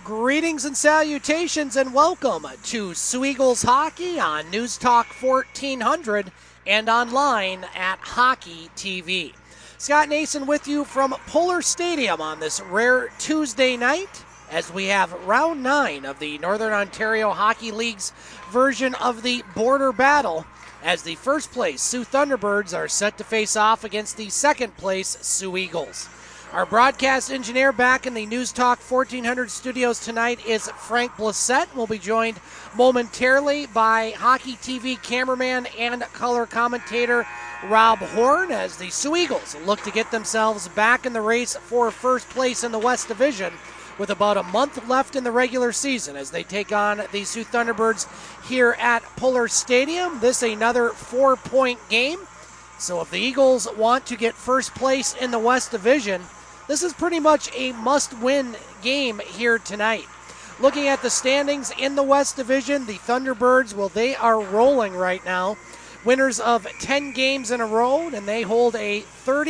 Greetings and salutations and welcome to Sioux Eagles Hockey on News Talk 1400 and online at Hockey TV. Scott Nason with you from Polar Stadium on this rare Tuesday night as we have round 9 of the Northern Ontario Hockey League's version of the Border Battle, as the first place Sioux Thunderbirds are set to face off against the second place Sioux Eagles. Our broadcast engineer back in the News Talk 1400 studios tonight is Frank Blissett. We'll be joined momentarily by Hockey TV cameraman and color commentator Rob Horn as the Sioux Eagles look to get themselves back in the race for first place in the West Division with about a month left in the regular season as they take on the Sioux Thunderbirds here at Polar Stadium. This another 4-point game. So if the Eagles want to get first place in the West Division, this is pretty much a must-win game here tonight. Looking at the standings in the West Division, the Thunderbirds, well, they are rolling right now. Winners of 10 games in a row, and they hold a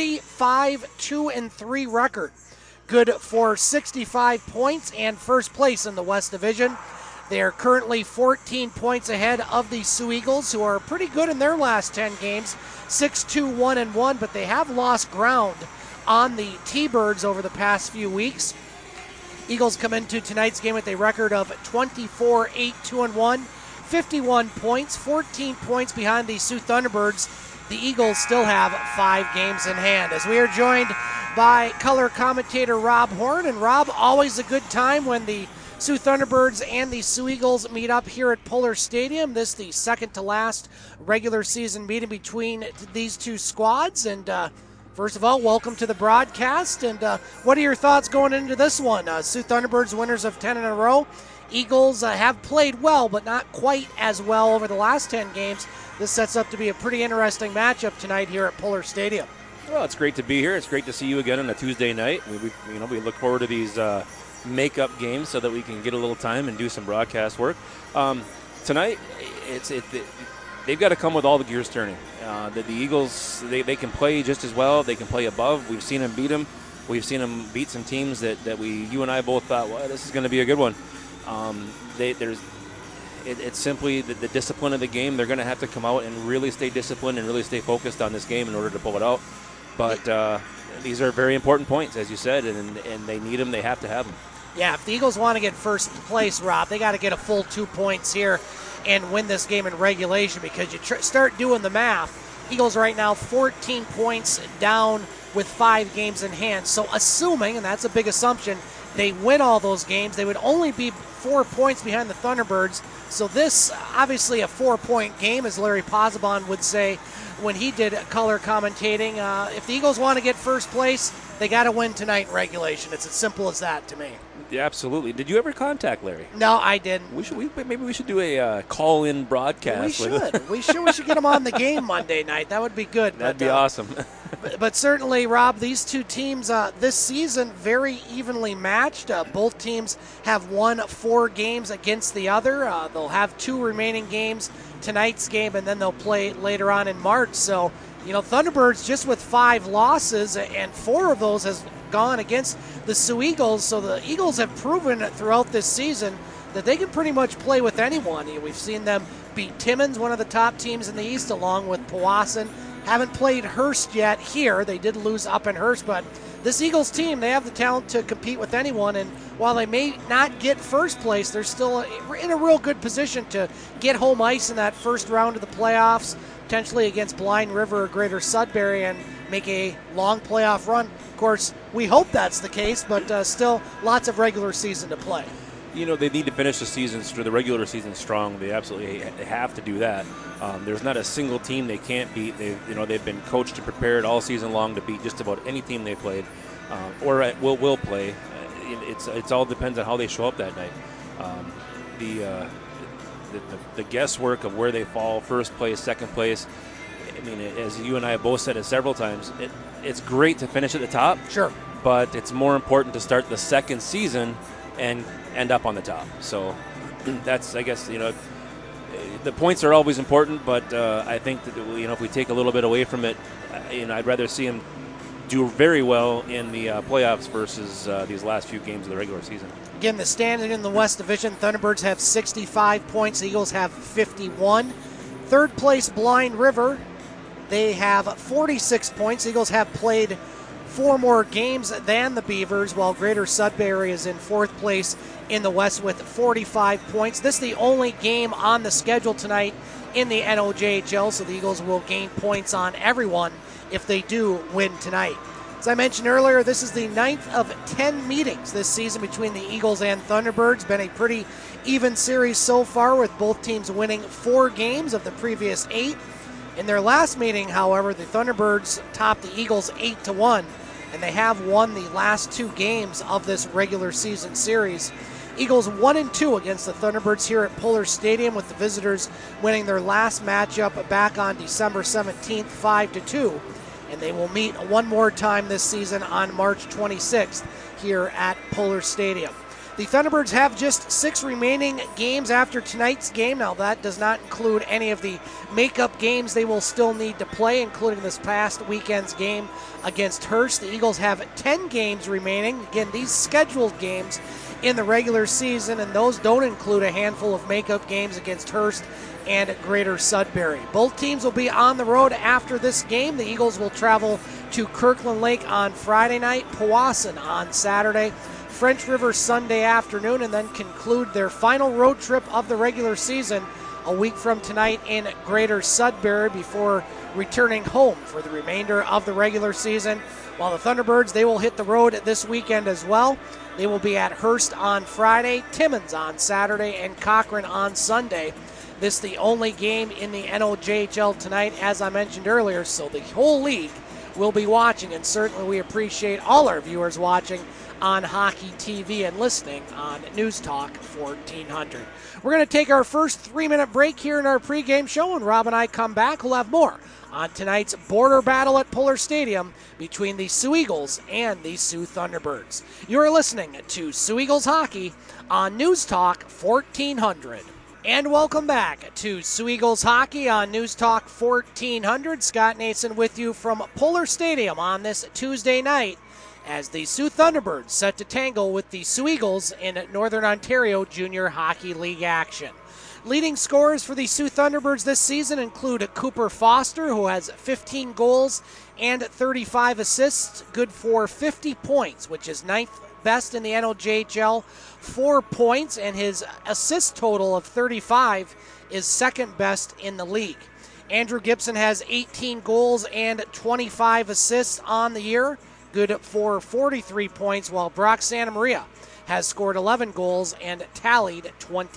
35-2-3 record. Good for 65 points and first place in the West Division. They are currently 14 points ahead of the Sioux Eagles, who are pretty good in their last 10 games, 6-2-1-1, but they have lost ground on the T-Birds over the past few weeks. Eagles come into tonight's game with a record of 24-8-2-1, 51 points, 14 points behind the Sioux Thunderbirds. The Eagles still have 5 games in hand. As we are joined by color commentator Rob Horn, and Rob, always a good time when the Sioux Thunderbirds and the Sioux Eagles meet up here at Polar Stadium. This the second to last regular season meeting between these two squads, and first of all, welcome to the broadcast, and what are your thoughts going into this one? Sioux Thunderbirds winners of 10 in a row. Eagles have played well, but not quite as well over the last 10 games. This sets up to be a pretty interesting matchup tonight here at Polar Stadium. Well, it's great to be here. It's great to see you again on a Tuesday night. We look forward to these make-up games so that we can get a little time and do some broadcast work. Tonight, they've got to come with all the gears turning. The Eagles, they can play just as well. They can play above. We've seen them beat them. We've seen them beat some teams that you and I both thought, well, this is going to be a good one. It's simply the discipline of the game. They're going to have to come out and really stay disciplined and really stay focused on this game in order to pull it out. But these are very important points, as you said, and they need them. They have to have them. Yeah, if the Eagles want to get first place, Rob, they got to get a full 2 points here and win this game in regulation, because you start doing the math. Eagles right now 14 points down with 5 games in hand. So assuming, and that's a big assumption, they win all those games, they would only be 4 points behind the Thunderbirds. So this, obviously a 4-point game, as Larry Pozzebon would say when he did color commentating. If the Eagles want to get first place, they got to win tonight in regulation. It's as simple as that to me. Yeah, absolutely. Did you ever contact Larry? No, I didn't. Maybe we should do a call-in broadcast. We should. We should get them on the game Monday night. That would be good. That'd be awesome. but certainly, Rob, these two teams this season very evenly matched. Both teams have won 4 games against the other. They'll have 2 remaining games, tonight's game, and then they'll play later on in March. So, Thunderbirds just with 5 losses, and 4 of those has gone against the Sioux Eagles. So the Eagles have proven throughout this season that they can pretty much play with anyone. We've seen them beat Timmins, one of the top teams in the East, along with Powassan. Haven't played Hearst yet here. They did lose up in Hearst, but this Eagles team, they have the talent to compete with anyone, and while they may not get first place, they're still in a real good position to get home ice in that first round of the playoffs, potentially against Blind River or Greater Sudbury, and make a long playoff run. Of course, we hope that's the case, but still lots of regular season to play. They need to finish the regular season strong. They absolutely have to do that. There's not a single team they can't beat. They've been coached and prepared all season long to beat just about any team they played, or will play. It's all depends on how they show up that night. The guesswork of where they fall, first place, second place. I mean, as you and I have both said it several times, it's great to finish at the top. Sure. But it's more important to start the second season and end up on the top. So that's, I guess, the points are always important, but I think that, if we take a little bit away from it, I'd rather see them do very well in the playoffs versus these last few games of the regular season. Again, the standing in the West Division, Thunderbirds have 65 points. The Eagles have 51. Third place, Blind River. They have 46 points. The Eagles have played 4 more games than the Beavers, while Greater Sudbury is in 4th place in the West with 45 points. This is the only game on the schedule tonight in the NOJHL, so the Eagles will gain points on everyone if they do win tonight. As I mentioned earlier, this is the 9th of 10 meetings this season between the Eagles and Thunderbirds. Been a pretty even series so far, with both teams winning 4 games of the previous 8. In their last meeting, however, the Thunderbirds topped the Eagles 8-1, and they have won the last 2 games of this regular season series. Eagles 1-2 against the Thunderbirds here at Puller Stadium, with the visitors winning their last matchup back on December 17th, 5-2. And they will meet one more time this season on March 26th here at Puller Stadium. The Thunderbirds have just 6 remaining games after tonight's game. Now, that does not include any of the makeup games they will still need to play, including this past weekend's game against Hearst. The Eagles have 10 games remaining. Again, these scheduled games in the regular season, and those don't include a handful of makeup games against Hearst and Greater Sudbury. Both teams will be on the road after this game. The Eagles will travel to Kirkland Lake on Friday night, Powassan on Saturday, French River Sunday afternoon, and then conclude their final road trip of the regular season a week from tonight in Greater Sudbury before returning home for the remainder of the regular season. While the Thunderbirds, they will hit the road this weekend as well. They will be at Hearst on Friday, Timmins on Saturday, and Cochrane on Sunday. This is the only game in the NOJHL tonight, as I mentioned earlier, so the whole league will be watching, and certainly we appreciate all our viewers watching on Hockey TV and listening on News Talk 1400. We're going to take our first 3-minute break here in our pregame show, and Rob and I come back. We'll have more on tonight's border battle at Puller Stadium between the Sioux Eagles and the Sioux Thunderbirds. You are listening to Sioux Eagles Hockey on News Talk 1400. And welcome back to Sioux Eagles Hockey on News Talk 1400. Scott Nason with you from Puller Stadium on this Tuesday night as the Sioux Thunderbirds set to tangle with the Sioux Eagles in Northern Ontario Junior Hockey League action. Leading scorers for the Sioux Thunderbirds this season include Cooper Foster, who has 15 goals and 35 assists, good for 50 points, which is 9th best in the NOJHL, 4 points, and his assist total of 35 is 2nd best in the league. Andrew Gibson has 18 goals and 25 assists on the year, good for 43 points, while Brock Santa Maria has scored 11 goals and tallied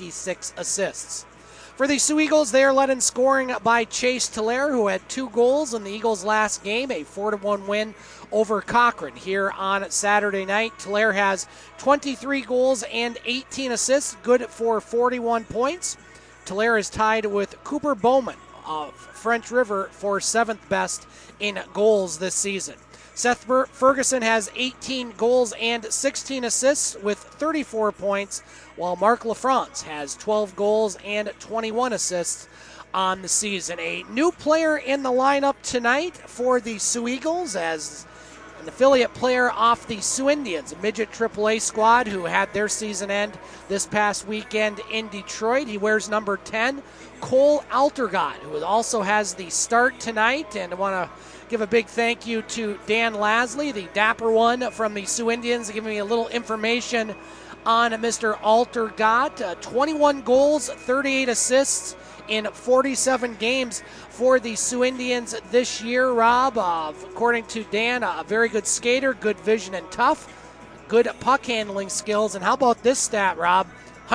26 assists. For the Sioux Eagles, they are led in scoring by Chase Tiller, who had 2 goals in the Eagles' last game, a 4-1 win over Cochrane here on Saturday night. Tiller has 23 goals and 18 assists, good for 41 points. Tiller is tied with Cooper Bowman of French River for 7th best in goals this season. Seth Ferguson has 18 goals and 16 assists with 34 points, while Mark LaFrance has 12 goals and 21 assists on the season. A new player in the lineup tonight for the Sioux Eagles as an affiliate player off the Sioux Indians, a midget AAA squad who had their season end this past weekend in Detroit. He wears number 10, Cole Altergott, who also has the start tonight. And I want to give a big thank you to Dan Lasley, the dapper one from the Sioux Indians, giving me a little information on Mr. Altergott. 21 goals, 38 assists in 47 games for the Sioux Indians this year, Rob. According to Dan, a very good skater, good vision and tough, good puck handling skills. And how about this stat, Rob?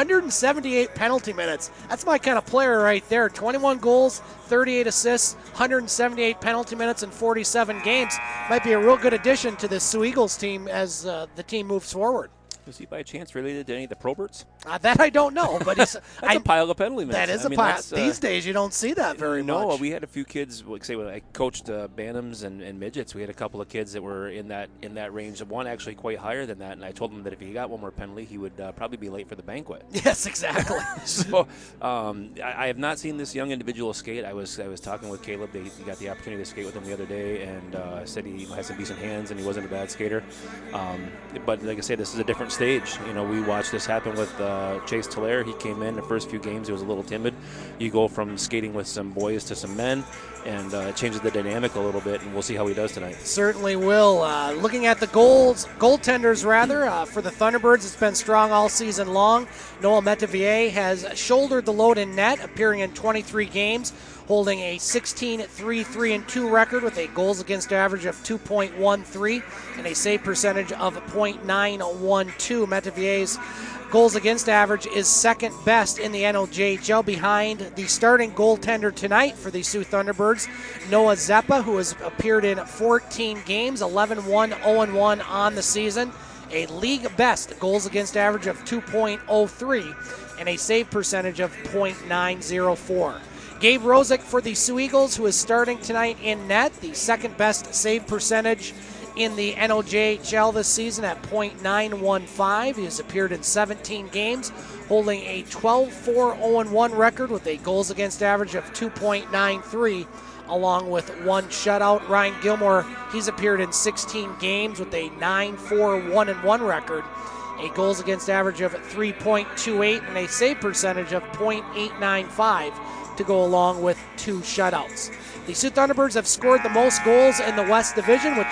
178 penalty minutes. That's my kind of player right there. 21 goals, 38 assists, 178 penalty minutes in 47 games. Might be a real good addition to the Sioux Eagles team as the team moves forward. Is he by chance related to any of the Proberts? That I don't know, but he's that's a pile of penalty minutes. That is a pile. These days you don't see that very much. No, we had a few kids. Like say, when I coached Bantams and midgets, we had a couple of kids that were in that range. One actually quite higher than that, and I told him that if he got one more penalty, he would probably be late for the banquet. Yes, exactly. So I have not seen this young individual skate. I was talking with Caleb. He got the opportunity to skate with him the other day, and said he has some decent hands and he wasn't a bad skater. But like I said, this is a different stage. We watched this happen with Chase Tolaire. He came in the first few games. He was a little timid. You go from skating with some boys to some men, and it changes the dynamic a little bit, and we'll see how he does tonight. Certainly will. Looking at the goaltenders for the Thunderbirds, it's been strong all season long. Noel Metivier has shouldered the load in net, appearing in 23 games, holding a 16-3-3-2 record with a goals against average of 2.13 and a save percentage of .912. Metivier's goals against average is second best in the NLJHL, behind the starting goaltender tonight for the Sioux Thunderbirds, Noah Zeppa, who has appeared in 14 games, 11-1, 0-1 on the season, a league best goals against average of 2.03 and a save percentage of .904. Gabe Rozic for the Sioux Eagles, who is starting tonight in net, the second best save percentage in the NLJHL this season at .915. He has appeared in 17 games, holding a 12-4-0-1 record with a goals against average of 2.93, along with one shutout. Ryan Gilmore, he's appeared in 16 games with a 9-4-1-1 record, a goals against average of 3.28 and a save percentage of .895 to go along with two shutouts. The Sioux Thunderbirds have scored the most goals in the West Division, with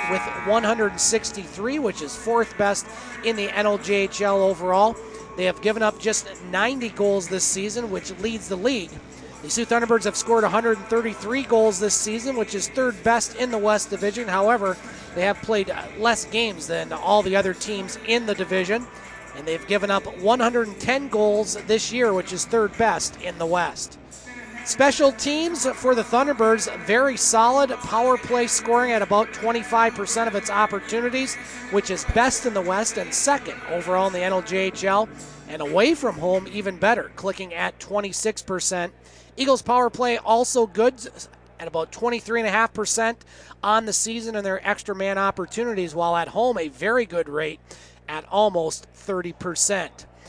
163, which is fourth best in the NLJHL overall. They have given up just 90 goals this season, which leads the league. The Sioux Thunderbirds have scored 133 goals this season, which is third best in the West Division. However, they have played less games than all the other teams in the division, and they've given up 110 goals this year, which is third best in the West. Special teams for the Thunderbirds, very solid power play scoring at about 25% of its opportunities, which is best in the West and second overall in the NLJHL. And away from home, even better, clicking at 26%. Eagles power play also good at about 23.5% on the season in their extra man opportunities, while at home a very good rate at almost 30%.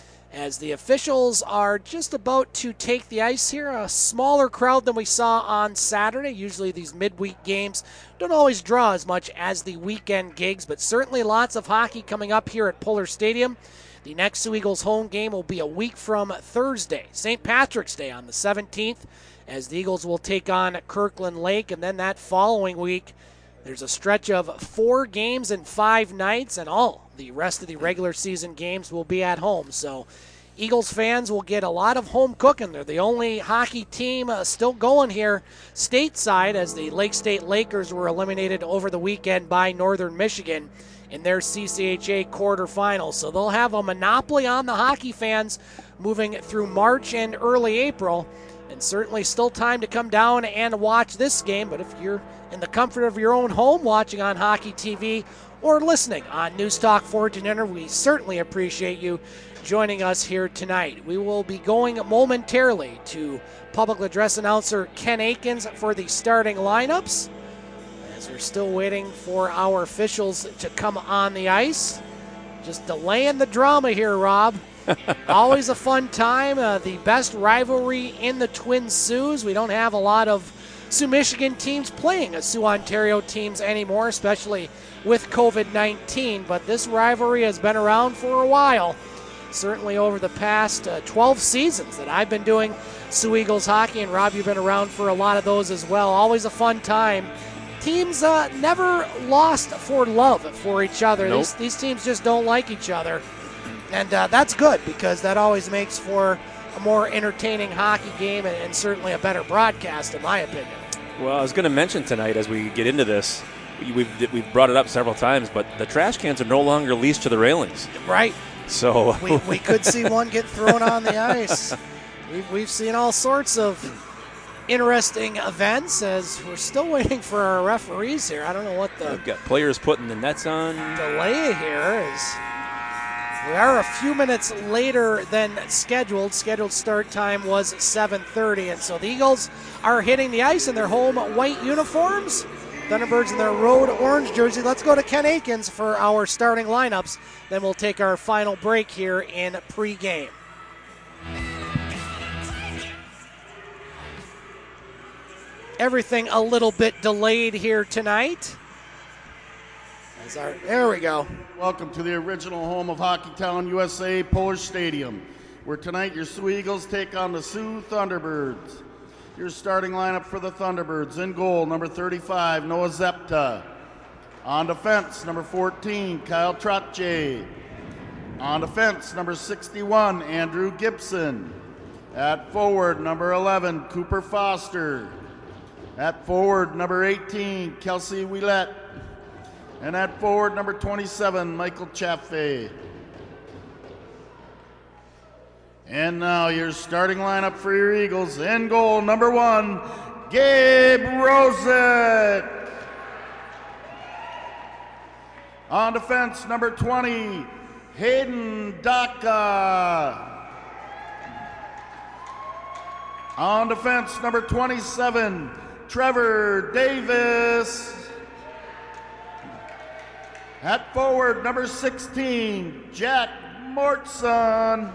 As the officials are just about to take the ice here, a smaller crowd than we saw on Saturday. Usually these midweek games don't always draw as much as the weekend gigs, but certainly lots of hockey coming up here at Puller Stadium. The next Sioux Eagles home game will be a week from Thursday, St. Patrick's Day on the 17th, as the Eagles will take on Kirkland Lake, and then that following week there's a stretch of 4 games in 5 nights, and all the rest of the regular season games will be at home. So Eagles fans will get a lot of home cooking. They're the only hockey team still going here stateside, as the Lake State Lakers were eliminated over the weekend by Northern Michigan in their CCHA quarterfinals. So they'll have a monopoly on the hockey fans moving through March and early April. And certainly still time to come down and watch this game. But if you're in the comfort of your own home watching on Hockey TV or listening on News Talk 1400, we certainly appreciate you joining us here tonight. We will be going momentarily to public address announcer Ken Akins for the starting lineups, as we're still waiting for our officials to come on the ice. Just delaying the drama here, Rob. Always a fun time. The best rivalry in the Twin Sioux. We don't have a lot of Sioux Michigan teams playing Sioux Ontario teams anymore, especially with COVID-19. But this rivalry has been around for a while. Certainly over the past 12 seasons that I've been doing Sioux Eagles hockey. And Rob, you've been around for a lot of those as well. Always a fun time. Teams never lost for love for each other. Nope. These teams just don't like each other. And that's good, because that always makes for a more entertaining hockey game and certainly a better broadcast, in my opinion. Well, I was going to mention tonight as we get into this, we've brought it up several times, but the trash cans are no longer leashed to the railings. Right. So we could see one get thrown on the ice. We've seen all sorts of interesting events, as we're still waiting for our referees here. I don't know what the we've got players putting the nets on. delay here is. We are a few minutes later than scheduled. Scheduled start time was 7:30, and so the Eagles are hitting the ice in their home white uniforms. Thunderbirds in their road orange jersey. Let's go to Ken Akins for our starting lineups. Then we'll take our final break here in pregame. Everything a little bit delayed here tonight, There we go. Welcome to the original home of Hockeytown USA, Polish Stadium, where tonight your Sioux Eagles take on the Sioux Thunderbirds. Your starting lineup for the Thunderbirds: in goal, number 35, Noah Zepta. On defense, number 14, Kyle Trotje. On defense, number 61, Andrew Gibson. At forward, number 11, Cooper Foster. At forward, number 18, Kelsey Ouellette. And at forward, number 27, Michael Chaffee. And now your starting lineup for your Eagles. In goal, number 1, Gabe Rosick. On defense, number 20, Hayden Daka. On defense, number 27, Trevor Davis. At forward, number 16, Jack Mortson.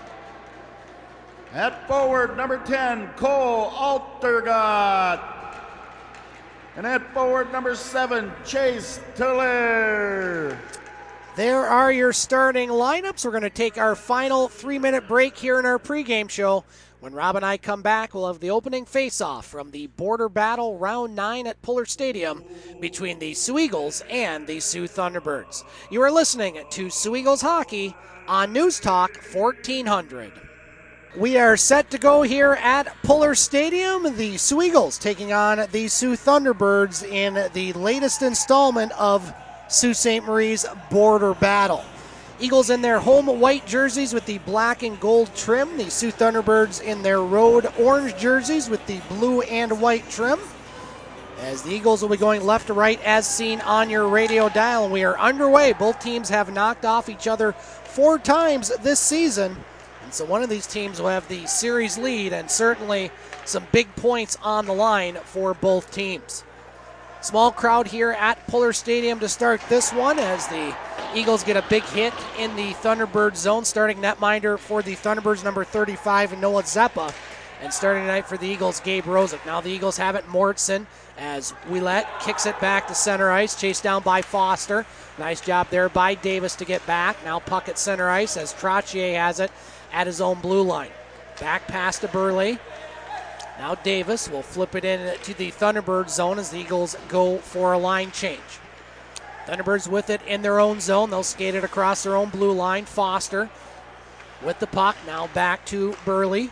At forward, number 10, Cole Altergott. And at forward, number 7, Chase Tiller. There are your starting lineups. We're going to take our final 3-minute break here in our pregame show. When Rob and I come back, we'll have the opening face-off from the Border Battle Round 9 at Puller Stadium between the Sioux Eagles and the Sioux Thunderbirds. You are listening to Sioux Eagles Hockey on News Talk 1400. We are set to go here at Puller Stadium. The Sioux Eagles taking on the Sioux Thunderbirds in the latest installment of Sault Ste. Marie's Border Battle. Eagles in their home white jerseys with the black and gold trim. The Sioux Thunderbirds in their road orange jerseys with the blue and white trim. As the Eagles will be going left to right as seen on your radio dial. And we are underway. Both teams have knocked off each other 4 times this season. And so one of these teams will have the series lead and certainly some big points on the line for both teams. Small crowd here at Puller Stadium to start this one as the Eagles get a big hit in the Thunderbird zone. Starting netminder for the Thunderbirds, number 35, Noah Zeppa. And starting tonight for the Eagles, Gabe Rosick. Now the Eagles have it Mortson as Ouellette kicks it back to center ice, chased down by Foster. Nice job there by Davis to get back. Now puck at center ice as Trottier has it at his own blue line. Back pass to Burley. Now Davis will flip it in to the Thunderbird zone as the Eagles go for a line change. Thunderbirds with it in their own zone. They'll skate it across their own blue line. Foster with the puck. Now back to Burley.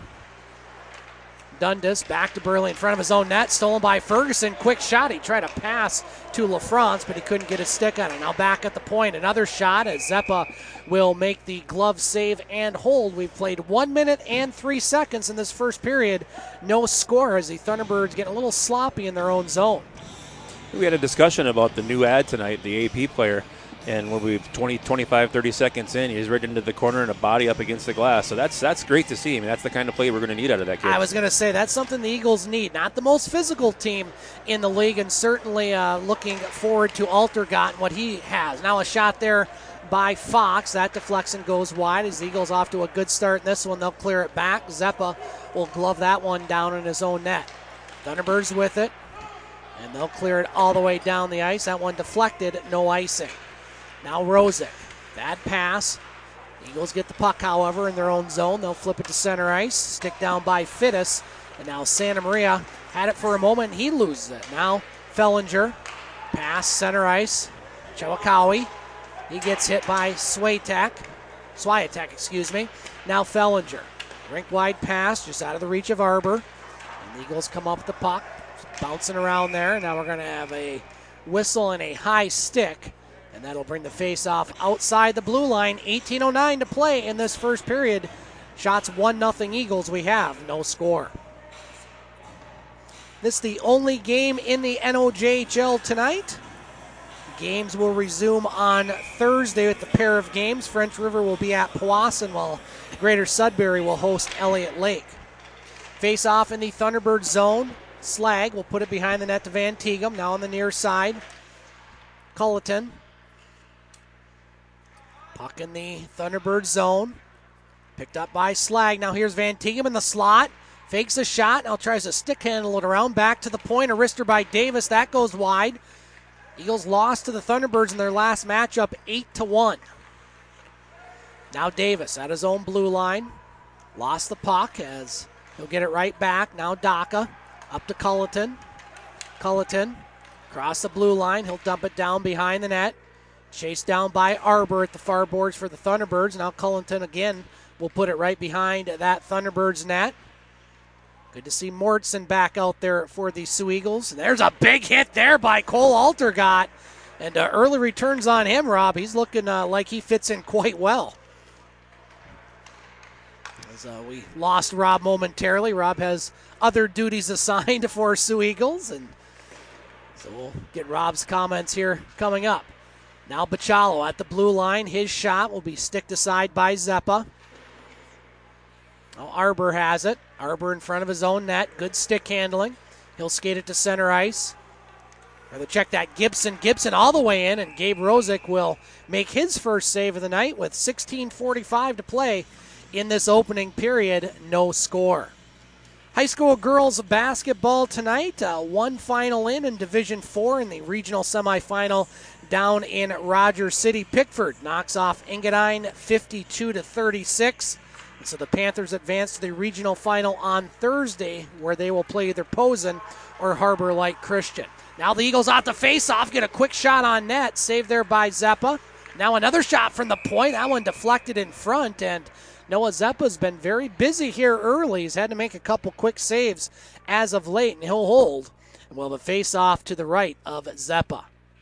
Dundas back to Burley in front of his own net. Stolen by Ferguson. Quick shot. He tried to pass to LaFrance, but he couldn't get his stick on it. Now back at the point. Another shot as Zeppa will make the glove save and hold. We've played 1 minute and 3 seconds in this first period. No score as the Thunderbirds get a little sloppy in their own zone. We had a discussion about the new ad tonight, the AP player, and when we've 20, 25, 30 seconds in, he's right into the corner and a body up against the glass. So that's great to see. I mean, that's the kind of play we're going to need out of that kid. I was going to say, that's something the Eagles need. Not the most physical team in the league, and certainly looking forward to Altergott and what he has. Now a shot there by Fox. That deflects and goes wide as the Eagles off to a good start in this one. They'll clear it back. Zeppa will glove that one down in his own net. Thunderbirds with it, and they'll clear it all the way down the ice. That one deflected, no icing. Now Rosick, bad pass. Eagles get the puck, however, in their own zone. They'll flip it to center ice. Stick down by Fittis. And now Santa Maria had it for a moment. He loses it. Now Fellinger, pass center ice. Chewakawi. He gets hit by Swiatek. Now Fellinger. Rink wide pass, just out of the reach of Arbor. And the Eagles come up with the puck. Bouncing around there. Now we're going to have a whistle and a high stick. And that'll bring the face-off outside the blue line. 18:09 to play in this first period. Shots 1-0 Eagles. We have no score. This is the only game in the NOJHL tonight. Games will resume on Thursday with the pair of games. French River will be at Powassan while Greater Sudbury will host Elliott Lake. Face-off in the Thunderbird zone. Slag will put it behind the net to Van Tegum. Now on the near side. Culleton. Puck in the Thunderbird zone. Picked up by Slag. Now here's Van Tegum in the slot. Fakes a shot. Now tries to stick handle it around. Back to the point. A wrister by Davis. That goes wide. Eagles lost to the Thunderbirds in their last matchup 8-1. Now Davis at his own blue line. Lost the puck as he'll get it right back. Now Daka up to Culleton. Culleton across the blue line. He'll dump it down behind the net. Chased down by Arbor at the far boards for the Thunderbirds. Now Culleton again will put it right behind that Thunderbirds net. Good to see Mortson back out there for the Sioux Eagles. And there's a big hit there by Cole Altergott. And early returns on him, Rob. He's looking like he fits in quite well. As we lost Rob momentarily. Rob has other duties assigned for Sioux Eagles. And so we'll get Rob's comments here coming up. Now Bachalo at the blue line. His shot will be sticked aside by Zeppa. Now Arbor has it. Arbor in front of his own net. Good stick handling. He'll skate it to center ice. Rather check that Gibson. Gibson all the way in, and Gabe Rosick will make his first save of the night with 16:45 to play in this opening period. No score. High school girls basketball tonight. One final in Division 4 in the regional semifinal down in Rogers City. Pickford knocks off Engadine 52-36. And so the Panthers advance to the regional final on Thursday, where they will play either Posen or Harbor Light Christian. Now the Eagles out the face-off, get a quick shot on net, saved there by Zeppa. Now another shot from the point, that one deflected in front, and Noah Zeppa's been very busy here early. He's had to make a couple quick saves as of late, and he'll hold. And we'll have a face-off to the right of Zeppa.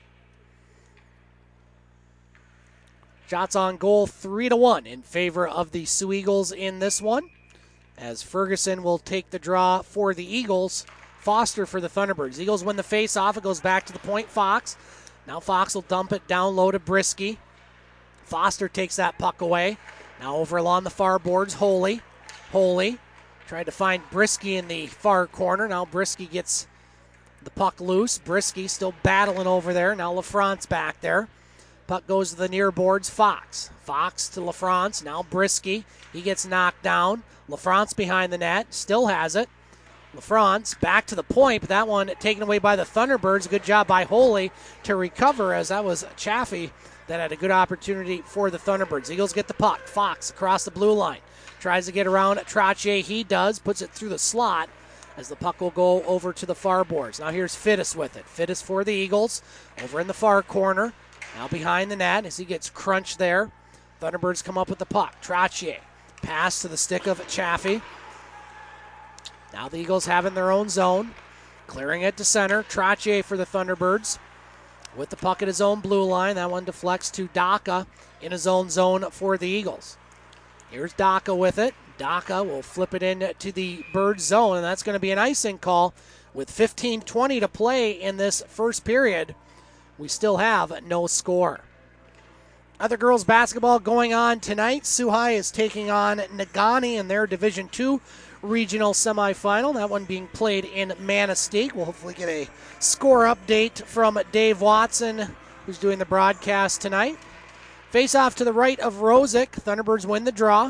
Shots on goal 3-1 in favor of the Sioux Eagles in this one, as Ferguson will take the draw for the Eagles. Foster for the Thunderbirds. Eagles win the face-off. It goes back to the point, Fox. Now Fox will dump it down low to Brisky. Foster takes that puck away. Now over along the far boards, Holy. Holy tried to find Brisky in the far corner. Now Brisky gets the puck loose. Brisky still battling over there. Now LaFrance back there. Puck goes to the near boards, Fox. Fox to LaFrance. Now Brisky. He gets knocked down. LaFrance behind the net. Still has it. LaFrance back to the point, but that one taken away by the Thunderbirds. Good job by Holy to recover, as that was Chaffee that had a good opportunity for the Thunderbirds. Eagles get the puck. Fox across the blue line. Tries to get around Trottier. He does. Puts it through the slot as the puck will go over to the far boards. Now here's Fittis with it. Fittis for the Eagles over in the far corner. Now behind the net as he gets crunched there. Thunderbirds come up with the puck. Trottier. Pass to the stick of Chaffee. Now the Eagles have in their own zone. Clearing it to center. Trottier for the Thunderbirds. With the puck at his own blue line. That one deflects to Daka in his own zone for the Eagles. Here's Daka with it. Daka will flip it into the Birds zone, and that's going to be an icing call with 15:20 to play in this first period. We still have no score. Other girls basketball going on tonight. Sioux High is taking on Negaunee in their Division II regional semifinal. That one being played in Manistee. We'll hopefully get a score update from Dave Watson, who's doing the broadcast tonight. Face off to the right of Rosick. Thunderbirds win the draw.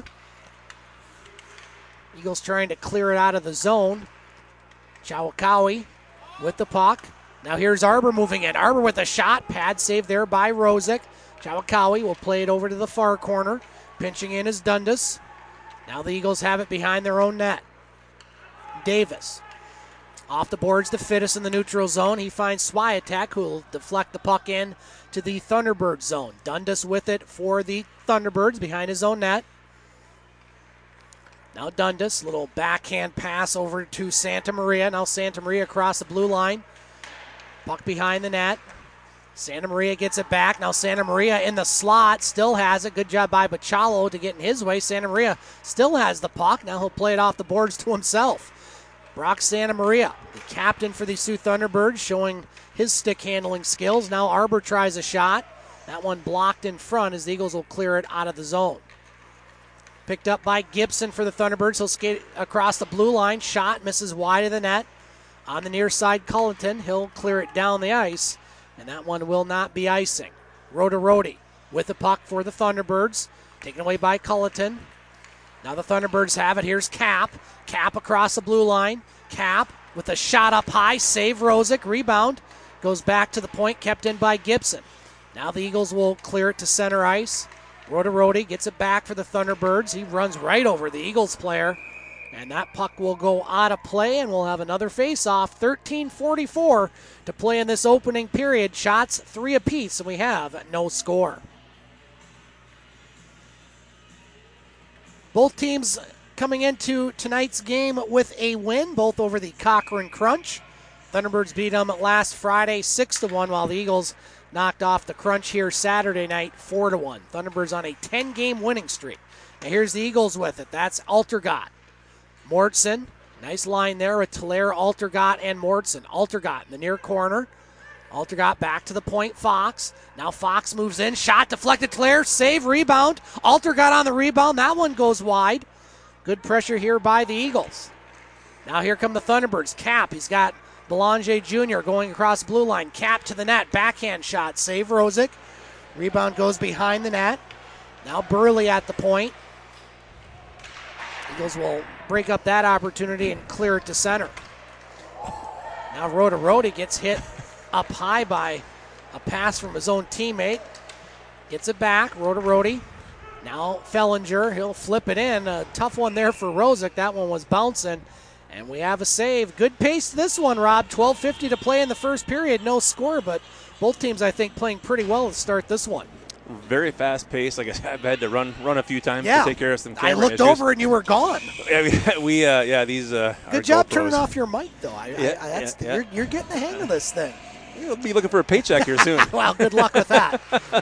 Eagles trying to clear it out of the zone. Chawakawi with the puck. Now here's Arbor moving in. Arbor with a shot. Pad save there by Rosick. Chawakawi will play it over to the far corner. Pinching in is Dundas. Now the Eagles have it behind their own net. Davis. Off the boards to Fittis in the neutral zone. He finds Swiatek, who will deflect the puck in to the Thunderbird zone. Dundas with it for the Thunderbirds behind his own net. Now Dundas, little backhand pass over to Santa Maria. Now Santa Maria across the blue line. Puck behind the net. Santa Maria gets it back. Now Santa Maria in the slot. Still has it. Good job by Bachalo to get in his way. Santa Maria still has the puck. Now he'll play it off the boards to himself. Brock Santa Maria, the captain for the Sioux Thunderbirds, showing his stick handling skills. Now Arbor tries a shot. That one blocked in front as the Eagles will clear it out of the zone. Picked up by Gibson for the Thunderbirds. He'll skate across the blue line. Shot misses wide of the net. On the near side, Culleton. He'll clear it down the ice. And that one will not be icing. Rhoda with the puck for the Thunderbirds. Taken away by Culleton. Now the Thunderbirds have it. Here's Cap. Cap across the blue line. Cap with a shot up high. Save Rosick. Rebound goes back to the point, kept in by Gibson. Now the Eagles will clear it to center ice. Rhoda gets it back for the Thunderbirds. He runs right over the Eagles player. And that puck will go out of play, and we'll have another face-off. 13:44 to play in this opening period. Shots 3 apiece, and we have no score. Both teams coming into tonight's game with a win, both over the Cochrane Crunch. Thunderbirds beat them last Friday 6-1, while the Eagles knocked off the Crunch here Saturday night 4-1. Thunderbirds on a 10-game winning streak. Now here's the Eagles with it. That's Altergott. Mortson, nice line there with Thaler, Altergott, and Mortson. Altergott in the near corner. Altergott back to the point, Fox. Now Fox moves in, shot deflected, Thaler, save, rebound. Altergott on the rebound, that one goes wide. Good pressure here by the Eagles. Now here come the Thunderbirds. Cap, he's got Belanger Jr. going across blue line. Cap to the net, backhand shot, save Rosick. Rebound goes behind the net. Now Burley at the point. Eagles will break up that opportunity and clear it to center. Now Rhoda gets hit up high by a pass from his own teammate. Gets it back, Rhoda. Now Fellinger, he'll flip it in. A tough one there for Rosick. That one was bouncing. And we have a save. Good pace to this one, Rob. 12:50 to play in the first period. No score, but both teams, I think, playing pretty well to start this one. Very fast pace. Like I said, I've had to run a few times to take care of some camera I looked issues. over and you were gone. These. Good job turning off your mic, though. You're getting the hang of this thing. You'll be looking for a paycheck here soon. Well, good luck with that.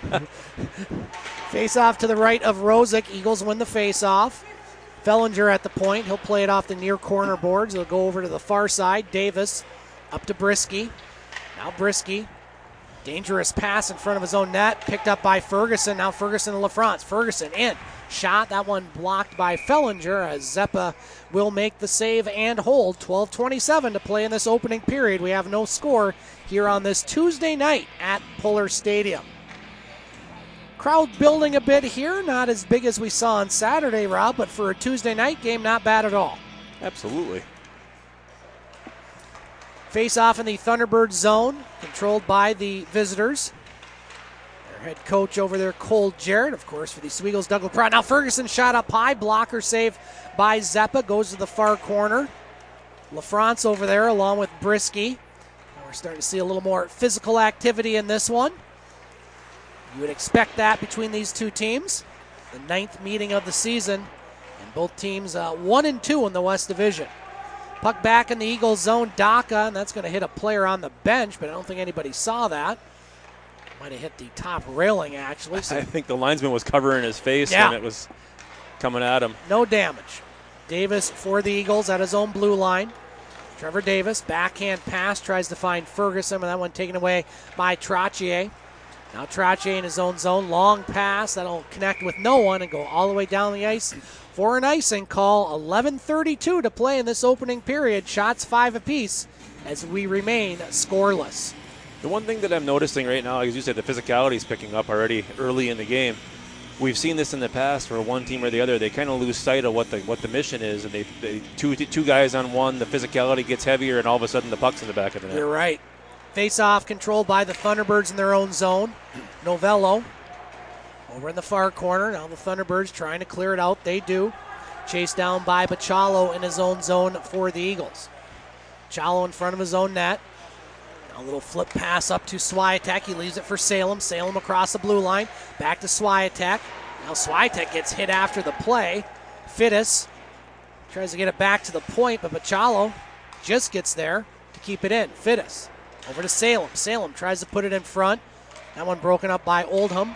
Face off to the right of Rosick. Eagles win the face off. Fellinger at the point. He'll play it off the near corner boards. He'll go over to the far side. Davis up to Brisky. Now Brisky. Dangerous pass in front of his own net. Picked up by Ferguson. Now Ferguson and LaFrance. Ferguson in. Shot. That one blocked by Fellinger as Zeppa will make the save and hold. 12:27 to play in this opening period. We have no score here on this Tuesday night at Puller Stadium. Crowd building a bit here. Not as big as we saw on Saturday, Rob, but for a Tuesday night game, not bad at all. Absolutely. Face off in the Thunderbird zone, controlled by the visitors. Their head coach over there, Cole Jarrett, of course, for the Sweagles, Doug LaPrade. Now Ferguson shot up high, blocker save by Zeppa, goes to the far corner. LaFrance over there along with Brisky. We're starting to see a little more physical activity in this one. You would expect that between these two teams. The 9th meeting of the season, and both teams 1-2 in the West Division. Puck back in the Eagles zone, Daka, and that's going to hit a player on the bench, but I don't think anybody saw that. Might have hit the top railing, actually. So I think the linesman was covering his face when it was coming at him. No damage. Davis for the Eagles at his own blue line. Trevor Davis, backhand pass, tries to find Ferguson, and that one taken away by Trottier. Now Trottier in his own zone, long pass, that'll connect with no one and go all the way down the ice for an icing call. 11:32 to play in this opening period. Shots 5 apiece as we remain scoreless. The one thing that I'm noticing right now, as you said, the physicality is picking up already early in the game. We've seen this in the past for one team or the other. They kind of lose sight of what the mission is, and they two guys on one, the physicality gets heavier, and all of a sudden the puck's in the back of the net. You're right. Face-off controlled by the Thunderbirds in their own zone. Novello over in the far corner. Now the Thunderbirds trying to clear it out. They do. Chased down by Bachalo in his own zone for the Eagles. Bachalo in front of his own net. Now a little flip pass up to Swiatek. He leaves it for Salem. Salem across the blue line. Back to Swiatek. Now Swiatek gets hit after the play. Fittis tries to get it back to the point, but Bachalo just gets there to keep it in. Fittis over to Salem. Salem tries to put it in front. That one broken up by Oldham.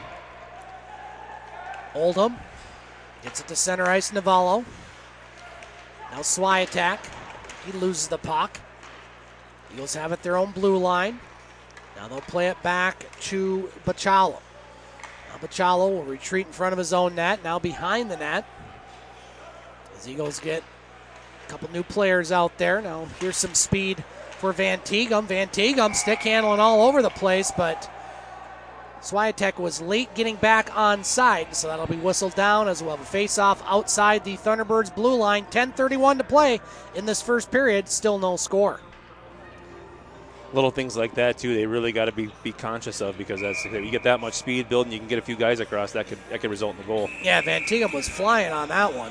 Oldham gets it to center ice, Navallo. Now Swiatek. He loses the puck. Eagles have it their own blue line. Now they'll play it back to Bachalo. Now Bachalo will retreat in front of his own net. Now behind the net. As Eagles get a couple new players out there. Now here's some speed for Van Tegum. Van Tegum stick handling all over the place, but Swiatek was late getting back on side, so that'll be whistled down as we'll have a face-off outside the Thunderbirds blue line. 10:31 to play in this first period. Still no score. little things like that too. They really got to be conscious of, because that's, if you get that much speed building, you can get a few guys across. That could result in the goal. Yeah, Van Tighem was flying on that one.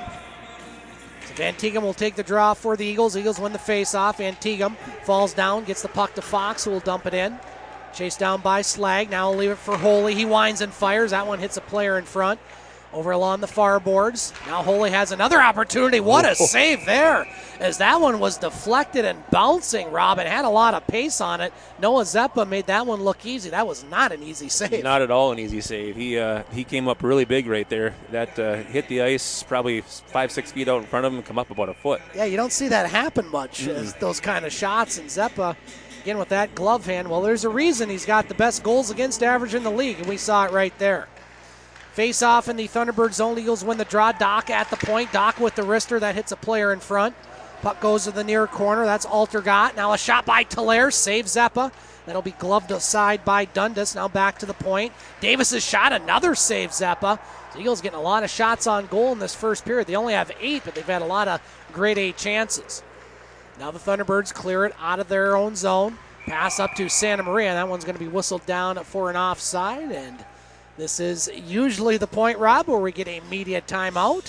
So Van Tighem will take the draw for the Eagles. Eagles win the face-off. Van Tighem falls down, gets the puck to Fox, who will dump it in. Chased down by Slag. Now he'll leave it for Holy. He winds and fires. That one hits a player in front. Over along the far boards. Now Holy has another opportunity. What a save there, as that one was deflected and bouncing, Robin. Had a lot of pace on it. Noah Zeppa made that one look easy. That was not an easy save. Not at all an easy save. He came up really big right there. That hit the ice probably 5-6 feet out in front of him and come up about a foot. Yeah, you don't see that happen much, those kind of shots. And Zeppa, again with that glove hand, well, there's a reason he's got the best goals against average in the league, and we saw it right there. Face off in the Thunderbird zone. Eagles win the draw. Doc at the point. Doc with the wrister. That hits a player in front. Puck goes to the near corner. That's Altergott. Now a shot by Thaler. Saves Zeppa. That'll be gloved aside by Dundas. Now back to the point. Davis's shot. Another save Zeppa. The Eagles getting a lot of shots on goal in this first period. They only have 8, but they've had a lot of grade A chances. Now the Thunderbirds clear it out of their own zone. Pass up to Santa Maria. That one's going to be whistled down for an offside, and this is usually the point, Rob, where we get a media timeout.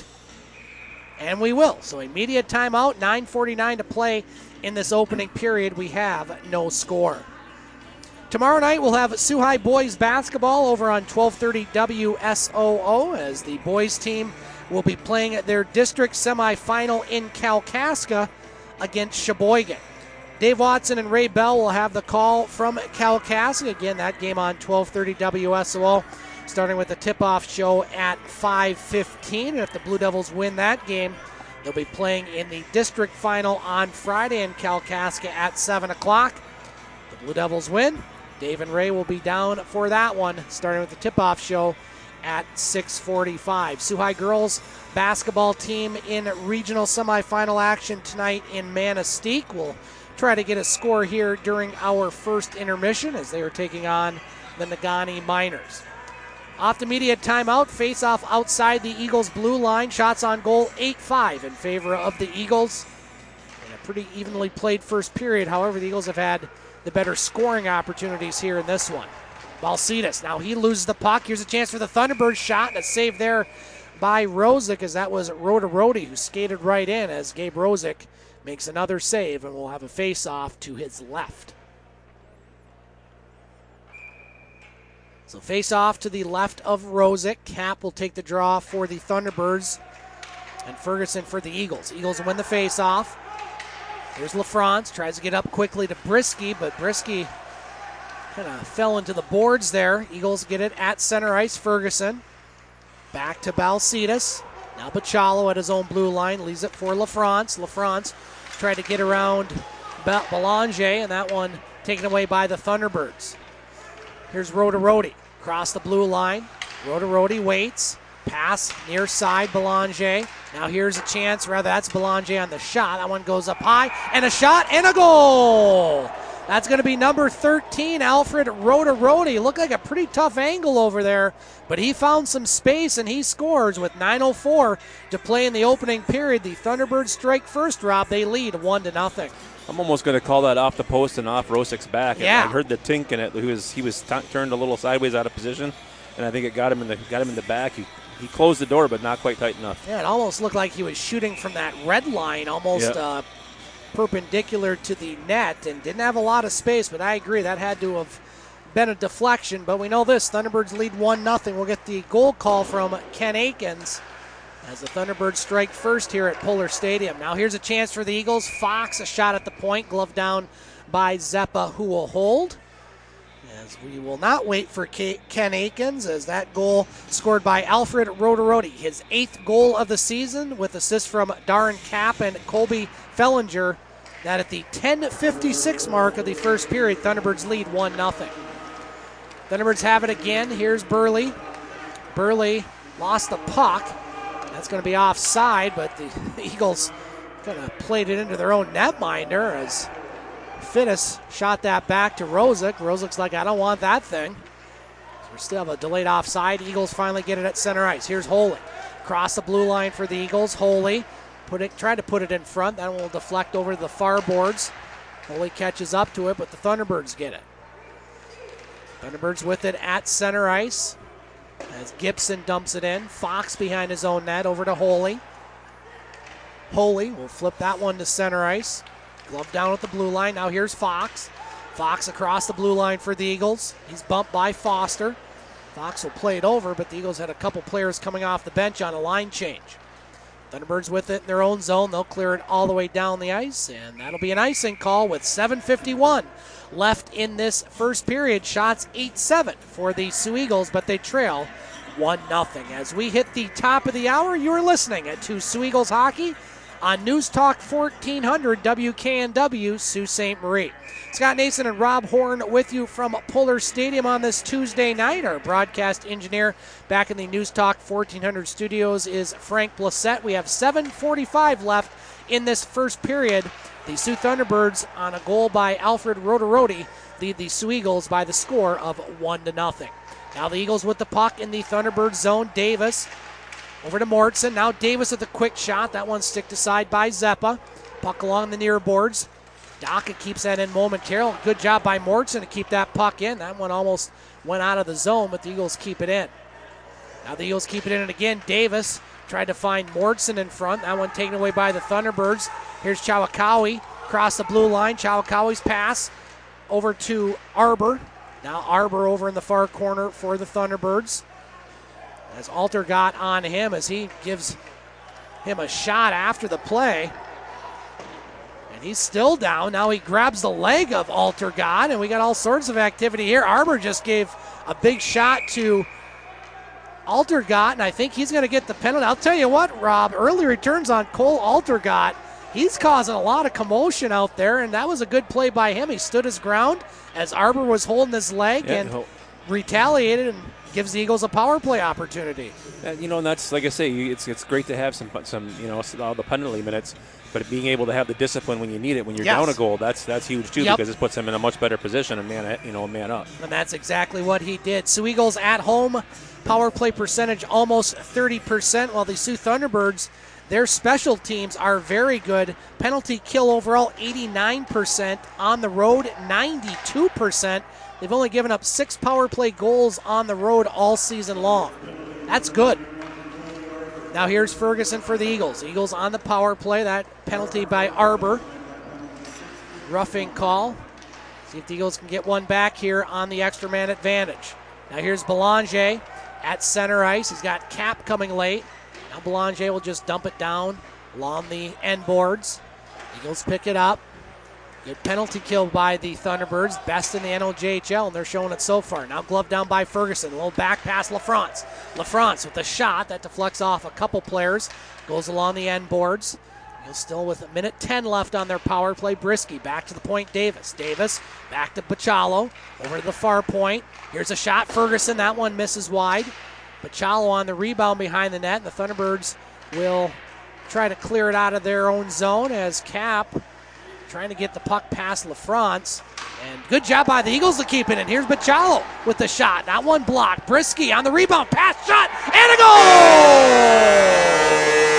And we will. So a media timeout, 9:49 to play in this opening period. We have no score. Tomorrow night we'll have Sioux High boys basketball over on 1230 WSOO, as the boys team will be playing their district semifinal in Kalkaska against Sheboygan. Dave Watson and Ray Bell will have the call from Kalkaska. Again, that game on 1230 WSOO. Starting with the tip-off show at 5:15. And if the Blue Devils win that game, they'll be playing in the district final on Friday in Kalkaska at 7 o'clock. The Blue Devils win. Dave and Ray will be down for that one, starting with the tip-off show at 6:45. Sioux High girls basketball team in regional semifinal action tonight in Manistee. We'll try to get a score here during our first intermission, as they are taking on the Negaunee Miners. Off the media timeout, face-off outside the Eagles' blue line. Shots on goal, 8-5 in favor of the Eagles. In a pretty evenly played first period. However, the Eagles have had the better scoring opportunities here in this one. Balcetis, now he loses the puck. Here's a chance for the Thunderbirds. Shot and a save there by Rosick, as that was Rhoda Rhodey who skated right in, as Gabe Rosick makes another save, and will have a face-off to his left. So face off to the left of Rosick. Cap will take the draw for the Thunderbirds, and Ferguson for the Eagles. Eagles win the face off. Here's LaFrance, tries to get up quickly to Brisky, but Brisky kind of fell into the boards there. Eagles get it at center ice. Ferguson back to Balcetis. Now Pachalo at his own blue line, leaves it for LaFrance. LaFrance tried to get around Belanger, and that one taken away by the Thunderbirds. Here's Rhoda Rhodey, across the blue line. Rhoda Rhodey waits. Pass near side, Belanger. Now here's a chance, rather that's Belanger on the shot. That one goes up high, and a shot, and a goal! That's going to be number 13, Alfred Rhoda Rhodey. Looked like a pretty tough angle over there, but he found some space, and he scores with 9:04 to play in the opening period. The Thunderbirds strike first, Rob. They lead 1-0. I'm almost going to call that off the post and off Rosick's back. Yeah. I heard the tink in it. He was turned a little sideways out of position, and I think it got him in the back. He closed the door, but not quite tight enough. Yeah, it almost looked like he was shooting from that red line, almost perpendicular to the net, and didn't have a lot of space, but I agree, that had to have been a deflection. But we know this, Thunderbirds lead 1-0. We'll get the goal call from Ken Akins as the Thunderbirds strike first here at Puller Stadium. Now here's a chance for the Eagles. Fox, a shot at the point, gloved down by Zeppa, who will hold. As we will not wait for Ken Akins, as that goal scored by Alfred Rhoda-Rhodey, his 8th goal of the season, with assists from Darren Kapp and Colby Fellinger. That at the 10:56 mark of the first period, Thunderbirds lead 1-0. Thunderbirds have it again. Here's Burley. Burley lost the puck. That's going to be offside, but the Eagles kind of played it into their own netminder, as Fittis shot that back to Rosick. Rosick's like, I don't want that thing. So we still have a delayed offside. Eagles finally get it at center ice. Here's Holy. Cross the blue line for the Eagles. Holy tried to put it in front. That one will deflect over to the far boards. Holy catches up to it, but the Thunderbirds get it. Thunderbirds with it at center ice as Gibson dumps it in. Fox behind his own net over to Holy. Holy will flip that one to center ice. Glove down at the blue line. Now here's Fox. Fox across the blue line for the Eagles. He's bumped by Foster. Fox will play it over, but the Eagles had a couple players coming off the bench on a line change. Thunderbirds with it in their own zone. They'll clear it all the way down the ice, and that'll be an icing call with 7:51 left in this first period. Shots 8-7 for the Sioux Eagles, but they trail 1-0. As we hit the top of the hour, you are listening to Sioux Eagles Hockey on News Talk 1400 WKNW, Sault Ste. Marie. Scott Nason and Rob Horn with you from Puller Stadium on this Tuesday night. Our broadcast engineer back in the News Talk 1400 studios is Frank Blissett. We have 7:45 left in this first period. The Sioux Thunderbirds, on a goal by Alfred Rodarodi, lead the Sioux Eagles by the score of 1-0. Now the Eagles with the puck in the Thunderbird zone. Davis over to Mortson. Now Davis with a quick shot. That one sticked aside by Zeppa. Puck along the near boards. Daka keeps that in momentarily. Good job by Mortson to keep that puck in. That one almost went out of the zone, but the Eagles keep it in. Now the Eagles keep it in, and again, Davis tried to find Mortson in front. That one taken away by the Thunderbirds. Here's Chawakawi across the blue line. Chawakawi's pass over to Arbor. Now Arbor over in the far corner for the Thunderbirds. As Alter got on him as he gives him a shot after the play. And he's still down. Now he grabs the leg of Altergott, and we got all sorts of activity here. Arbor just gave a big shot to Altergott, and I think he's going to get the penalty. I'll tell you what, Rob, early returns on Cole Altergott. He's causing a lot of commotion out there, and that was a good play by him. He stood his ground as Arbor was holding his leg and retaliated and gives the Eagles a power play opportunity. And that's, like I say, it's great to have some all the penalty minutes, but being able to have the discipline when you need it, when you're down a goal, that's huge too, because it puts them in a much better position and man up. And that's exactly what he did. Sioux Eagles at home, power play percentage almost 30%, while the Sioux Thunderbirds, their special teams are very good. Penalty kill overall 89%, on the road 92%. They've only given up 6 power play goals on the road all season long. That's good. Now here's Ferguson for the Eagles. Eagles on the power play. That penalty by Arbor. Roughing call. See if the Eagles can get one back here on the extra man advantage. Now here's Belanger at center ice. He's got Cap coming late. Now Belanger will just dump it down along the end boards. Eagles pick it up. Good penalty kill by the Thunderbirds, best in the NOJHL, and they're showing it so far. Now glove down by Ferguson, a little back pass LaFrance. LaFrance with a shot that deflects off a couple players, goes along the end boards. Eagles still with 1:10 left on their power play. Brisky back to the point, Davis. Davis back to Bachalo, over to the far point. Here's a shot, Ferguson, that one misses wide. Bachalo on the rebound behind the net, and the Thunderbirds will try to clear it out of their own zone as Cap trying to get the puck past LaFrance. And good job by the Eagles to keep it in. Here's Bachalo with the shot. That one blocked. Brisky on the rebound. Pass, shot, and a goal!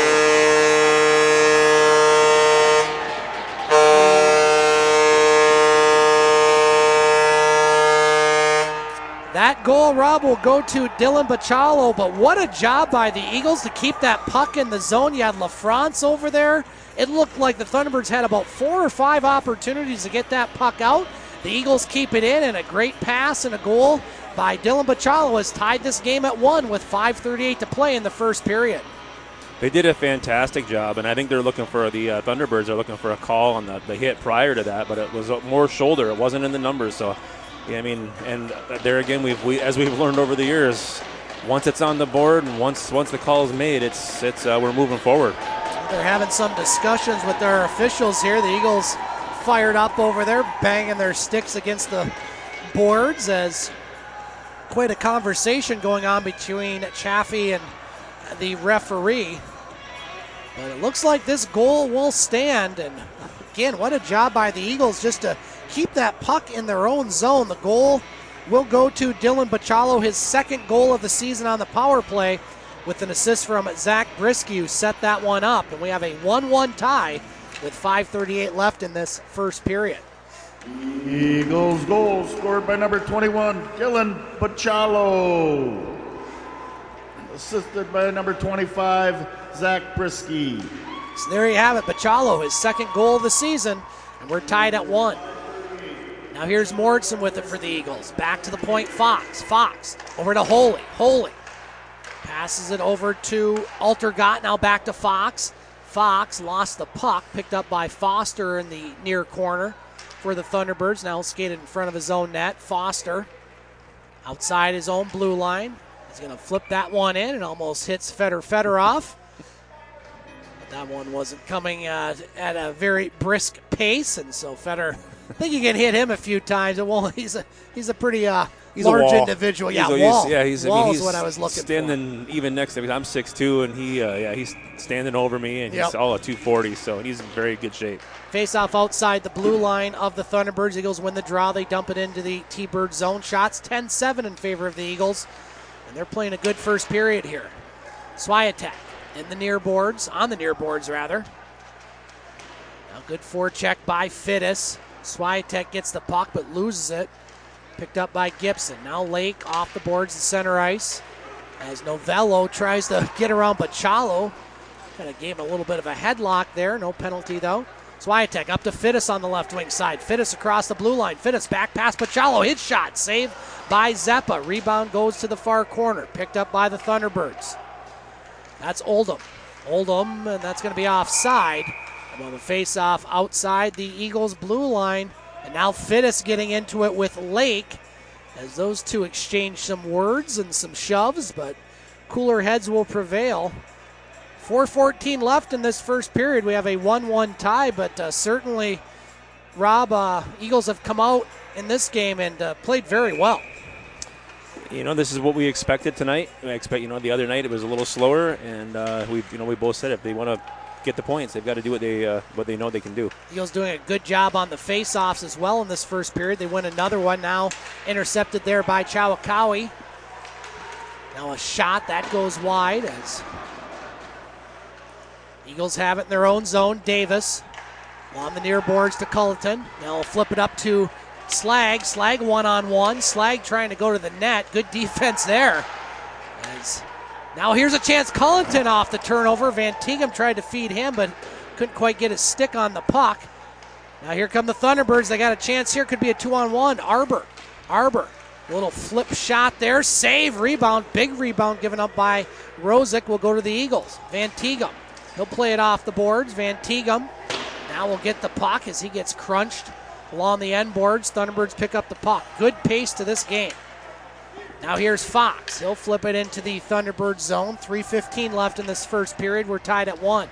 That goal, Rob, will go to Dylan Bachalo, but what a job by the Eagles to keep that puck in the zone. You had LaFrance over there. It looked like the Thunderbirds had about 4 or 5 opportunities to get that puck out. The Eagles keep it in, and a great pass and a goal by Dylan Bachalo has tied this game at 1 with 5:38 to play in the first period. They did a fantastic job, and I think they're looking for the Thunderbirds are looking for a call on the hit prior to that, but it was more shoulder. It wasn't in the numbers, so yeah, I mean, and there again, as we've learned over the years, once it's on the board and once the call is made, it's we're moving forward. They're having some discussions with their officials here. The Eagles fired up over there, banging their sticks against the boards as quite a conversation going on between Chaffee and the referee. But it looks like this goal will stand. And again, what a job by the Eagles just to keep that puck in their own zone. The goal will go to Dylan Bachalo, his second goal of the season on the power play, with an assist from Zach Brisky, who set that one up. And we have a 1-1 tie with 5:38 left in this first period. Eagles goal scored by number 21, Dylan Bachalo. Assisted by number 25, Zach Brisky. So there you have it. Bachalo, his second goal of the season, and we're tied at 1. Now here's Mordson with it for the Eagles. Back to the point, Fox. Fox over to Holy. Holy passes it over to Altergott. Now back to Fox. Fox lost the puck, picked up by Foster in the near corner for the Thunderbirds. Now skated in front of his own net. Foster outside his own blue line. He's going to flip that one in and almost hits Fedorov. But that one wasn't coming at a very brisk pace, and so Fedor, I think you can hit him a few times. Well, he's a pretty large individual. Yeah, wall. He's what I was looking standing for. Even next to me. I'm 6'2", and he's standing over me, and he's all at 240, so he's in very good shape. Face-off outside the blue line of the Thunderbirds. Eagles win the draw. They dump it into the T-Bird zone. Shots 10-7 in favor of the Eagles, and they're playing a good first period here. Swiatek in the near boards, on the near boards rather. Now good forecheck by Fittis. Swiatek gets the puck but loses it. Picked up by Gibson. Now Lake off the boards to center ice as Novello tries to get around Bachalo. Kind of gave him a little bit of a headlock there. No penalty though. Swiatek up to Fittis on the left wing side. Fittis across the blue line. Fittis back past Bachalo. His shot saved by Zeppa. Rebound goes to the far corner. Picked up by the Thunderbirds. That's Oldham. Oldham, and that's going to be offside. Well, the face-off outside the Eagles' blue line. And now Fittis getting into it with Lake as those two exchange some words and some shoves, but cooler heads will prevail. 4:14 left in this first period. We have a 1-1 tie, but certainly, Rob, Eagles have come out in this game and played very well. This is what we expected tonight. I expect, the other night it was a little slower, and we both said if they want to get the points, they've got to do what they know they can do. Eagles doing a good job on the face-offs as well in this first period. They win another one now, intercepted there by Chawakawi. Now a shot that goes wide as Eagles have it in their own zone. Davis on the near boards to Culleton. Now flip it up to Slag. Slag one-on-one. Slag trying to go to the net. Good defense there. Now here's a chance. Culleton off the turnover. Van Tighem tried to feed him, but couldn't quite get his stick on the puck. Now here come the Thunderbirds. They got a chance here. Could be a 2-on-1. Arbor. Little flip shot there. Save. Rebound. Big rebound given up by Rozic. Will go to the Eagles. Van Tighem. He'll play it off the boards. Van Tighem now will get the puck as he gets crunched along the end boards. Thunderbirds pick up the puck. Good pace to this game. Now here's Fox. He'll flip it into the Thunderbird zone. 3:15 left in this first period. We're tied at 1.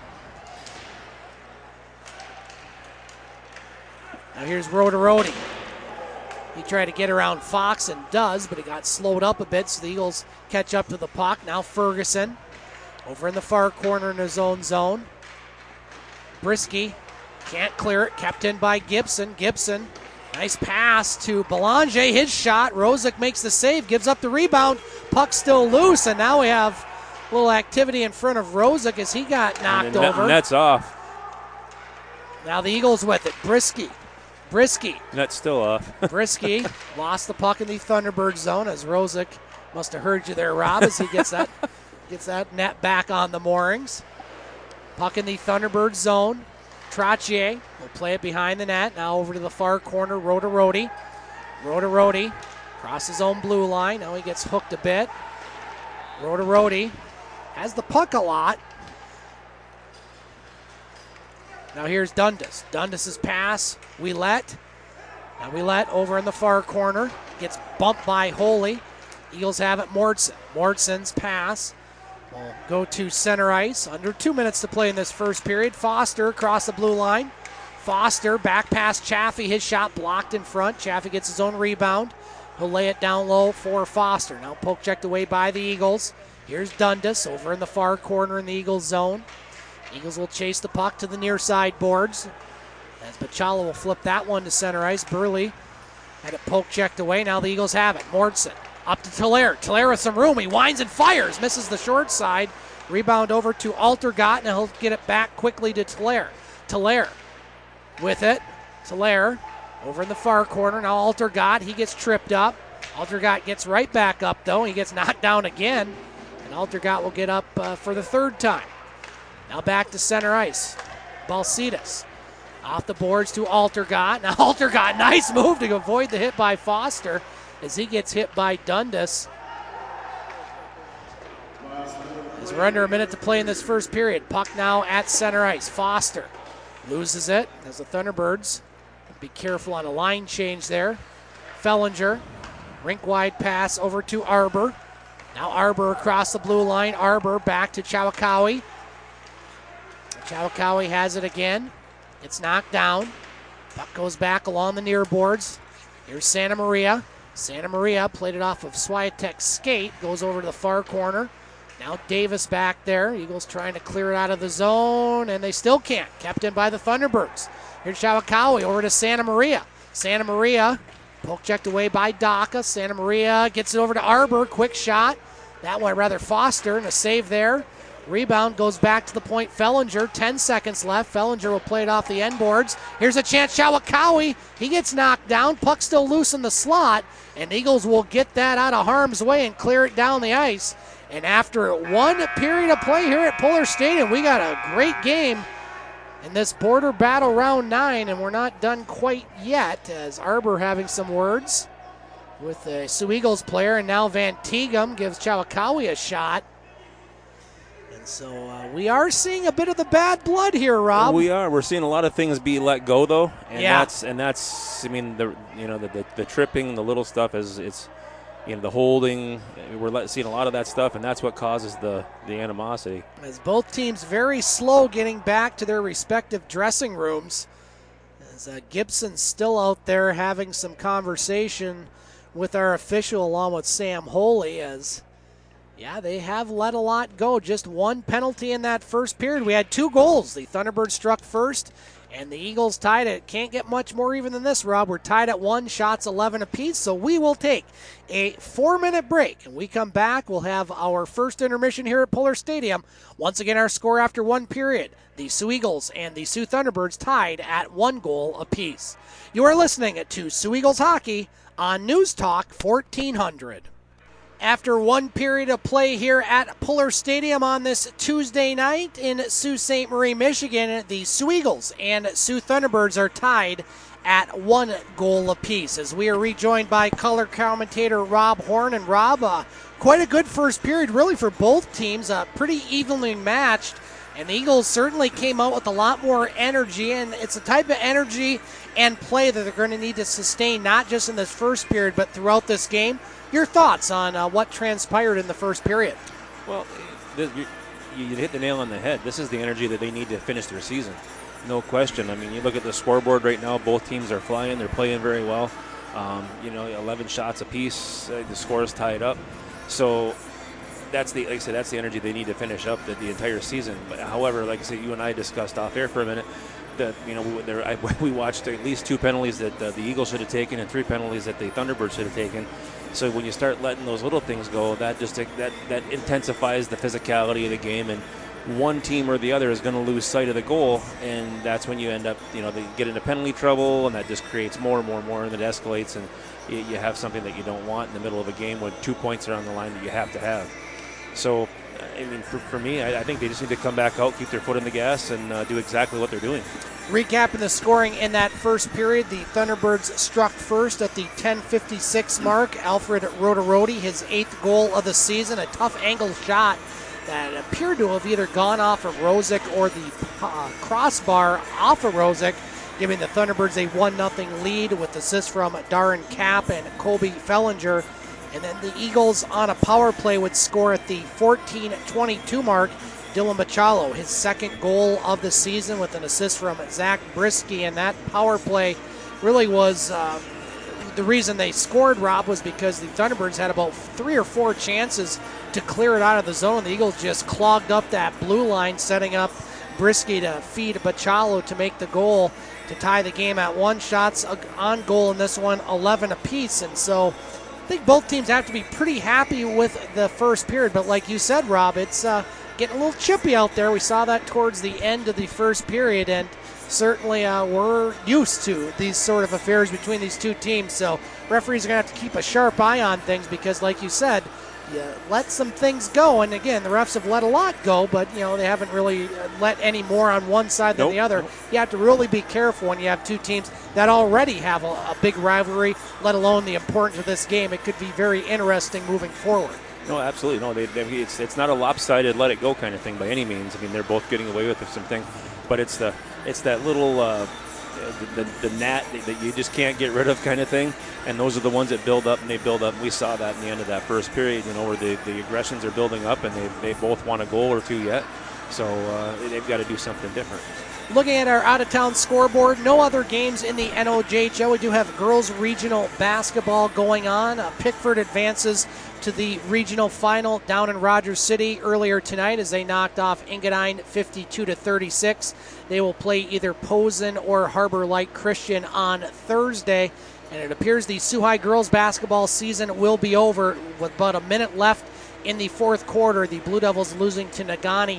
Now here's Rhoda. He tried to get around Fox and does, but he got slowed up a bit, so the Eagles catch up to the puck. Now Ferguson over in the far corner in his own zone. Brisky can't clear it. Kept in by Gibson. Nice pass to Belanger. His shot. Rozic makes the save. Gives up the rebound. Puck still loose. And now we have a little activity in front of Rozic as he got knocked over. Net's off. Now the Eagles with it. Brisky. Net's still off. Brisky lost the puck in the Thunderbird zone as Rozic must have heard you there, Rob, as he gets that net back on the moorings. Puck in the Thunderbird zone. Trottier will play it behind the net. Now over to the far corner, Rhoda across his own blue line. Now he gets hooked a bit. Rhoda has the puck a lot. Now here's Dundas. Dundas's pass. Ouellette over in the far corner. Gets bumped by Holy. Eagles have it. Mortson's pass will go to center ice. Under 2 minutes to play in this first period. Foster across the blue line. Foster back past Chaffee. His shot blocked in front. Chaffee gets his own rebound. He'll lay it down low for Foster. Now poke checked away by the Eagles. Here's Dundas over in the far corner in the Eagles zone. Eagles will chase the puck to the near side boards. As Bachalo will flip that one to center ice. Burley had it poke checked away. Now the Eagles have it. Mordson up to Tiller. Tiller with some room. He winds and fires. Misses the short side. Rebound over to Altergott, and he'll get it back quickly to Tiller. Tiller with it. Tiller Over in the far corner, now Altergott, he gets tripped up. Altergott gets right back up, though. He gets knocked down again, and Altergott will get up for the third time. Now back to center ice. Balsitas off the boards to Altergott. Now Altergott, nice move to avoid the hit by Foster as he gets hit by Dundas. As we're under a minute to play in this first period. Puck now at center ice. Foster loses it as the Thunderbirds be careful on a line change there. Fellinger, rink-wide pass over to Arbor. Now Arbor across the blue line. Arbor back to Chawakawi. Chawakawi has it again. It's knocked down. Puck goes back along the near boards. Here's Santa Maria. Santa Maria played it off of Swiatek's skate. Goes over to the far corner. Now Davis back there. Eagles trying to clear it out of the zone, and they still can't. Kept in by the Thunderbirds. Here's Chawakawi over to Santa Maria. Santa Maria, poke checked away by Daka. Santa Maria gets it over to Arbor. Quick shot. That one rather Foster, and a save there. Rebound goes back to the point. Fellinger, 10 seconds left. Fellinger will play it off the end boards. Here's a chance. Chawakawi, he gets knocked down. Puck still loose in the slot, and Eagles will get that out of harm's way and clear it down the ice. And after one period of play here at Puller Stadium, we got a great game in this border battle round 9, and we're not done quite yet as Arbor having some words with the Sioux Eagles player, and now Van Tegum gives Chawakawi a shot. And so we are seeing a bit of the bad blood here, Rob. We are. We're seeing a lot of things be let go, though, and yeah. that's. I mean, the tripping, the little stuff it's. The holding, we're seeing a lot of that stuff, and that's what causes the animosity. As both teams very slow getting back to their respective dressing rooms. As Gibson's still out there having some conversation with our official along with Sam Holy as, yeah, they have let a lot go. Just one penalty in that first period. We had 2 goals. The Thunderbirds struck first, and the Eagles tied it. Can't get much more even than this, Rob. We're tied at 1, shots 11 apiece, so we will take a 4-minute break. And we come back, we'll have our first intermission here at Puller Stadium. Once again, our score after 1 period. The Sioux Eagles and the Sioux Thunderbirds tied at 1 goal apiece. You are listening to Sioux Eagles Hockey on News Talk 1400. After 1 period of play here at Puller Stadium on this Tuesday night in Sault Ste. Marie, Michigan, the Sioux Eagles and Sioux Thunderbirds are tied at 1 goal apiece. As we are rejoined by color commentator Rob Horn. And Rob, quite a good first period really for both teams, pretty evenly matched. And the Eagles certainly came out with a lot more energy, and it's a type of energy and play that they're going to need to sustain, not just in this first period, but throughout this game. Your thoughts on what transpired in the first period? Well, you hit the nail on the head. This is the energy that they need to finish their season. No question. I mean, you look at the scoreboard right now, both teams are flying. They're playing very well. 11 shots apiece. The score is tied up. So that's the energy they need to finish up the entire season. But however, like I said, you and I discussed off air for a minute that we watched at least 2 penalties that the Eagles should have taken and 3 penalties that the Thunderbirds should have taken. So when you start letting those little things go, that intensifies the physicality of the game, and one team or the other is going to lose sight of the goal, and that's when you end up, they get into penalty trouble, and that just creates more and more and more, and it escalates, and you have something that you don't want in the middle of a game when 2 points are on the line that you have to have. So, I mean, for me, I think they just need to come back out, keep their foot in the gas, and do exactly what they're doing. Recapping the scoring in that first period, the Thunderbirds struck first at the 10:56 mark. Alfred Rodarodi, his 8th goal of the season, a tough angle shot that appeared to have either gone off of Rosick or the crossbar off of Rosick, giving the Thunderbirds a 1-0 lead with assists from Darren Kapp and Kobe Fellinger. And then the Eagles on a power play would score at the 14:22 mark. Dylan Bachalo, his 2nd goal of the season with an assist from Zach Brisky. And that power play really was the reason they scored, Rob, was because the Thunderbirds had about 3 or 4 chances to clear it out of the zone. The Eagles just clogged up that blue line, setting up Brisky to feed Bachalo to make the goal to tie the game at 1. Shots on goal in this one, 11 apiece. And so I think both teams have to be pretty happy with the first period. But like you said, Rob, it's getting a little chippy out there. We saw that towards the end of the first period, and certainly we're used to these sort of affairs between these two teams. So referees are going to have to keep a sharp eye on things because, like you said, you let some things go. And again, the refs have let a lot go, but they haven't really let any more on one side than the other. You have to really be careful when you have two teams that already have a big rivalry, let alone the importance of this game. It could be very interesting moving forward. No, absolutely. No, it's not a lopsided let it go kind of thing by any means. I mean, they're both getting away with something, but it's that little the gnat that you just can't get rid of kind of thing, and those are the ones that build up and they build up. And we saw that in the end of that first period, where the aggressions are building up and they both want a goal or two yet, so they've got to do something different. Looking at our out-of-town scoreboard, no other games in the NOJHL. We do have girls regional basketball going on. Pickford advances to the regional final down in Rogers City earlier tonight as they knocked off Engadine 52-36. They will play either Posen or Harbor Light Christian on Thursday. And it appears the Sioux High girls basketball season will be over with about a minute left in the fourth quarter. The Blue Devils losing to Negaunee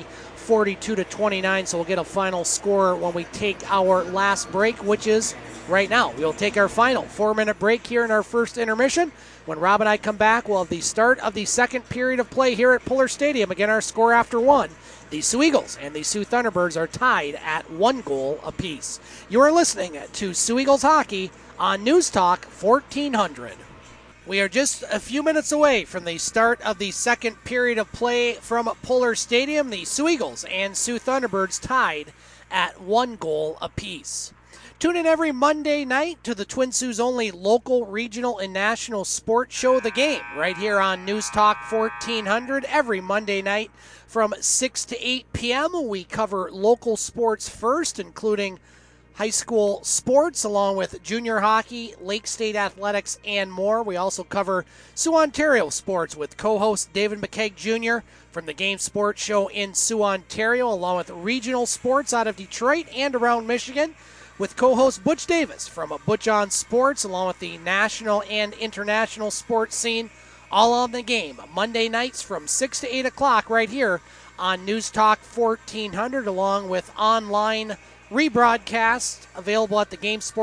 42-29, so we'll get a final score when we take our last break, which is right now. We'll take our final 4-minute break here in our first intermission. When Rob and I come back, we'll have the start of the second period of play here at Puller Stadium. Again, our score after one. The Sioux Eagles and the Sioux Thunderbirds are tied at 1 goal apiece. You are listening to Sioux Eagles Hockey on News Talk 1400. We are just a few minutes away from the start of the second period of play from Puller Stadium. The Sioux Eagles and Sioux Thunderbirds tied at 1 goal apiece. Tune in every Monday night to the Twin Sioux' only local, regional, and national sports show, The Game, right here on News Talk 1400. Every Monday night from 6 to 8 p.m. We cover local sports first, including high school sports, along with junior hockey, Lake State athletics, and more. We also cover Sioux Ontario sports with co-host David McKeag Jr. from the Game Sports Show in Sioux, Ontario, along with regional sports out of Detroit and around Michigan with co-host Butch Davis from Butch on Sports, along with the national and international sports scene, all on The Game. Monday nights from 6 to 8 o'clock right here on News Talk 1400, along with online rebroadcast available at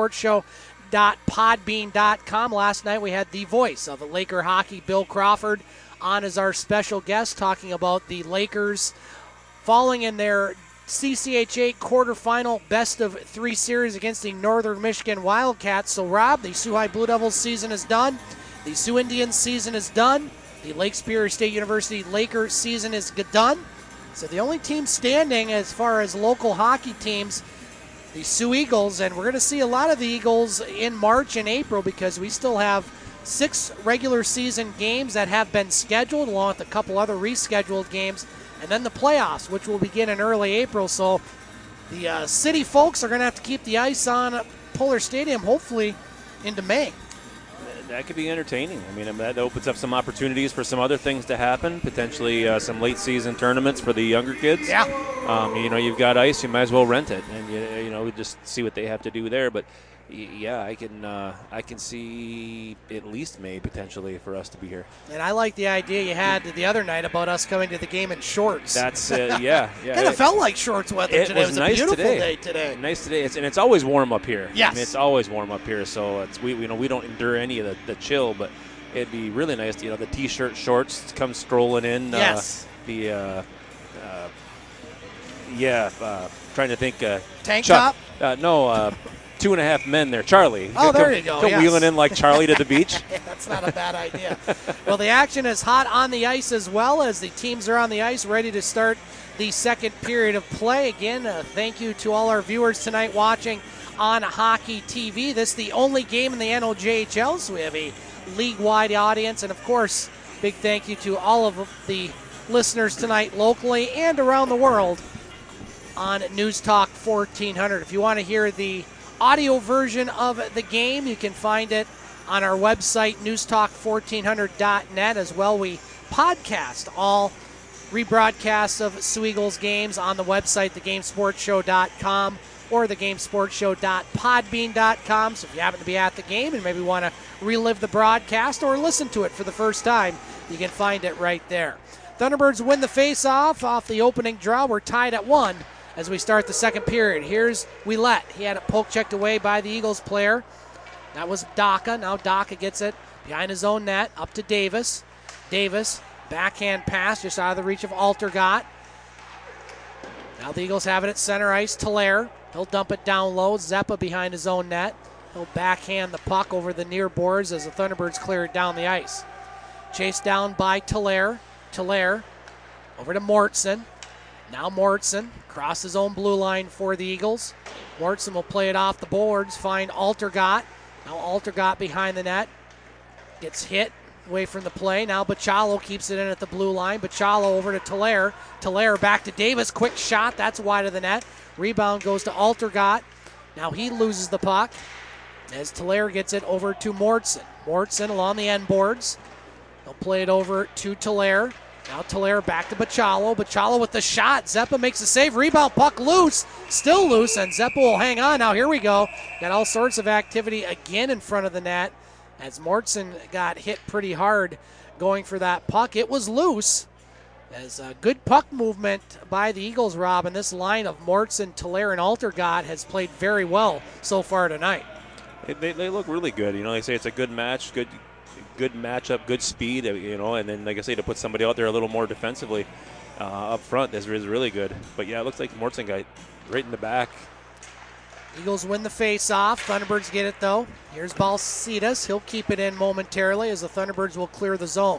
thegamesportshow.podbean.com. Last night we had the voice of Laker hockey, Bill Crawford, on as our special guest, talking about the Lakers falling in their CCHA quarterfinal best-of-3 series against the Northern Michigan Wildcats. So, Rob, the Sioux High Blue Devils season is done. The Sioux Indians season is done. The Lake Superior State University Lakers season is done. So the only team standing as far as local hockey teams, the Sioux Eagles, and we're going to see a lot of the Eagles in March and April because we still have 6 regular season games that have been scheduled, along with a couple other rescheduled games, and then the playoffs, which will begin in early April. So the city folks are going to have to keep the ice on Puller Stadium, hopefully into May. That could be entertaining. I mean, that opens up some opportunities for some other things to happen, potentially some late season tournaments for the younger kids. Yeah. You've got ice, you might as well rent it, and just see what they have to do there. But yeah, I can see at least May potentially for us to be here. And I like the idea you had the other night about us coming to the game in shorts. That's yeah. Kind of felt like shorts weather today. It was nice a beautiful today. day today. Nice today, and it's always warm up here. Yes, I mean, it's always warm up here. So we don't endure any of the chill, but it'd be really nice. The t-shirt, shorts come strolling in. Yes. Trying to think. Tank Chuck, top. No. 2.5 Men there. Charlie. Oh, there you go. Yes. Wheeling in like Charlie to the beach. That's not a bad idea. Well, the action is hot on the ice as well, as the teams are on the ice ready to start the second period of play. Again, thank you to all our viewers tonight watching on Hockey TV. This is the only game in the NOJHL, so we have a league-wide audience. And, of course, big thank you to all of the listeners tonight locally and around the world on News Talk 1400. If you want to hear the audio version of the game, you can find it on our website, newstalk1400.net. As well, we podcast all rebroadcasts of Sioux Eagles games on the website, thegamesportshow.com or thegamesportshow.podbean.com. So if you happen to be at the game and maybe want to relive the broadcast or listen to it for the first time, you can find it right there. Thunderbirds win the face-off off the opening draw. We're tied at 1 as we start the second period. Here's Ouellette. He had it poke checked away by the Eagles player. That was Daka. Now Daka gets it behind his own net, up to Davis. Davis, backhand pass just out of the reach of Altergott. Now the Eagles have it at center ice. Tolaire, he'll dump it down low. Zeppa behind his own net. He'll backhand the puck over the near boards as the Thunderbirds clear it down the ice. Chased down by Tolaire. Tolaire over to Mortson. Now Mortson across his own blue line for the Eagles. Mortson will play it off the boards, find Altergott. Now Altergott behind the net. Gets hit away from the play. Now Bachalo keeps it in at the blue line. Bachalo over to Tolaire. Tolaire back to Davis. Quick shot. That's wide of the net. Rebound goes to Altergott. Now he loses the puck as Tolaire gets it over to Mortson. Mortson along the end boards. He'll play it over to Tolaire. Now Tolaire back to Bachalo. Bachalo with the shot. Zeppa makes a save. Rebound puck loose. Still loose, and Zeppa will hang on. Now here we go. Got all sorts of activity again in front of the net as Mortson got hit pretty hard going for that puck. It was loose. As a good puck movement by the Eagles, Rob, and this line of Mortson, Tolaire, and Altergott has played very well so far tonight. They look really good. They say it's a good match, good matchup, good speed, and then, like I say, to put somebody out there a little more defensively up front is really good. But, yeah, it looks like Mortson got right in the back. Eagles win the face-off. Thunderbirds get it, though. Here's Balsitas. He'll keep it in momentarily as the Thunderbirds will clear the zone.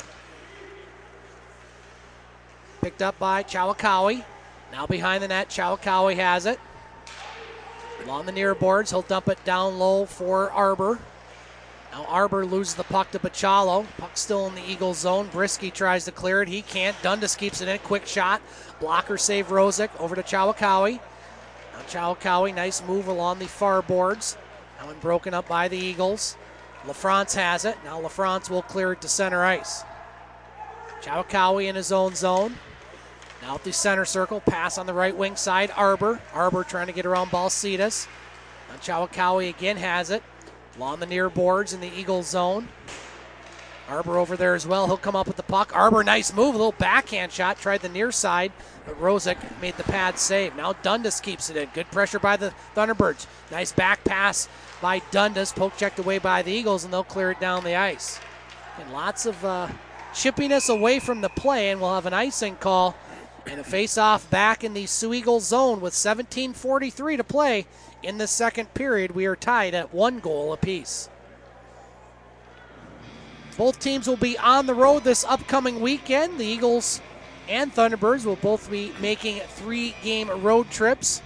Picked up by Chawakawi. Now behind the net, Chawakawi has it. Along the near boards, he'll dump it down low for Arbor. Now Arbor loses the puck to Bachalo. Puck still in the Eagles zone. Brisky tries to clear it. He can't. Dundas keeps it in. Quick shot. Blocker save Rosick. Over to Chawakawi. Now Chawakawi, nice move along the far boards. Now when broken up by the Eagles. LaFrance has it. Now LaFrance will clear it to center ice. Chawakawi in his own zone. Now at the center circle. Pass on the right wing side. Arbor. Arbor trying to get around Balsitas. Now Chawakawi again has it. Along the near boards in the Eagles zone. Arbor over there as well. He'll come up with the puck. Arbor, nice move. A little backhand shot. Tried the near side, but Rosick made the pad save. Now Dundas keeps it in. Good pressure by the Thunderbirds. Nice back pass by Dundas. Poke checked away by the Eagles, and they'll clear it down the ice. And lots of chippiness away from the play, and we'll have an icing call. And a face-off back in the Sioux Eagles zone with 17:43 to play in the second period. We are tied at 1 goal apiece. Both teams will be on the road this upcoming weekend. The Eagles and Thunderbirds will both be making 3-game road trips.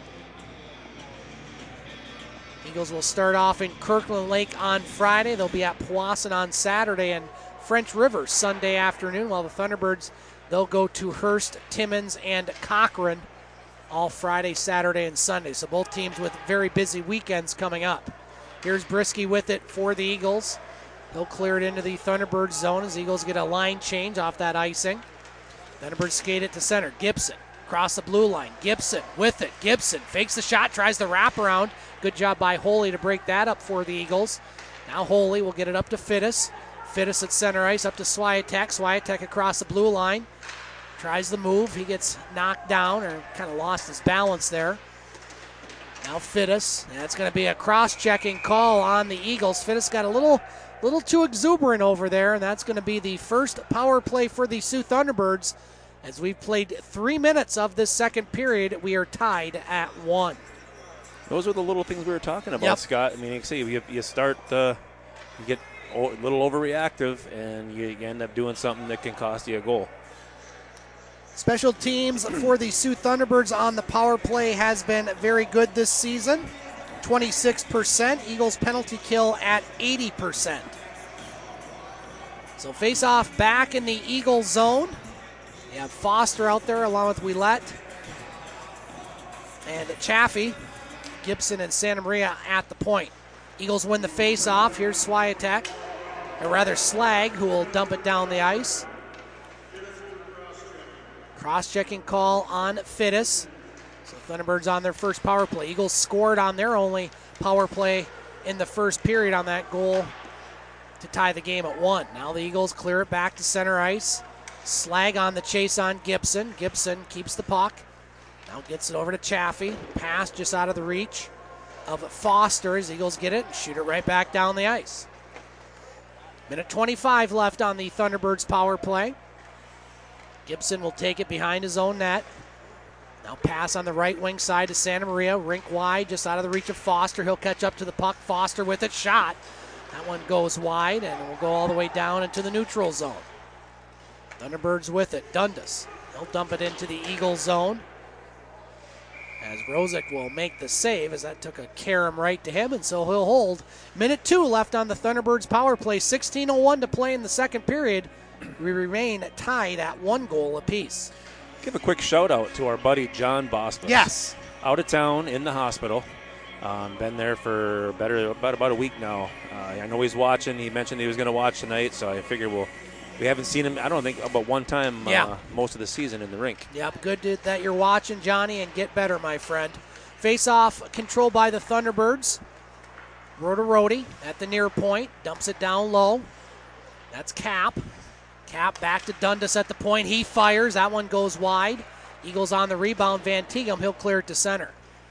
Eagles will start off in Kirkland Lake on Friday. They'll be at Powassan on Saturday and French River Sunday afternoon, while the Thunderbirds, they'll go to Hearst, Timmins, and Cochrane all Friday, Saturday, and Sunday. So both teams with very busy weekends coming up. Here's Brisky with it for the Eagles. He'll clear it into the Thunderbird zone as the Eagles get a line change off that icing. Thunderbirds skate it to center. Gibson across the blue line. Gibson with it. Gibson fakes the shot, tries the wraparound. Good job by Holy to break that up for the Eagles. Now Holy will get it up to Fittis. Fittis at center ice up to Swiatek. Swiatek across the blue line. Tries the move. He gets knocked down or kind of lost his balance there. Now Fittis. That's going to be a cross-checking call on the Eagles. Fittis got a little too exuberant over there, and that's going to be the first power play for the Sioux Thunderbirds. As we've played 3 minutes of this second period, we are tied at 1. Those are the little things we were talking about, yep. Scott. I mean, you see, you start, you get a little overreactive, and you end up doing something that can cost you a goal. Special teams for the Sioux Thunderbirds on the power play has been very good this season. 26%. Eagles penalty kill at 80%. So face off back in the Eagles zone. You have Foster out there along with Ouellette and Chaffee. Gibson and Santa Maria at the point. Eagles win the face off. Here's Swiatek, or rather Slag, who will dump it down the ice. Cross-checking call on Fittis. So Thunderbirds on their first power play. Eagles scored on their only power play in the first period on that goal to tie the game at 1. Now the Eagles clear it back to center ice. Slag on the chase on Gibson. Gibson keeps the puck. Now gets it over to Chaffee. Pass just out of the reach of Foster as Eagles get it and shoot it right back down the ice. Minute 25 left on the Thunderbirds power play. Gibson will take it behind his own net. Now pass on the right wing side to Santa Maria. Rink wide, just out of the reach of Foster. He'll catch up to the puck. Foster with it. Shot. That one goes wide and will go all the way down into the neutral zone. Thunderbirds with it. Dundas. He'll dump it into the Eagle zone. As Rosick will make the save, as that took a carom right to him, and so he'll hold. Minute 2 left on the Thunderbirds power play. 16:01 to play in the second period. We remain tied at 1 goal apiece. Give a quick shout out to our buddy John Boston. Yes. Out of town in the hospital. Been there for about a week now. I know he's watching. He mentioned he was going to watch tonight, so I figure we haven't seen him, I don't think, about one time most of the season in the rink. Yep, good that you're watching, Johnny, and get better, my friend. Face-off controlled by the Thunderbirds. Rhodey at the near point, dumps it down low. That's Cap. Cap back to Dundas at the point. He fires. That one goes wide. Eagles on the rebound. Van Tighem, he'll clear it to center.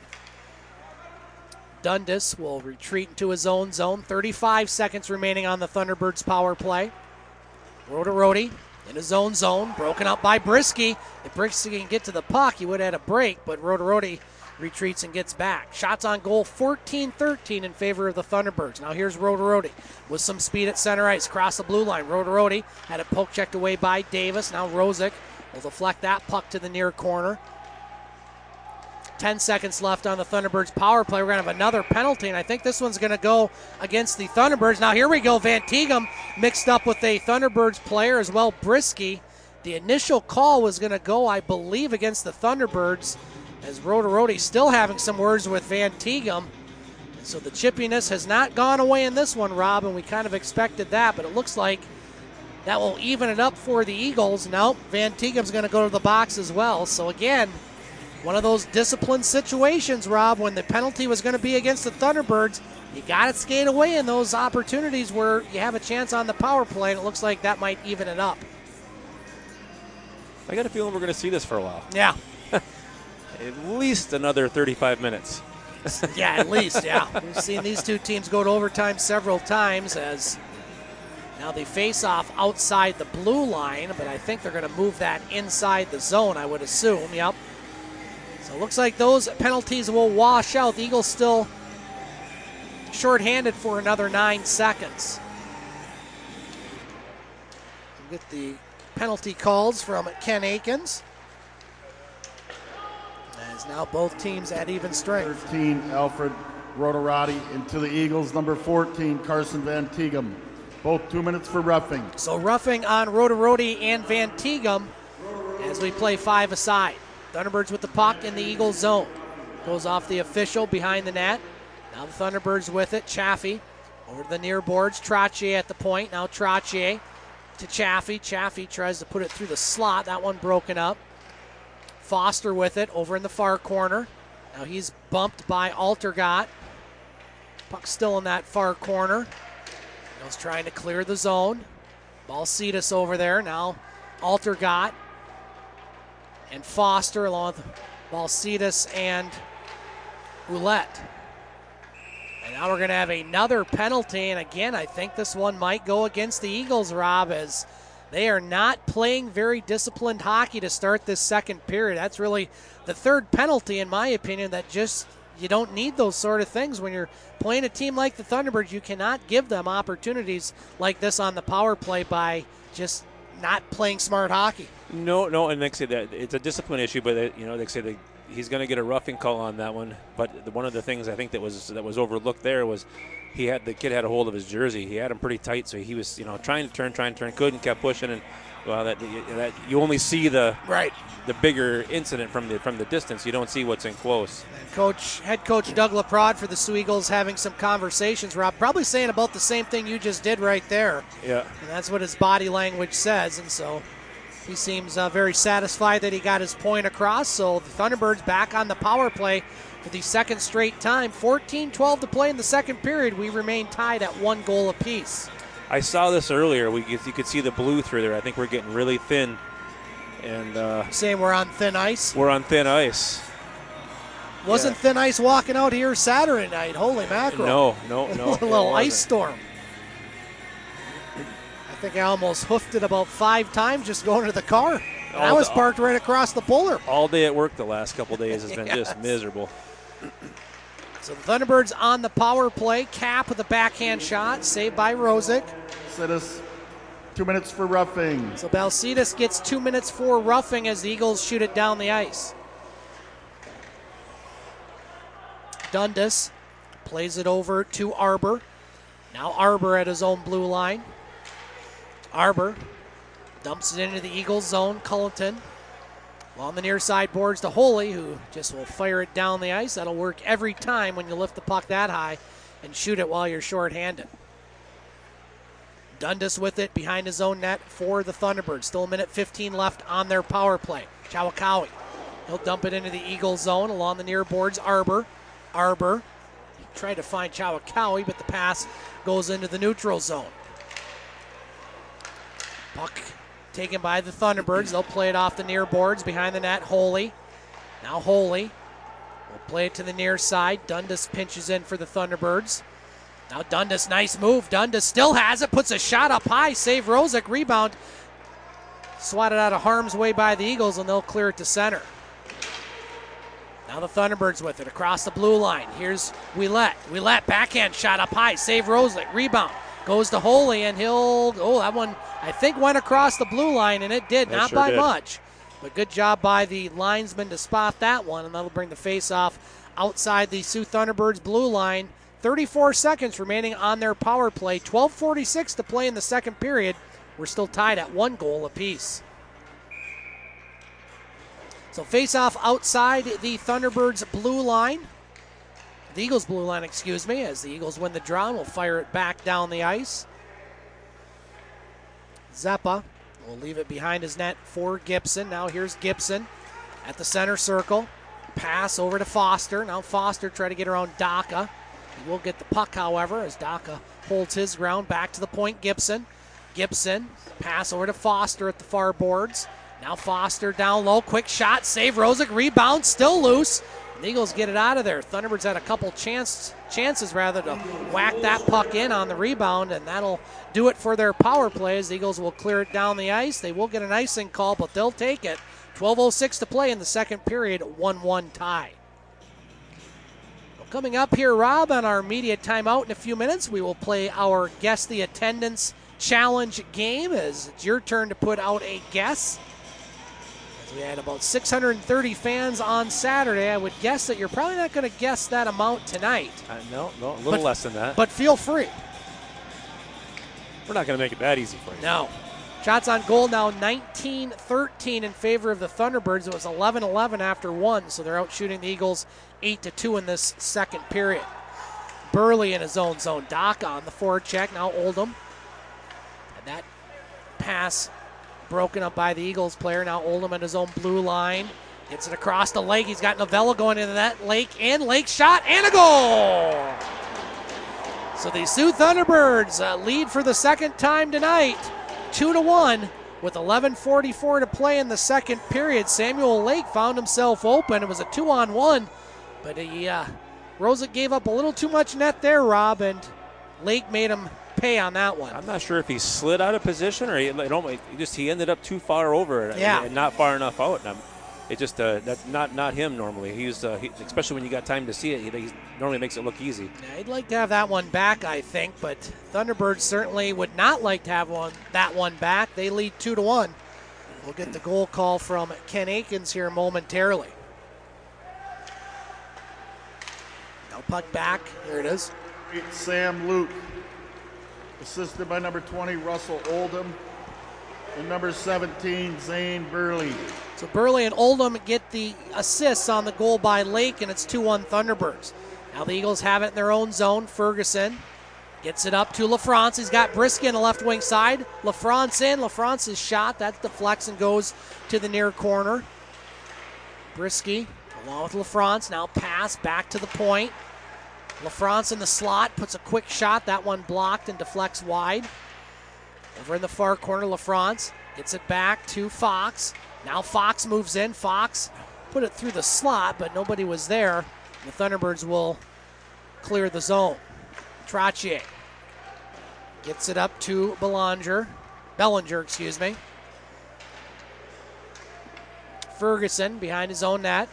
Dundas will retreat into his own zone. 35 seconds remaining on the Thunderbirds power play. Rhodey in his own zone, broken up by Brisky. If Brisky can get to the puck, he would have had a break, but Rhodey retreats and gets back. Shots on goal, 14-13 in favor of the Thunderbirds. Now here's Rhodey with some speed at center ice, cross the blue line. Rhodey had a poke checked away by Davis. Now Rosick will deflect that puck to the near corner. 10 seconds left on the Thunderbirds power play. We're going to have another penalty, and I think this one's going to go against the Thunderbirds. Now here we go. Van Tighem mixed up with a Thunderbirds player as well, Brisky. The initial call was going to go, I believe, against the Thunderbirds, as Rhodey still having some words with Van Tighem. And so the chippiness has not gone away in this one, Rob, and we kind of expected that, but it looks like that will even it up for the Eagles. Nope, Van Tighem's going to go to the box as well. So again, one of those disciplined situations, Rob, when the penalty was going to be against the Thunderbirds. You got to skate away in those opportunities where you have a chance on the power play, and it looks like that might even it up. I got a feeling we're going to see this for a while. Yeah. At least another 35 minutes. Yeah, at least, yeah. We've seen these two teams go to overtime several times, as now they face off outside the blue line, but I think they're going to move that inside the zone, I would assume. Yep. So it looks like those penalties will wash out. The Eagles still shorthanded for another 9 seconds. We'll get the penalty calls from Ken Akins. As now both teams at even strength. 13, Alfred Rhodey, into the Eagles, number 14, Carson Van Tighem. Both 2 minutes for roughing. So roughing on Rhodey and Van Tighem as we play 5 aside. Thunderbirds with the puck in the Eagles zone. Goes off the official behind the net. Now the Thunderbirds with it. Chaffee over to the near boards. Trottier at the point. Now Trottier to Chaffee. Chaffee tries to put it through the slot. That one broken up. Foster with it over in the far corner. Now he's bumped by Altergott. Puck still in that far corner. He's trying to clear the zone. Balcetis over there. Now Altergott and Foster along with Balcetis and Ouellette. And now we're going to have another penalty, and again, I think this one might go against the Eagles, Rob, as they are not playing very disciplined hockey to start this second period. That's really the third penalty, in my opinion, that just, you don't need those sort of things. When you're playing a team like the Thunderbirds, you cannot give them opportunities like this on the power play by just not playing smart hockey. No, and they say that it's a discipline issue, but they say that he's going to get a roughing call on that one. But one of the things I think that was overlooked there was the kid had a hold of his jersey. He had him pretty tight, so he was trying to turn, couldn't, kept pushing, and well, that you only see the bigger incident from the distance. You don't see what's in close. Head coach Doug LaPrade for the Sioux Eagles having some conversations, Rob, probably saying about the same thing you just did right there. Yeah, and that's what his body language says, and so he seems very satisfied that he got his point across. So the Thunderbirds back on the power play for the second straight time. 14-12 to play in the second period. We remain tied at 1 goal apiece. I saw this earlier. You could see the blue through there. I think we're getting really thin. And saying we're on thin ice? We're on thin ice. Wasn't thin ice walking out here Saturday night. Holy mackerel. No. A little ice storm. I think I almost hoofed it about 5 times just going to the car. I was parked right across the puller. All day at work the last couple days has been just miserable. So the Thunderbirds on the power play. Cap with a backhand shot, saved by Rosick. Sidis, 2 minutes for roughing. So Balcetis gets 2 minutes for roughing as the Eagles shoot it down the ice. Dundas plays it over to Arbor. Now Arbor at his own blue line. Arbor dumps it into the Eagles zone. Culleton on the near side boards to Holy, who just will fire it down the ice. That'll work every time when you lift the puck that high and shoot it while you're shorthanded. Dundas with it behind his own net for the Thunderbirds. Still a minute 15 left on their power play. Chawakawi. He'll dump it into the Eagles zone along the near boards. Arbor. He tried to find Chawakawi, but the pass goes into the neutral zone. Puck taken by the Thunderbirds. They'll play it off the near boards behind the net. Holy. Now Holy will play it to the near side. Dundas pinches in for the Thunderbirds. Now Dundas, nice move. Dundas still has it, puts a shot up high. Save Rosick, rebound. Swatted out of harm's way by the Eagles, and they'll clear it to center. Now the Thunderbirds with it across the blue line. Here's Ouellette. Ouellette, backhand shot up high. Save Rosick, rebound. Goes to Holy, and that one I think went across the blue line, and it did, not sure by did. much. But good job by the linesman to spot that one, and that'll bring the face-off outside the Sioux Thunderbirds blue line. 34 seconds remaining on their power play. 12:46 to play in the second period. We're still tied at 1 goal apiece. So face-off outside the Thunderbirds blue line. The Eagles blue line, excuse me, as the Eagles win the draw and will fire it back down the ice. Zeppa will leave it behind his net for Gibson. Now here's Gibson at the center circle. Pass over to Foster. Now Foster try to get around Daka. He will get the puck, however, as Daka holds his ground. Back to the point, Gibson. Gibson, pass over to Foster at the far boards. Now Foster down low, quick shot, save Rosick, rebound, still loose. The Eagles get it out of there. Thunderbirds had a couple chances to whack that puck in on the rebound, and that'll do it for their power plays. The Eagles will clear it down the ice. They will get an icing call, but they'll take it. 12:06 to play in the second period, 1-1 tie. Well, coming up here, Rob, on our media timeout in a few minutes, we will play our Guess the Attendance Challenge game, as it's your turn to put out a guess. We had about 630 fans on Saturday. I would guess that you're probably not going to guess that amount tonight. No, a little less than that. But feel free. We're not going to make it that easy for you. No. Shots on goal now 19-13 in favor of the Thunderbirds. It was 11-11 after 1, so they're out shooting the Eagles 8-2 in this second period. Burley in his own zone. Daka on the forward check. Now Oldham. And that pass broken up by the Eagles player. Now Oldham at his own blue line. Gets it across the leg. He's got Novello going into that. Lake shot and a goal! So the Sioux Thunderbirds lead for the second time tonight, 2-1, with 11:44 to play in the second period. Samuel Lake found himself open. It was a 2-on-1, but Rosick gave up a little too much net there, Rob, and Lake made him pay on that one. I'm not sure if he slid out of position or he ended up too far over it and not far enough out. And it just that's not him normally. He's especially when you got time to see it. He normally makes it look easy. Yeah, he'd like to have that one back, I think, but Thunderbirds certainly would not like to have that one back. They lead 2-1. We'll get the goal call from Ken Akins here momentarily. Now puck back. There it is. Sam Luke, assisted by number 20, Russell Oldham, and number 17, Zane Burley. So Burley and Oldham get the assists on the goal by Lake, and it's 2-1 Thunderbirds. Now the Eagles have it in their own zone. Ferguson gets it up to LaFrance. He's got Brisky on the left wing side. LaFrance in. LaFrance's shot. That deflects and goes to the near corner. Brisky along with LaFrance. Now pass back to the point. LaFrance in the slot puts a quick shot. That one blocked and deflects wide. Over in the far corner, LaFrance gets it back to Fox. Now Fox moves in. Fox put it through the slot, but nobody was there. The Thunderbirds will clear the zone. Trottier gets it up to Bellinger, excuse me. Ferguson behind his own net.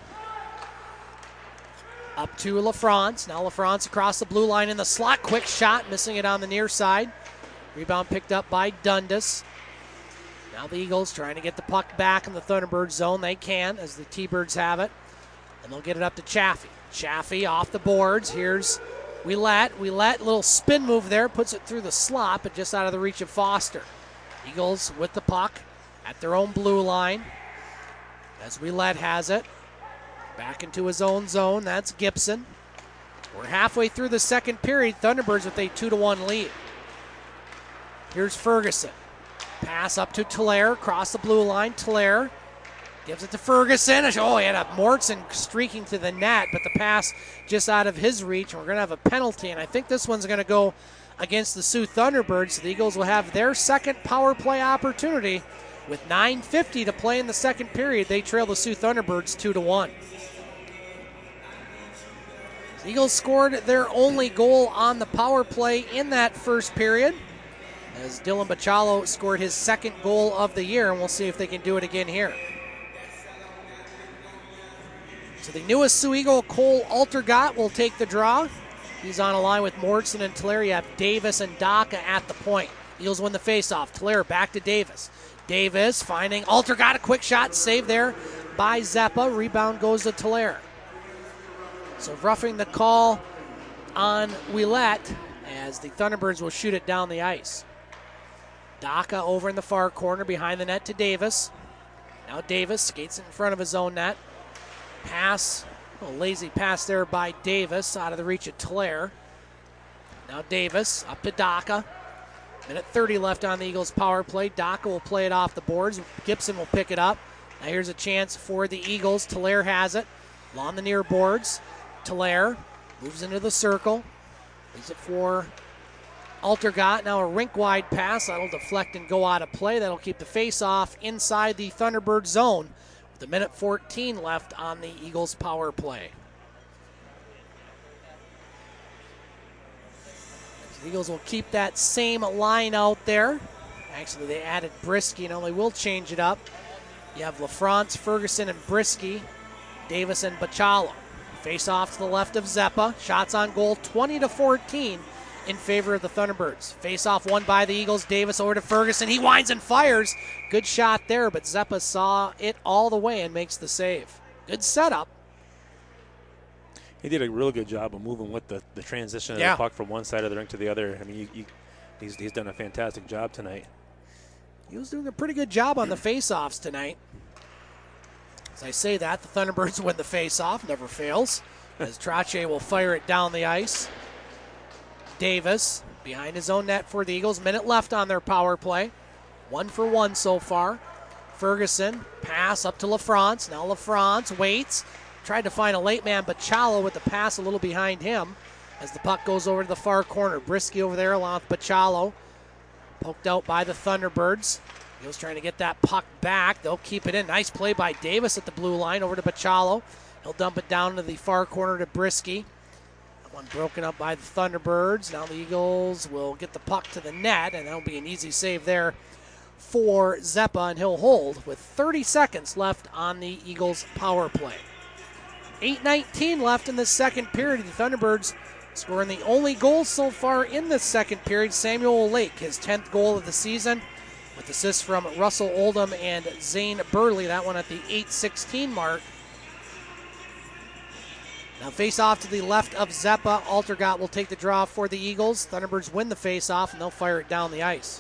Up to LaFrance. Now LaFrance across the blue line in the slot. Quick shot, missing it on the near side. Rebound picked up by Dundas. Now the Eagles trying to get the puck back in the Thunderbird zone. They can, as the T-Birds have it. And they'll get it up to Chaffee. Chaffee off the boards. Here's Ouellette. Little spin move there. Puts it through the slot, but just out of the reach of Foster. Eagles with the puck at their own blue line. As Ouellette has it. Back into his own zone. That's Gibson. We're halfway through the second period. Thunderbirds with a 2-1 lead. Here's Ferguson. Pass up to Tlair, across the blue line. Tlair gives it to Ferguson. Oh, he had a Mortson streaking to the net, but the pass just out of his reach. We're going to have a penalty, and I think this one's going to go against the Sioux Thunderbirds. The Eagles will have their second power play opportunity. With 9:50 to play in the second period, they trail the Sioux Thunderbirds 2-1. The Eagles scored their only goal on the power play in that first period, as Dylan Baccialo scored his second goal of the year, and we'll see if they can do it again here. So the newest Sioux Eagle, Cole Altergott, will take the draw. He's on a line with Mortson and Tlair. You have Davis and Daka at the point. Eagles win the faceoff. Tlair back to Davis. Davis finding Altergott, a quick shot, save there by Zeppa. Rebound goes to Tlair. So roughing the call on Ouellette, as the Thunderbirds will shoot it down the ice. Daka over in the far corner behind the net to Davis. Now Davis skates in front of his own net. Pass, a lazy pass there by Davis out of the reach of Tlair. Now Davis up to Daka. Minute 30 left on the Eagles' power play. Daka will play it off the boards. Gibson will pick it up. Now here's a chance for the Eagles. Tlair has it along the near boards. Tlair moves into the circle. Leaves it for Altergott. Now a rink-wide pass. That'll deflect and go out of play. That'll keep the face-off inside the Thunderbird zone with a minute 14 left on the Eagles' power play. The Eagles will keep that same line out there. Actually, they added Brisky. Now they will change it up. You have LaFrance, Ferguson, and Brisky. Davis and Baccialo. Face off to the left of Zeppa. Shots on goal 20-14 in favor of the Thunderbirds. Face off won by the Eagles. Davis over to Ferguson. He winds and fires. Good shot there, but Zeppa saw it all the way and makes the save. Good setup. He did a really good job of moving with the transition of the puck from one side of the rink to the other. I mean, he's done a fantastic job tonight. He was doing a pretty good job on the face-offs tonight. As I say that, the Thunderbirds win the face-off, never fails, as Trottier will fire it down the ice. Davis behind his own net for the Eagles. Minute left on their power play. 1 for 1 so far. Ferguson, pass up to LaFrance. Now LaFrance waits. Tried to find a late man, Baccialo with the pass a little behind him as the puck goes over to the far corner. Brisky over there along with Baccialo. Poked out by the Thunderbirds. Eagles trying to get that puck back. They'll keep it in. Nice play by Davis at the blue line over to Baccialo. He'll dump it down to the far corner to Brisky. That one broken up by the Thunderbirds. Now the Eagles will get the puck to the net, and that'll be an easy save there for Zeppa, and he'll hold with 30 seconds left on the Eagles' power play. 8:19 left in the second period. The Thunderbirds scoring the only goal so far in the second period. Samuel Lake, his 10th goal of the season, with assists from Russell Oldham and Zane Burley. That one at the 8:16 mark. Now face off to the left of Zeppa. Altergott will take the draw for the Eagles. Thunderbirds win the face off, and they'll fire it down the ice.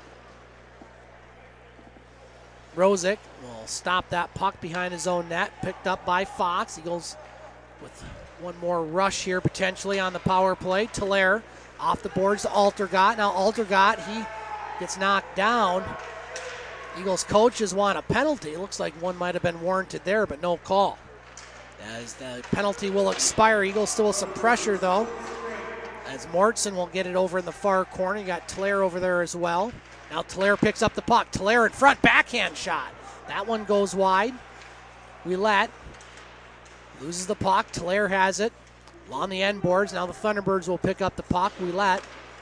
Rosick will stop that puck behind his own net, picked up by Fox. Eagles with one more rush here potentially on the power play. Tlair off the boards to Altergott. Now Altergott, he gets knocked down. Eagles coaches want a penalty. It looks like one might have been warranted there, but no call. As the penalty will expire, Eagles still with some pressure though, as Mortson will get it over in the far corner. You got Tlair over there as well. Now Tulare picks up the puck. Tulare in front, backhand shot. That one goes wide. Ouellette loses the puck. Tulare has it along the end boards. Now the Thunderbirds will pick up the puck. Ouellette.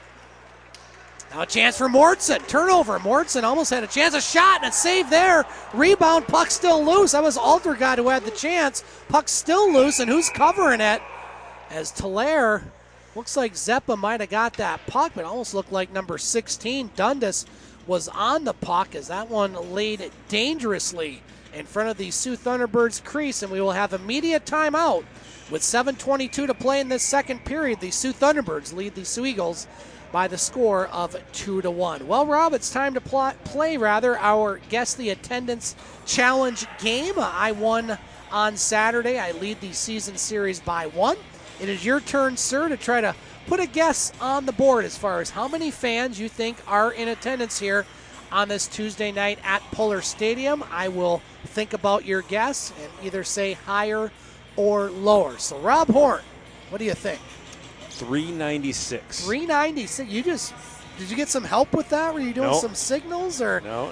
Now a chance for Mortson. Turnover. Mortson almost had a chance. A shot and a save there. Rebound. Puck still loose. That was Altergott who had the chance. Puck still loose, and who's covering it? As Tulare, looks like Zeppa might have got that puck, but almost looked like number 16, Dundas, was on the puck as that one laid dangerously in front of the Sioux Thunderbirds crease, and we will have immediate timeout with 7:22 to play in this second period. The Sioux Thunderbirds lead the Sioux Eagles by the score of 2-1. Well, Rob, it's time to play our Guess the Attendance Challenge game. I won on Saturday. I lead the season series by 1. It is your turn, sir, to try to put a guess on the board as far as how many fans you think are in attendance here on this Tuesday night at Puller Stadium. I will think about your guess and either say higher or lower. So, Rob Horn, what do you think? 396. 396. Did you get some help with that? Were you doing some signals or? No.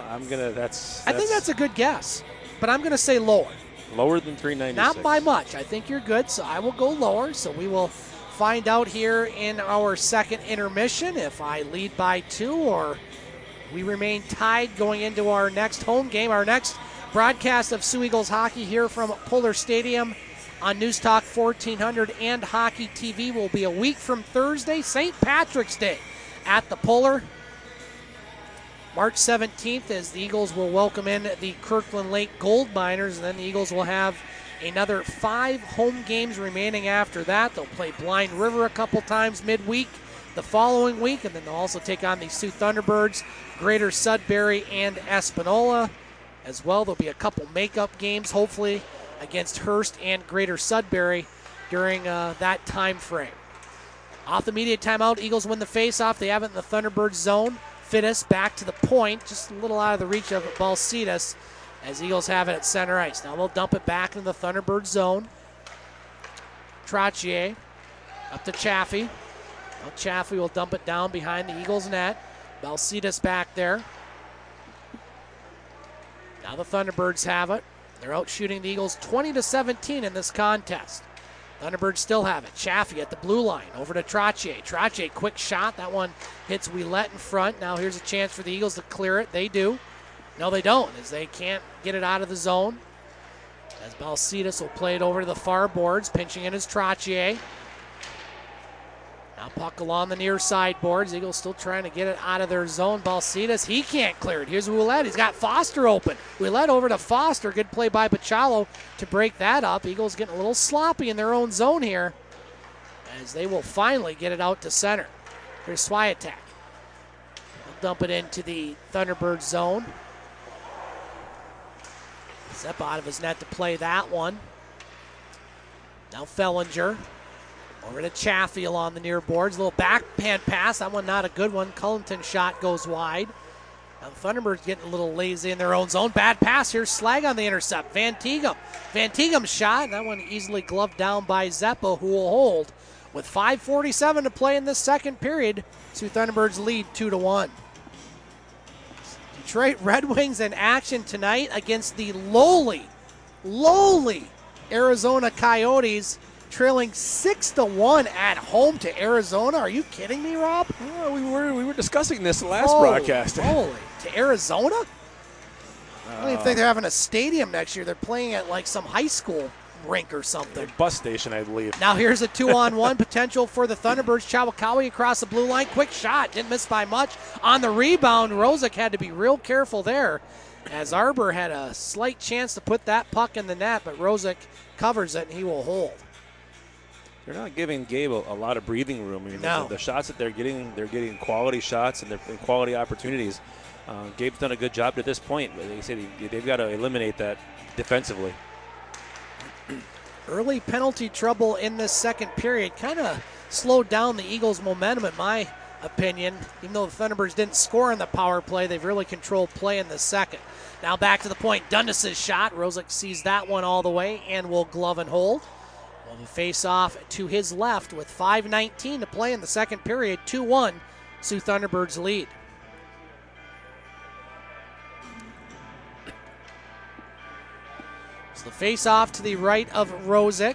I think that's a good guess, but I'm gonna say lower. Lower than 396. Not by much. I think you're good, so I will go lower. So we will find out here in our second intermission if I lead by 2 or we remain tied going into our next home game. Our next broadcast of Sioux Eagles hockey here from Puller Stadium on News Talk 1400 and Hockey TV will be a week from Thursday, St. Patrick's Day at the Puller. March 17th, as the Eagles will welcome in the Kirkland Lake Gold Miners, and then the Eagles will have another 5 home games remaining after that. They'll play Blind River a couple times midweek the following week, and then they'll also take on the Sioux Thunderbirds, Greater Sudbury, and Espanola. As well, there'll be a couple makeup games, hopefully, against Hearst and Greater Sudbury during that time frame. Off the immediate timeout, Eagles win the faceoff. They have it in the Thunderbirds zone. Fittis back to the point, just a little out of the reach of Balsitas as Eagles have it at center ice. Now they'll dump it back into the Thunderbird zone. Trottier up to Chaffee. Now Chaffee will dump it down behind the Eagles net. Balsitas back there. Now the Thunderbirds have it. They're out shooting the Eagles 20-17 in this contest. Thunderbirds still have it. Chaffee at the blue line. Over to Trottier. Trottier, quick shot. That one hits Ouellette in front. Now here's a chance for the Eagles to clear it. They do. No, they don't, as they can't get it out of the zone. As Balsitas will play it over to the far boards. Pinching in is Trottier. Now puck along the near side boards. Eagles still trying to get it out of their zone. Balsitas, he can't clear it. Here's Ouellette. He's got Foster open. Ouellette over to Foster. Good play by Pachalo to break that up. Eagles getting a little sloppy in their own zone here as they will finally get it out to center. Here's Swiatek. They'll dump it into the Thunderbird zone. Step out of his net to play that one. Now Fellinger. Over to Chaffee along the near boards. A little backhand pass. That one not a good one. Cullington shot goes wide. Now the Thunderbirds getting a little lazy in their own zone. Bad pass here. Slag on the intercept. Van Tighem. Van Tighem's shot. That one easily gloved down by Zeppa, who will hold. With 5:47 to play in this second period, Sioux Thunderbirds lead 2-1. Detroit Red Wings in action tonight against the lowly Arizona Coyotes, trailing 6-1 at home to Arizona. Are you kidding me, Rob? Well, we were discussing this last broadcast. Holy, to Arizona? I don't even think they're having a stadium next year. They're playing at like some high school rink or something. Bus station, I believe. Now here's a 2-on-1 potential for the Thunderbirds. Chawakawi across the blue line. Quick shot. Didn't miss by much. On the rebound, Rozek had to be real careful there, as Arbor had a slight chance to put that puck in the net, but Rozek covers it and he will hold. They're not giving Gabe a lot of breathing room. I mean, no. The shots that they're getting quality shots and they're quality opportunities. Gabe's done a good job at this point, but they said they've got to eliminate that defensively. Early penalty trouble in this second period kind of slowed down the Eagles' momentum, in my opinion. Even though the Thunderbirds didn't score in the power play, they've really controlled play in the second. Now back to the point. Dundas' shot. Rozek sees that one all the way and will glove and hold. Well, the face-off to his left with 5:19 to play in the second period. 2-1, Sioux Thunderbirds lead. So face off to the right of Rosick.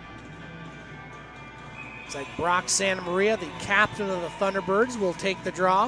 It's like Brock Santa Maria, the captain of the Thunderbirds, will take the draw.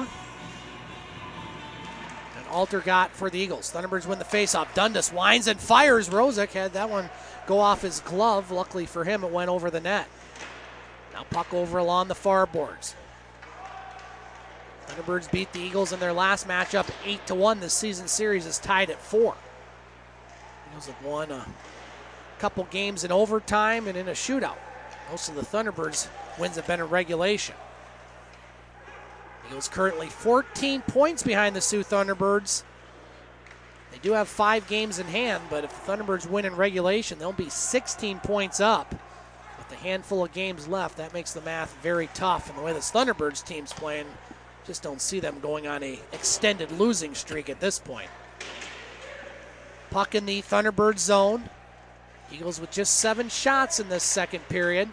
And Altergott for the Eagles. Thunderbirds win the faceoff. Dundas winds and fires. Rosick had that one go off his glove. Luckily for him, it went over the net. Now puck over along the far boards. Thunderbirds beat the Eagles in their last matchup 8-1. This season series is tied at 4. Eagles have won a couple games in overtime and in a shootout. Most of the Thunderbirds' wins have been in regulation. Eagles currently 14 points behind the Sioux Thunderbirds. They do have 5 games in hand, but if the Thunderbirds win in regulation, they'll be 16 points up. With a handful of games left, that makes the math very tough. And the way this Thunderbirds team's playing, just don't see them going on a extended losing streak at this point. Puck in the Thunderbird zone. Eagles with just 7 shots in this second period.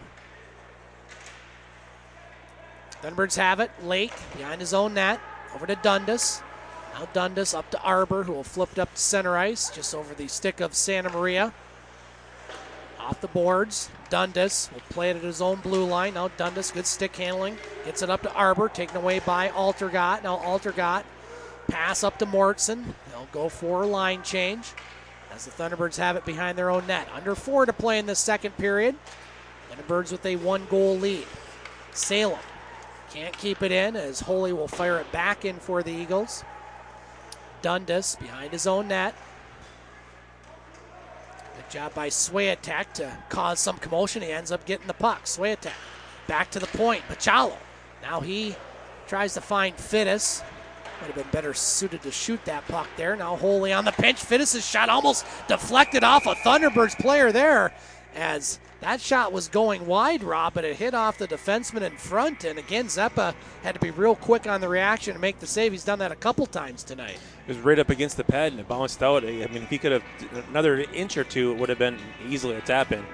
Thunderbirds have it. Lake behind his own net. Over to Dundas. Now Dundas up to Arbor, who will flip it up to center ice, just over the stick of Santa Maria. Off the boards. Dundas will play it at his own blue line. Now Dundas, good stick handling. Gets it up to Arbor, taken away by Altergott. Now Altergott, pass up to Mortson. They'll go for a line change as the Thunderbirds have it behind their own net. Under 4 to play in the second period. Thunderbirds with a 1-goal lead. Salem can't keep it in as Holy will fire it back in for the Eagles. Dundas behind his own net. Good job by Swiatek to cause some commotion. He ends up getting the puck. Swiatek back to the point. Pachalo. Now he tries to find Fittis. Might have been better suited to shoot that puck there. Now Holy on the pinch. Fittis' shot almost deflected off a Thunderbirds player there as that shot was going wide, Rob, but it hit off the defenseman in front. And again, Zeppa had to be real quick on the reaction to make the save. He's done that a couple times tonight. It was right up against the pad and it bounced out. I mean, if he could have another inch or two, it would have been easily a tap in.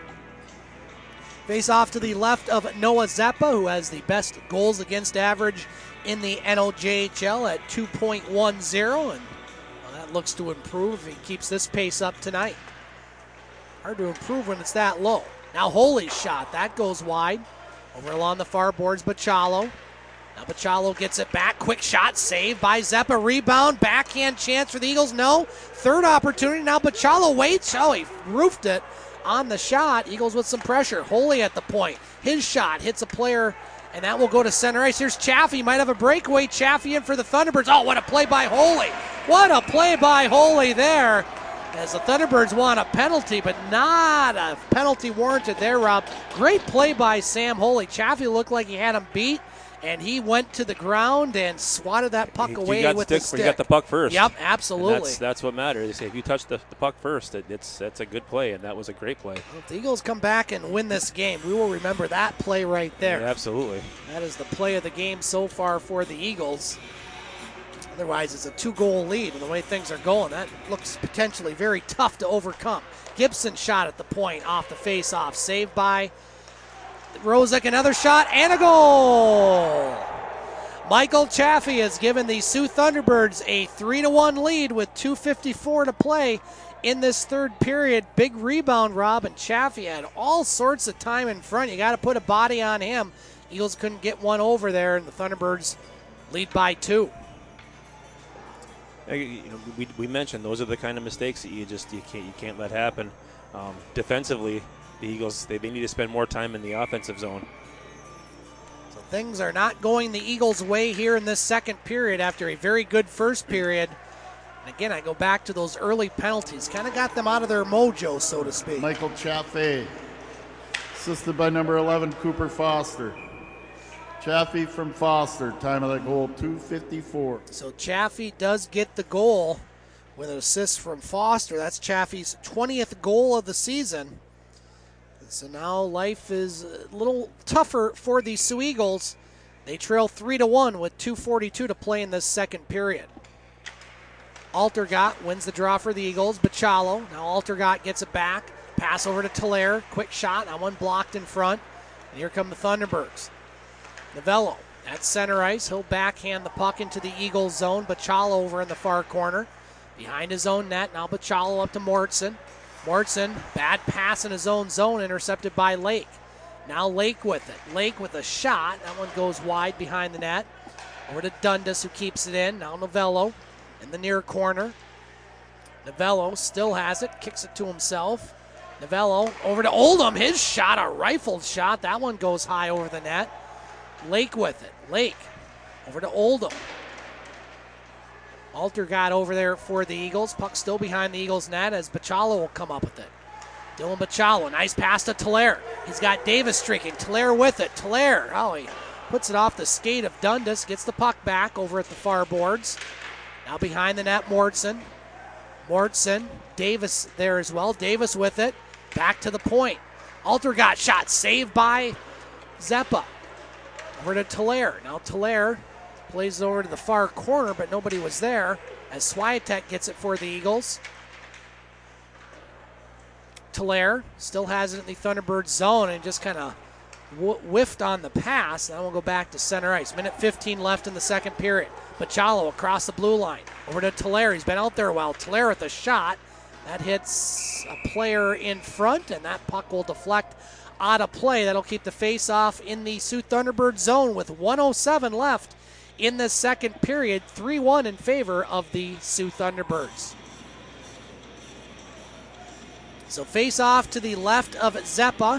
Face off to the left of Noah Zeppa, who has the best goals against average in the NOJHL at 2.10, and that looks to improve if he keeps this pace up tonight. Hard to improve when it's that low. Now Holy's shot, that goes wide. Over along the far boards, Bachalo. Now Bachalo gets it back, quick shot, saved by Zeppa, rebound, backhand chance for the Eagles, no. Third opportunity, now Bachalo waits, he roofed it on the shot. Eagles with some pressure. Holy at the point. His shot hits a player, and that will go to center ice. Here's Chaffee. Might have a breakaway. Chaffee in for the Thunderbirds. Oh, what a play by Holy. What a play by Holy there. As the Thunderbirds want a penalty, but not a penalty warranted there, Rob. Great play by Sam Holy. Chaffee looked like he had him beat, and he went to the ground and swatted that puck away with the stick. He got the puck first. Yep, absolutely. That's what matters. They say if you touch the puck first, that's a good play, and that was a great play. Well, if the Eagles come back and win this game, we will remember that play right there. Yeah, absolutely. That is the play of the game so far for the Eagles. Otherwise, it's a 2-goal lead. And the way things are going, that looks potentially very tough to overcome. Gibson shot at the point off the face-off. Saved by Rosick. Another shot and a goal. Michael Chaffee has given the Sioux Thunderbirds a 3-1 lead with 2:54 to play in this third period. Big rebound, Rob, and Chaffee had all sorts of time in front. You got to put a body on him. Eagles couldn't get one over there, and the Thunderbirds lead by 2. We mentioned those are the kind of mistakes that you can't let happen. Defensively, the Eagles they need to spend more time in the offensive zone. So things are not going the Eagles' way here in this second period after a very good first period. And again, I go back to those early penalties. Kind of got them out of their mojo, so to speak. Michael Chaffee, assisted by number 11, Cooper Foster. Chaffee from Foster, time of that goal, 2:54. So Chaffee does get the goal with an assist from Foster. That's Chaffee's 20th goal of the season. So now life is a little tougher for the Sioux Eagles. They trail 3-1 with 2:42 to play in this second period. Altergott wins the draw for the Eagles. Bachalo, now Altergott gets it back. Pass over to Tolaire, quick shot, that one blocked in front. And here come the Thunderbirds. Novello at center ice. He'll backhand the puck into the Eagles zone. Bachalo over in the far corner. Behind his own net. Now Bachalo up to Mortson. Mortson, bad pass in his own zone, intercepted by Lake. Now Lake with it. Lake with a shot. That one goes wide behind the net. Over to Dundas, who keeps it in. Now Novello in the near corner. Novello still has it, kicks it to himself. Novello over to Oldham. His shot, a rifled shot. That one goes high over the net. Lake with it. Lake over to Oldham. Alter got over there for the Eagles. Puck still behind the Eagles' net as Bacalo will come up with it. Dylan Bacalo, nice pass to Tolaire. He's got Davis streaking. Tolaire with it. Tolaire, he puts it off the skate of Dundas. Gets the puck back over at the far boards. Now behind the net, Mortson. Davis there as well. Davis with it. Back to the point. Alter got shot. Saved by Zeppa. Over to Tolaire. Now Tolaire plays it over to the far corner, but nobody was there as Swiatek gets it for the Eagles. Tolaire still has it in the Thunderbird zone and just kind of whiffed on the pass. Now we'll go back to center ice. Minute 15 left in the second period. Bacalo across the blue line. Over to Tolaire. He's been out there a while. Tolaire with a shot. That hits a player in front, and that puck will deflect out of play. That'll keep the face-off in the Sioux Thunderbird zone with 1:07 left in the second period. 3-1 in favor of the Sioux Thunderbirds. So face-off to the left of Zeppa.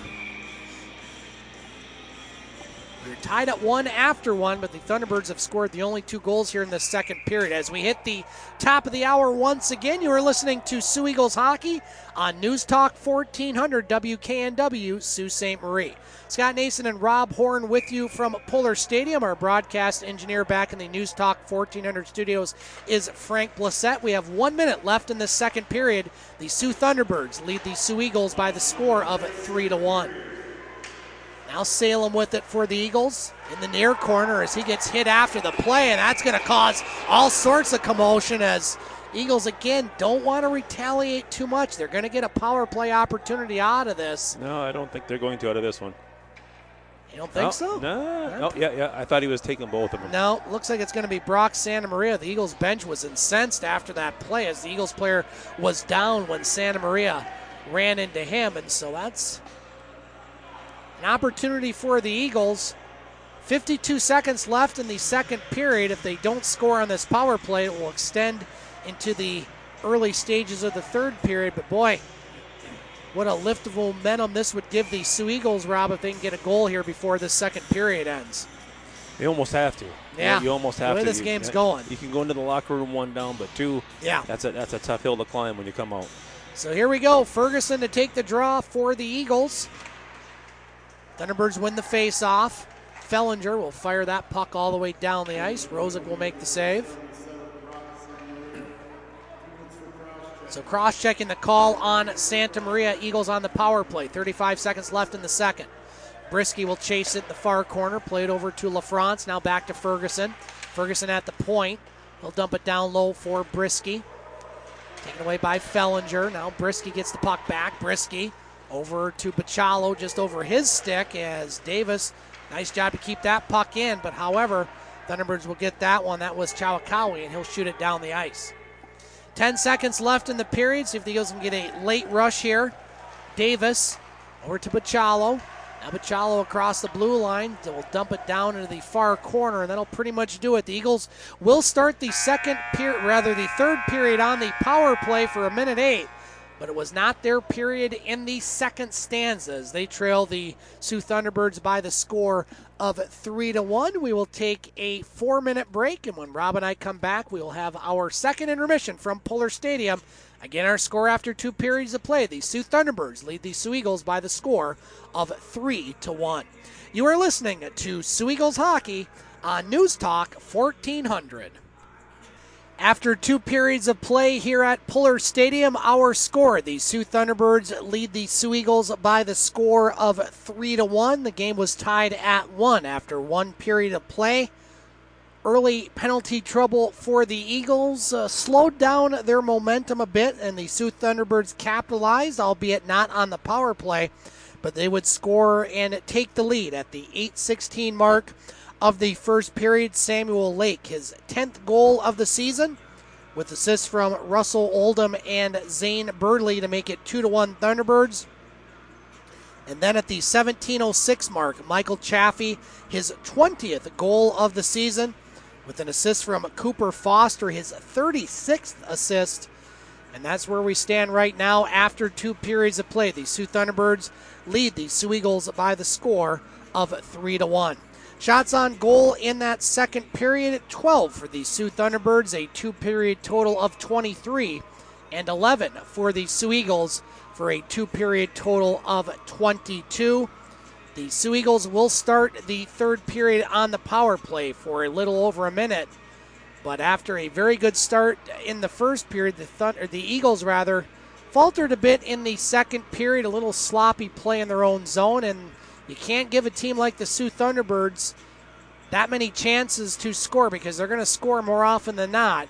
We're tied at 1 after 1, but the Thunderbirds have scored the only 2 goals here in the second period. As we hit the top of the hour once again, you are listening to Sioux Eagles Hockey on News Talk 1400 WKNW, Sault Ste. Marie. Scott Nason and Rob Horn with you from Puller Stadium. Our broadcast engineer back in the News Talk 1400 studios is Frank Blissett. We have 1 minute left in the second period. The Sioux Thunderbirds lead the Sioux Eagles by the score of 3-1. Now Salem with it for the Eagles in the near corner as he gets hit after the play, and that's going to cause all sorts of commotion as Eagles, again, don't want to retaliate too much. They're going to get a power play opportunity out of this. No, I don't think they're going to out of this one. You don't think so? No. Oh, yeah. I thought he was taking both of them. No, looks like it's going to be Brock Santa Maria. The Eagles bench was incensed after that play as the Eagles player was down when Santa Maria ran into him, and so that's an opportunity for the Eagles. 52 seconds left in the second period. If they don't score on this power play, it will extend into the early stages of the third period. But boy, what a lift of momentum this would give the Sioux Eagles, Rob, if they can get a goal here before the second period ends. You almost have to. Yeah, you almost have the way to. This game's going. You can go into the locker room 1 down, but 2. Yeah, that's a tough hill to climb when you come out. So here we go. Ferguson to take the draw for the Eagles. Thunderbirds win the face-off. Fellinger will fire that puck all the way down the ice. Rosick will make the save. So cross-checking the call on Santa Maria. Eagles on the power play. 35 seconds left in the second. Brisky will chase it in the far corner. Play it over to LaFrance. Now back to Ferguson. Ferguson at the point. He'll dump it down low for Brisky. Taken away by Fellinger. Now Brisky gets the puck back. Brisky over to Bacalo, just over his stick as Davis. Nice job to keep that puck in, but however, Thunderbirds will get that one. That was Chawakawi, and he'll shoot it down the ice. 10 seconds left in the period. See if the Eagles can get a late rush here. Davis over to Bacalo. Now Bacalo across the blue line. They'll dump it down into the far corner, and that'll pretty much do it. The Eagles will start the third period on the power play for 1:08. But it was not their period in the second stanza as they trail the Sioux Thunderbirds by the score of 3-1. We will take a 4-minute break, and when Rob and I come back, we will have our second intermission from Puller Stadium. Again, our score after 2 periods of play. The Sioux Thunderbirds lead the Sioux Eagles by the score of 3-1. You are listening to Sioux Eagles Hockey on News Talk 1400. After 2 periods of play here at Puller Stadium, our score, the Sioux Thunderbirds lead the Sioux Eagles by the score of 3-1. The game was tied at 1 after 1 period of play. Early penalty trouble for the Eagles slowed down their momentum a bit, and the Sioux Thunderbirds capitalized, albeit not on the power play, but they would score and take the lead at the 8:16 mark of the first period. Samuel Lake, his 10th goal of the season, with assists from Russell Oldham and Zane Birdley to make it 2-1 Thunderbirds. And then at the 17:06 mark, Michael Chaffee, his 20th goal of the season, with an assist from Cooper Foster, his 36th assist. And that's where we stand right now after 2 periods of play. The Sioux Thunderbirds lead the Sioux Eagles by the score of 3-1. Shots on goal in that second period, 12 for the Sioux Thunderbirds, a 2-period total of 23, and 11 for the Sioux Eagles for a 2-period total of 22. The Sioux Eagles will start the third period on the power play for a little over a minute. But after a very good start in the first period, the Eagles faltered a bit in the second period, a little sloppy play in their own zone, and you can't give a team like the Sioux Thunderbirds that many chances to score because they're going to score more often than not,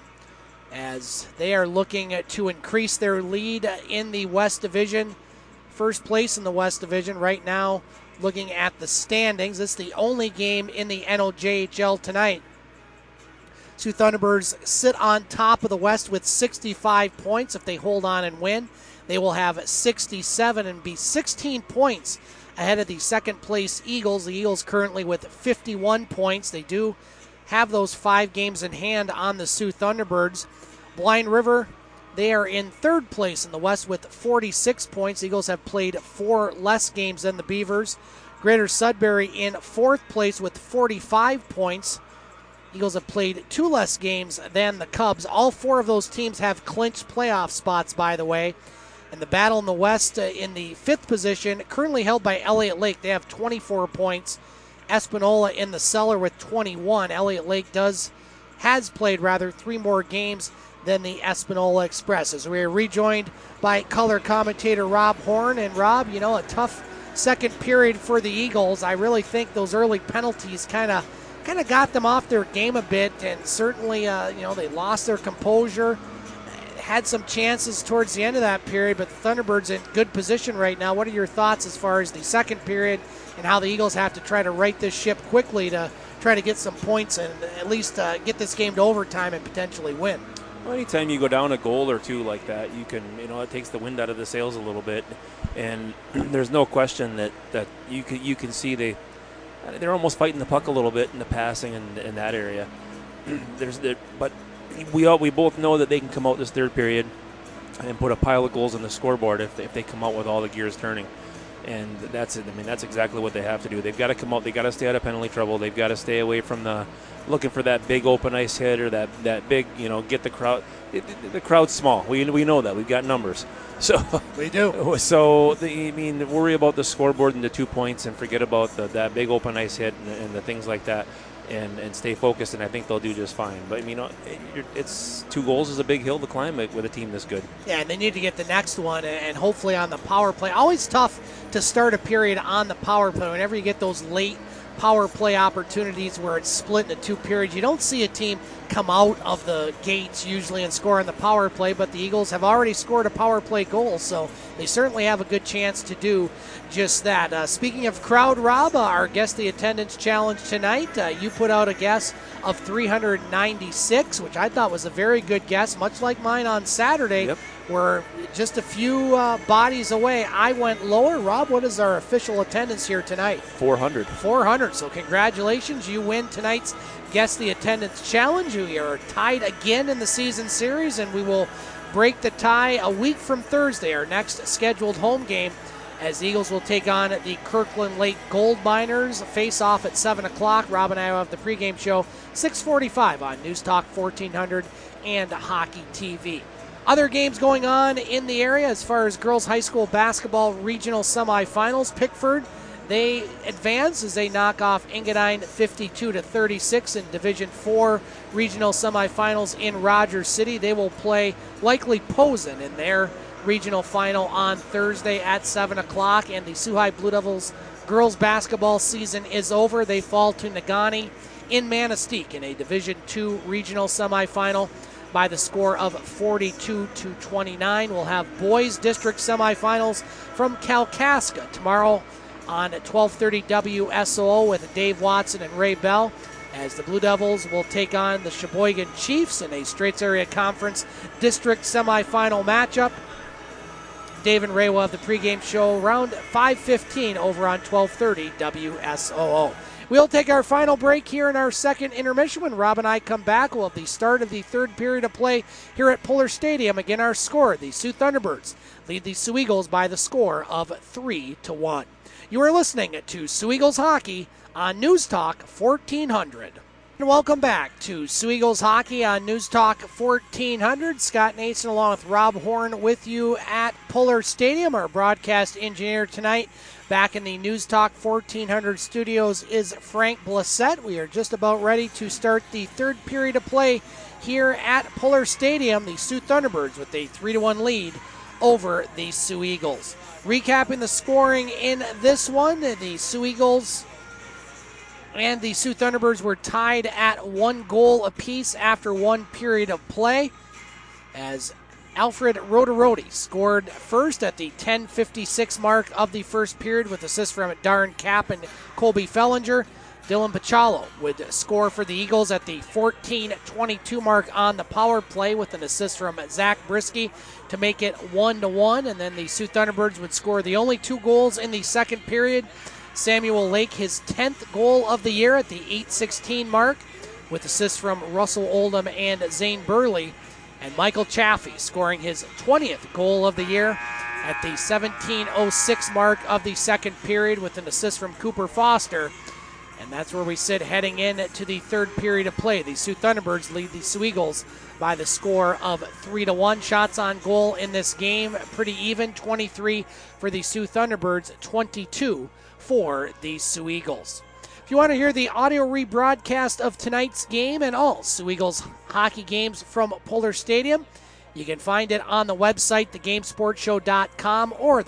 as they are looking to increase their lead in the West Division. First place in the West Division right now, looking at the standings. This is the only game in the NOJHL tonight. Sioux Thunderbirds sit on top of the West with 65 points. If they hold on and win, they will have 67 and be 16 points ahead of the second place Eagles. The Eagles currently with 51 points. They do have those 5 games in hand on the Sioux Thunderbirds. Blind River, they are in third place in the West with 46 points. The Eagles have played 4 less games than the Beavers. Greater Sudbury in fourth place with 45 points. Eagles have played 2 less games than the Cubs. All 4 of those teams have clinched playoff spots, by the way. And the battle in the West in the 5th position, currently held by Elliott Lake. They have 24 points. Espanola in the cellar with 21. Elliott Lake has played 3 more games than the Espanola Express. As we are rejoined by color commentator Rob Horn. And Rob, a tough second period for the Eagles. I really think those early penalties kind of got them off their game a bit, and certainly, they lost their composure. Had some chances towards the end of that period, but the Thunderbirds in good position right now. What are your thoughts as far as the second period and how the Eagles have to try to right this ship quickly to try to get some points and at least get this game to overtime and potentially win? Well, anytime you go down a goal or 2 like that, you can, it takes the wind out of the sails a little bit, and there's no question that you can see they're almost fighting the puck a little bit in the passing in that area. But we both know that they can come out this third period and put a pile of goals on the scoreboard if they come out with all the gears turning. And that's it. That's exactly what they have to do. They've got to come out. They've got to stay out of penalty trouble. They've got to stay away from looking for that big open ice hit or that big, get the crowd. The crowd's small. We know that. We've got numbers. So we do. So worry about the scoreboard and the 2 points and forget about that big open ice hit and the things like that. And stay focused, and I think they'll do just fine. But, it's 2 goals is a big hill to climb with a team this good. Yeah, and they need to get the next one, and hopefully on the power play. Always tough to start a period on the power play. Whenever you get those late power play opportunities where it's split into 2 periods, you don't see a team come out of the gates usually and score on the power play, but the Eagles have already scored a power play goal, so they certainly have a good chance to do just that. Speaking of crowd, Rob, our Guess the Attendance Challenge tonight, you put out a guess of 396, which I thought was a very good guess, much like mine on Saturday. Yep. We're just a few bodies away. I went lower. Rob, what is our official attendance here tonight? 400. 400. So congratulations. You win tonight's Guess the Attendance Challenge. We are tied again in the season series, and we will break the tie a week from Thursday, our next scheduled home game, as the Eagles will take on the Kirkland Lake Gold Miners. Face off at 7 o'clock. Rob and I will have the pregame show 6:45 on News Talk 1400 and Hockey TV. Other games going on in the area as far as girls high school basketball regional semifinals. Pickford, they advance as they knock off Engadine 52-36 in Division 4 regional semifinals in Rogers City. They will play likely Posen in their regional final on Thursday at 7 o'clock. And the Sioux High Blue Devils girls basketball season is over. They fall to Negaunee in Manistee in a Division 2 regional semifinal by the score of 42-29. We'll have boys district semifinals from Kalkaska tomorrow on 12:30 WSOO with Dave Watson and Ray Bell, as the Blue Devils will take on the Sheboygan Chiefs in a Straits Area Conference District semifinal matchup. Dave and Ray will have the pregame show around 5:15 over on 1230 WSOO. We'll take our final break here in our second intermission. When Rob and I come back, we'll have the start of the third period of play here at Puller Stadium. Again, our score, the Sioux Thunderbirds lead the Sioux Eagles by the score of 3-1. You are listening to Sioux Eagles Hockey on News Talk 1400. And welcome back to Sioux Eagles Hockey on News Talk 1400. Scott Nason along with Rob Horn with you at Puller Stadium. Our broadcast engineer tonight back in the News Talk 1400 studios is Frank Blissett. We are just about ready to start the third period of play here at Puller Stadium. The Sioux Thunderbirds with a 3-1 lead over the Sioux Eagles. Recapping the scoring in this one, the Sioux Eagles and the Sioux Thunderbirds were tied at 1 goal apiece after 1 period of play, as Alfred Roderodi scored first at the 10:56 mark of the first period with assists from Darren Kapp and Colby Fellinger. Dylan Pachalo would score for the Eagles at the 14:22 mark on the power play with an assist from Zach Brisky to make it 1-1, and then the Sioux Thunderbirds would score the only 2 goals in the second period. Samuel Lake, his 10th goal of the year at the 8:16 mark, with assists from Russell Oldham and Zane Burley. And Michael Chaffee scoring his 20th goal of the year at the 17:06 mark of the second period with an assist from Cooper Foster. And that's where we sit heading into the third period of play. The Sioux Thunderbirds lead the Sioux Eagles by the score of 3-1. Shots on goal in this game pretty even, 23 for the Sioux Thunderbirds, 22 for the Sioux Eagles. If you want to hear the audio rebroadcast of tonight's game and all Sioux Eagles hockey games from Puller Stadium, you can find it on the website, thegamesportshow.com or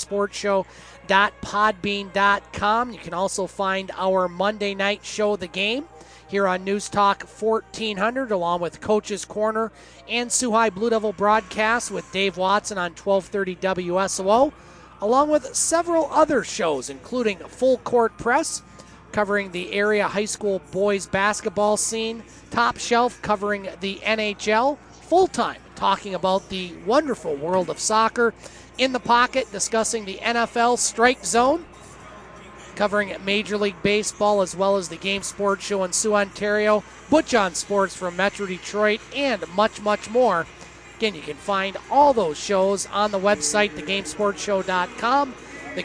thegamesportshow.podbean.com. You can also find our Monday night show, The Game, here on News Talk 1400, along with Coach's Corner and Sioux High Blue Devil broadcasts with Dave Watson on 1230 WSOO, along with several other shows, including Full Court Press, covering the area high school boys basketball scene, Top Shelf covering the NHL, Full Time talking about the wonderful world of soccer, In the Pocket discussing the NFL Strike Zone, covering Major League Baseball as well as the Game Sports Show in Sioux, Ontario, Butch on Sports from Metro Detroit, and much, much more. Again, you can find all those shows on the website, thegamesportshow.com,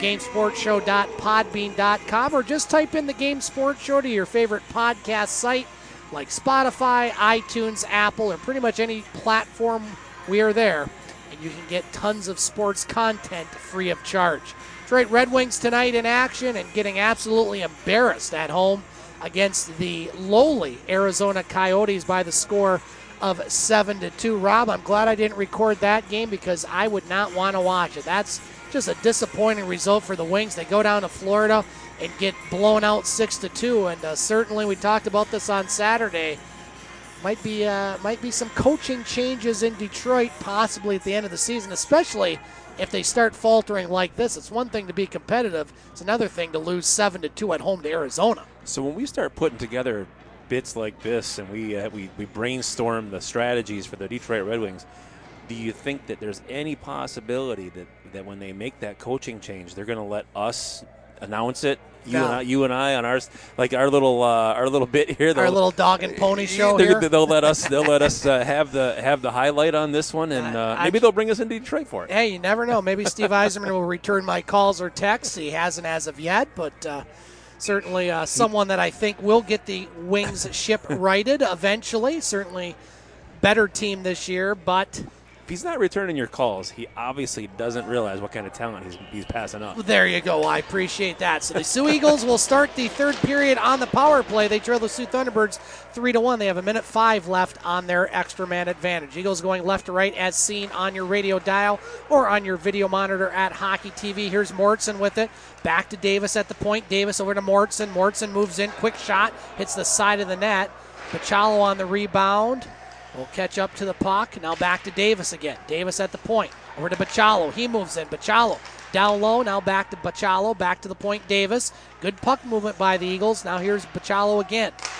thegamesportshow.podbean.com, or just type in The Game Sports Show to your favorite podcast site like Spotify, iTunes, Apple, or pretty much any platform. We are there, and you can get tons of sports content free of charge. Detroit Red Wings tonight in action and getting absolutely embarrassed at home against the lowly Arizona Coyotes by the score of 7-2. Rob, I'm glad I didn't record that game because I would not want to watch it. That's just a disappointing result for the Wings. They go down to Florida and get blown out 6-2, and certainly we talked about this on Saturday. Might be some coaching changes in Detroit possibly at the end of the season, especially if they start faltering like this. It's one thing to be competitive. It's another thing to lose 7-2 at home to Arizona. So when we start putting together bits like this and we brainstorm the strategies for the Detroit Red Wings, do you think that there's any possibility that when they make that coaching change, they're going to let us announce it? You and I on ours, like our little bit here, our little dog and pony show here. They'll let us have the highlight on this one, and maybe they'll bring us into Detroit for it. Hey, you never know. Maybe Steve Eiserman will return my calls or texts. He hasn't as of yet, but certainly someone that I think will get the Wings ship righted eventually. Certainly better team this year, but if he's not returning your calls, he obviously doesn't realize what kind of talent he's passing up. There you go. I appreciate that. So the Sioux Eagles will start the third period on the power play. They trail the Sioux Thunderbirds 3-1. They have 1:05 left on their extra man advantage. Eagles going left to right as seen on your radio dial or on your video monitor at Hockey TV. Here's Mortson with it. Back to Davis at the point. Davis over to Mortson. Mortson moves in. Quick shot. Hits the side of the net. Pachalo on the rebound. Will catch up to the puck. Now back to Davis again. Davis at the point. Over to Pachalo. He moves in. Pachalo down low. Now back to Pachalo. Back to the point. Davis. Good puck movement by the Eagles. Now here's Pachalo again.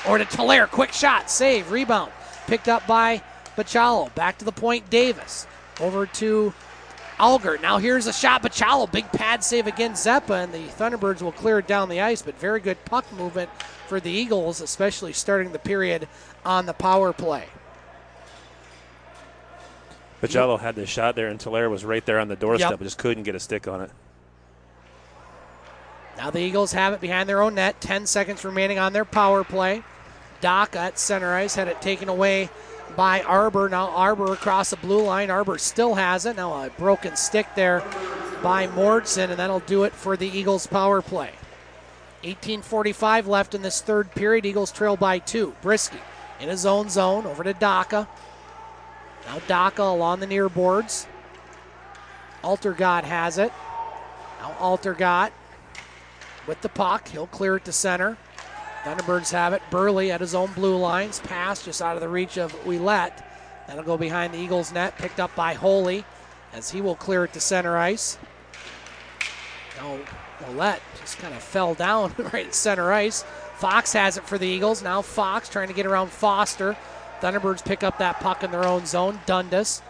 Over to Tolaire, quick shot, save, rebound. Picked up by Bachalo. Back to the point, Davis. Over to Alger. Now here's a shot, Bachalo. Big pad save against Zeppa, and the Thunderbirds will clear it down the ice, but very good puck movement for the Eagles, especially starting the period on the power play. Bachalo had the shot there, and Tolaire was right there on the doorstep, Yep. but just couldn't get a stick on it. Now the Eagles have it behind their own net. 10 seconds remaining on their power play. Doc at center ice had it taken away by Arbor. Now Arbor across the blue line. Arbor still has it. Now a broken stick there by Mordson, and that'll do it for the Eagles power play. 18:45 left in this third period. Eagles trail by 2. Brisky in his own zone. Over to Daca. Now Daca along the near boards. Altergott has it. Now Altergott with the puck. He'll clear it to center. Thunderbirds have it. Burley at his own blue lines. Pass just out of the reach of Ouellette. That'll go behind the Eagles' net. Picked up by Holy as he will clear it to center ice. Now Ouellette just kind of fell down right at center ice. Fox has it for the Eagles. Now Fox trying to get around Foster. Thunderbirds pick up that puck in their own zone. Dundas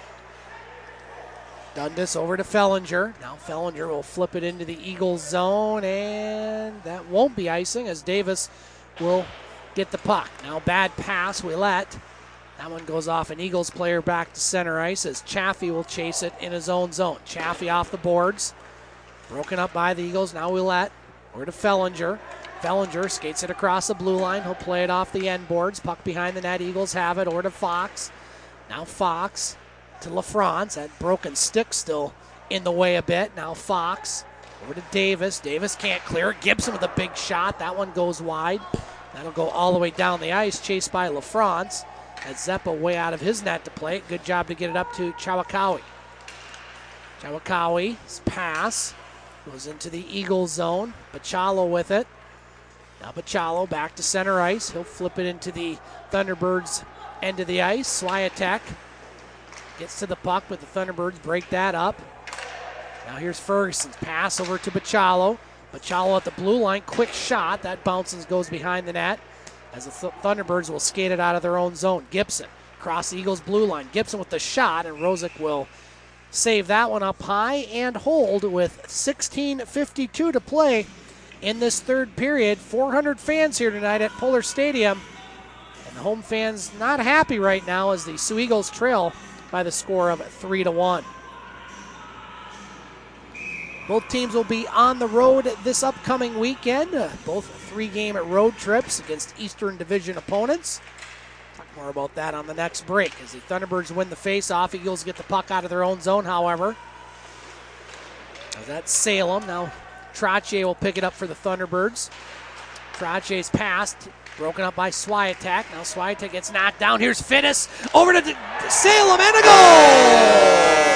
over to Fellinger. Now Fellinger will flip it into the Eagles zone, and that won't be icing as Davis will get the puck. Now bad pass, Ouellette. That one goes off an Eagles player back to center ice as Chaffee will chase it in his own zone. Chaffee off the boards. Broken up by the Eagles. Now Ouellette over to Fellinger. Fellinger skates it across the blue line. He'll play it off the end boards. Puck behind the net. Eagles have it over to Fox. Now Fox to LaFrance. That broken stick still in the way a bit. Now Fox over to Davis. Davis can't clear it. Gibson with a big shot. That one goes wide. That'll go all the way down the ice. Chased by LaFrance. As Zeppa way out of his net to play it. Good job to get it up to Chawakawi. Chawakawi's pass goes into the Eagles zone. Bachalo with it. Now Bachalo back to center ice. He'll flip it into the Thunderbirds end of the ice. Swiatek gets to the puck, but the Thunderbirds break that up. Now here's Ferguson's pass over to Bachalo. Bachalo at the blue line. Quick shot. That bounces, goes behind the net as the Thunderbirds will skate it out of their own zone. Gibson across the Eagles blue line. Gibson with the shot, and Rosick will save that one up high and hold with 16:52 to play in this third period. 400 fans here tonight at Polar Stadium, and the home fans not happy right now as the Sioux Eagles trail by the score of 3-1. Both teams will be on the road this upcoming weekend, both 3-game road trips against Eastern Division opponents. Talk more about that on the next break as the Thunderbirds win the face-off. Eagles get the puck out of their own zone, however. That's Salem. Now Trottier will pick it up for the Thunderbirds. Trottier's pass, broken up by Swiatek. Now Swiatek gets knocked down. Here's Finnis over to Salem, and a goal!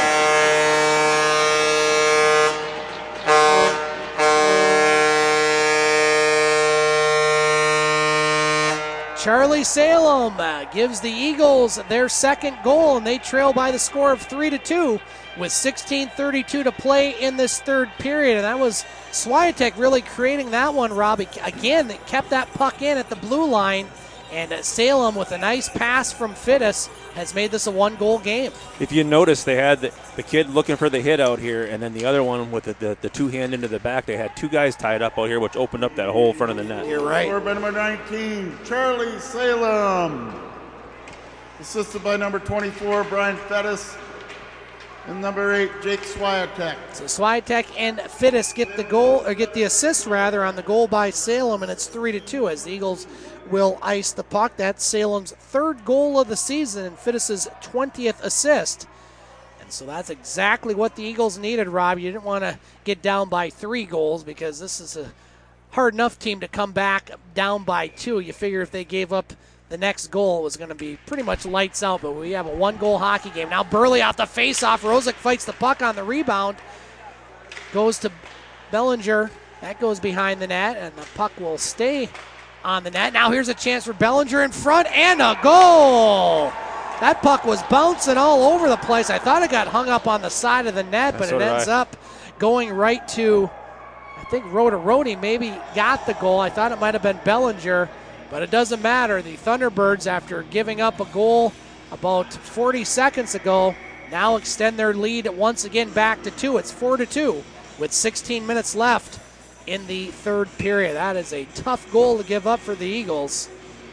Charlie Salem gives the Eagles their second goal, and they trail by the score of 3-2 with 16:32 to play in this third period. And that was Swiatek really creating that one, Rob. Again, that kept that puck in at the blue line, and Salem with a nice pass from Fittis has made this a one-goal game. If you notice, they had the kid looking for the hit out here, and then the other one with the two-hand into the back. They had two guys tied up out here, which opened up that whole front of the net. You're right. Scored by number 19, Charlie Salem. Assisted by number 24, Brian Fettis. And number 8, Jake Swiatek. So Swiatek and Fittis get the goal, or get the assist rather, on the goal by Salem, and it's 3-2 as the Eagles will ice the puck. That's Salem's third goal of the season and Fittis' 20th assist. And so that's exactly what the Eagles needed, Rob. You didn't want to get down by 3 goals because this is a hard enough team to come back down by 2. You figure if they gave up the next goal, it was going to be pretty much lights out, but we have a one-goal hockey game. Now Burley off the face-off. Rosick fights the puck on the rebound. Goes to Bellinger. That goes behind the net, and the puck will stay on the net. Now here's a chance for Bellinger in front, and a goal! That puck was bouncing all over the place. I thought it got hung up on the side of the net, but it ends up going right to, I think Rhoda Roney maybe got the goal. I thought it might have been Bellinger, But it doesn't matter. The Thunderbirds, after giving up a goal about 40 seconds ago, now extend their lead once again back to 2. It's 4-2 with 16 minutes left in the third period. That is a tough goal to give up for the Eagles.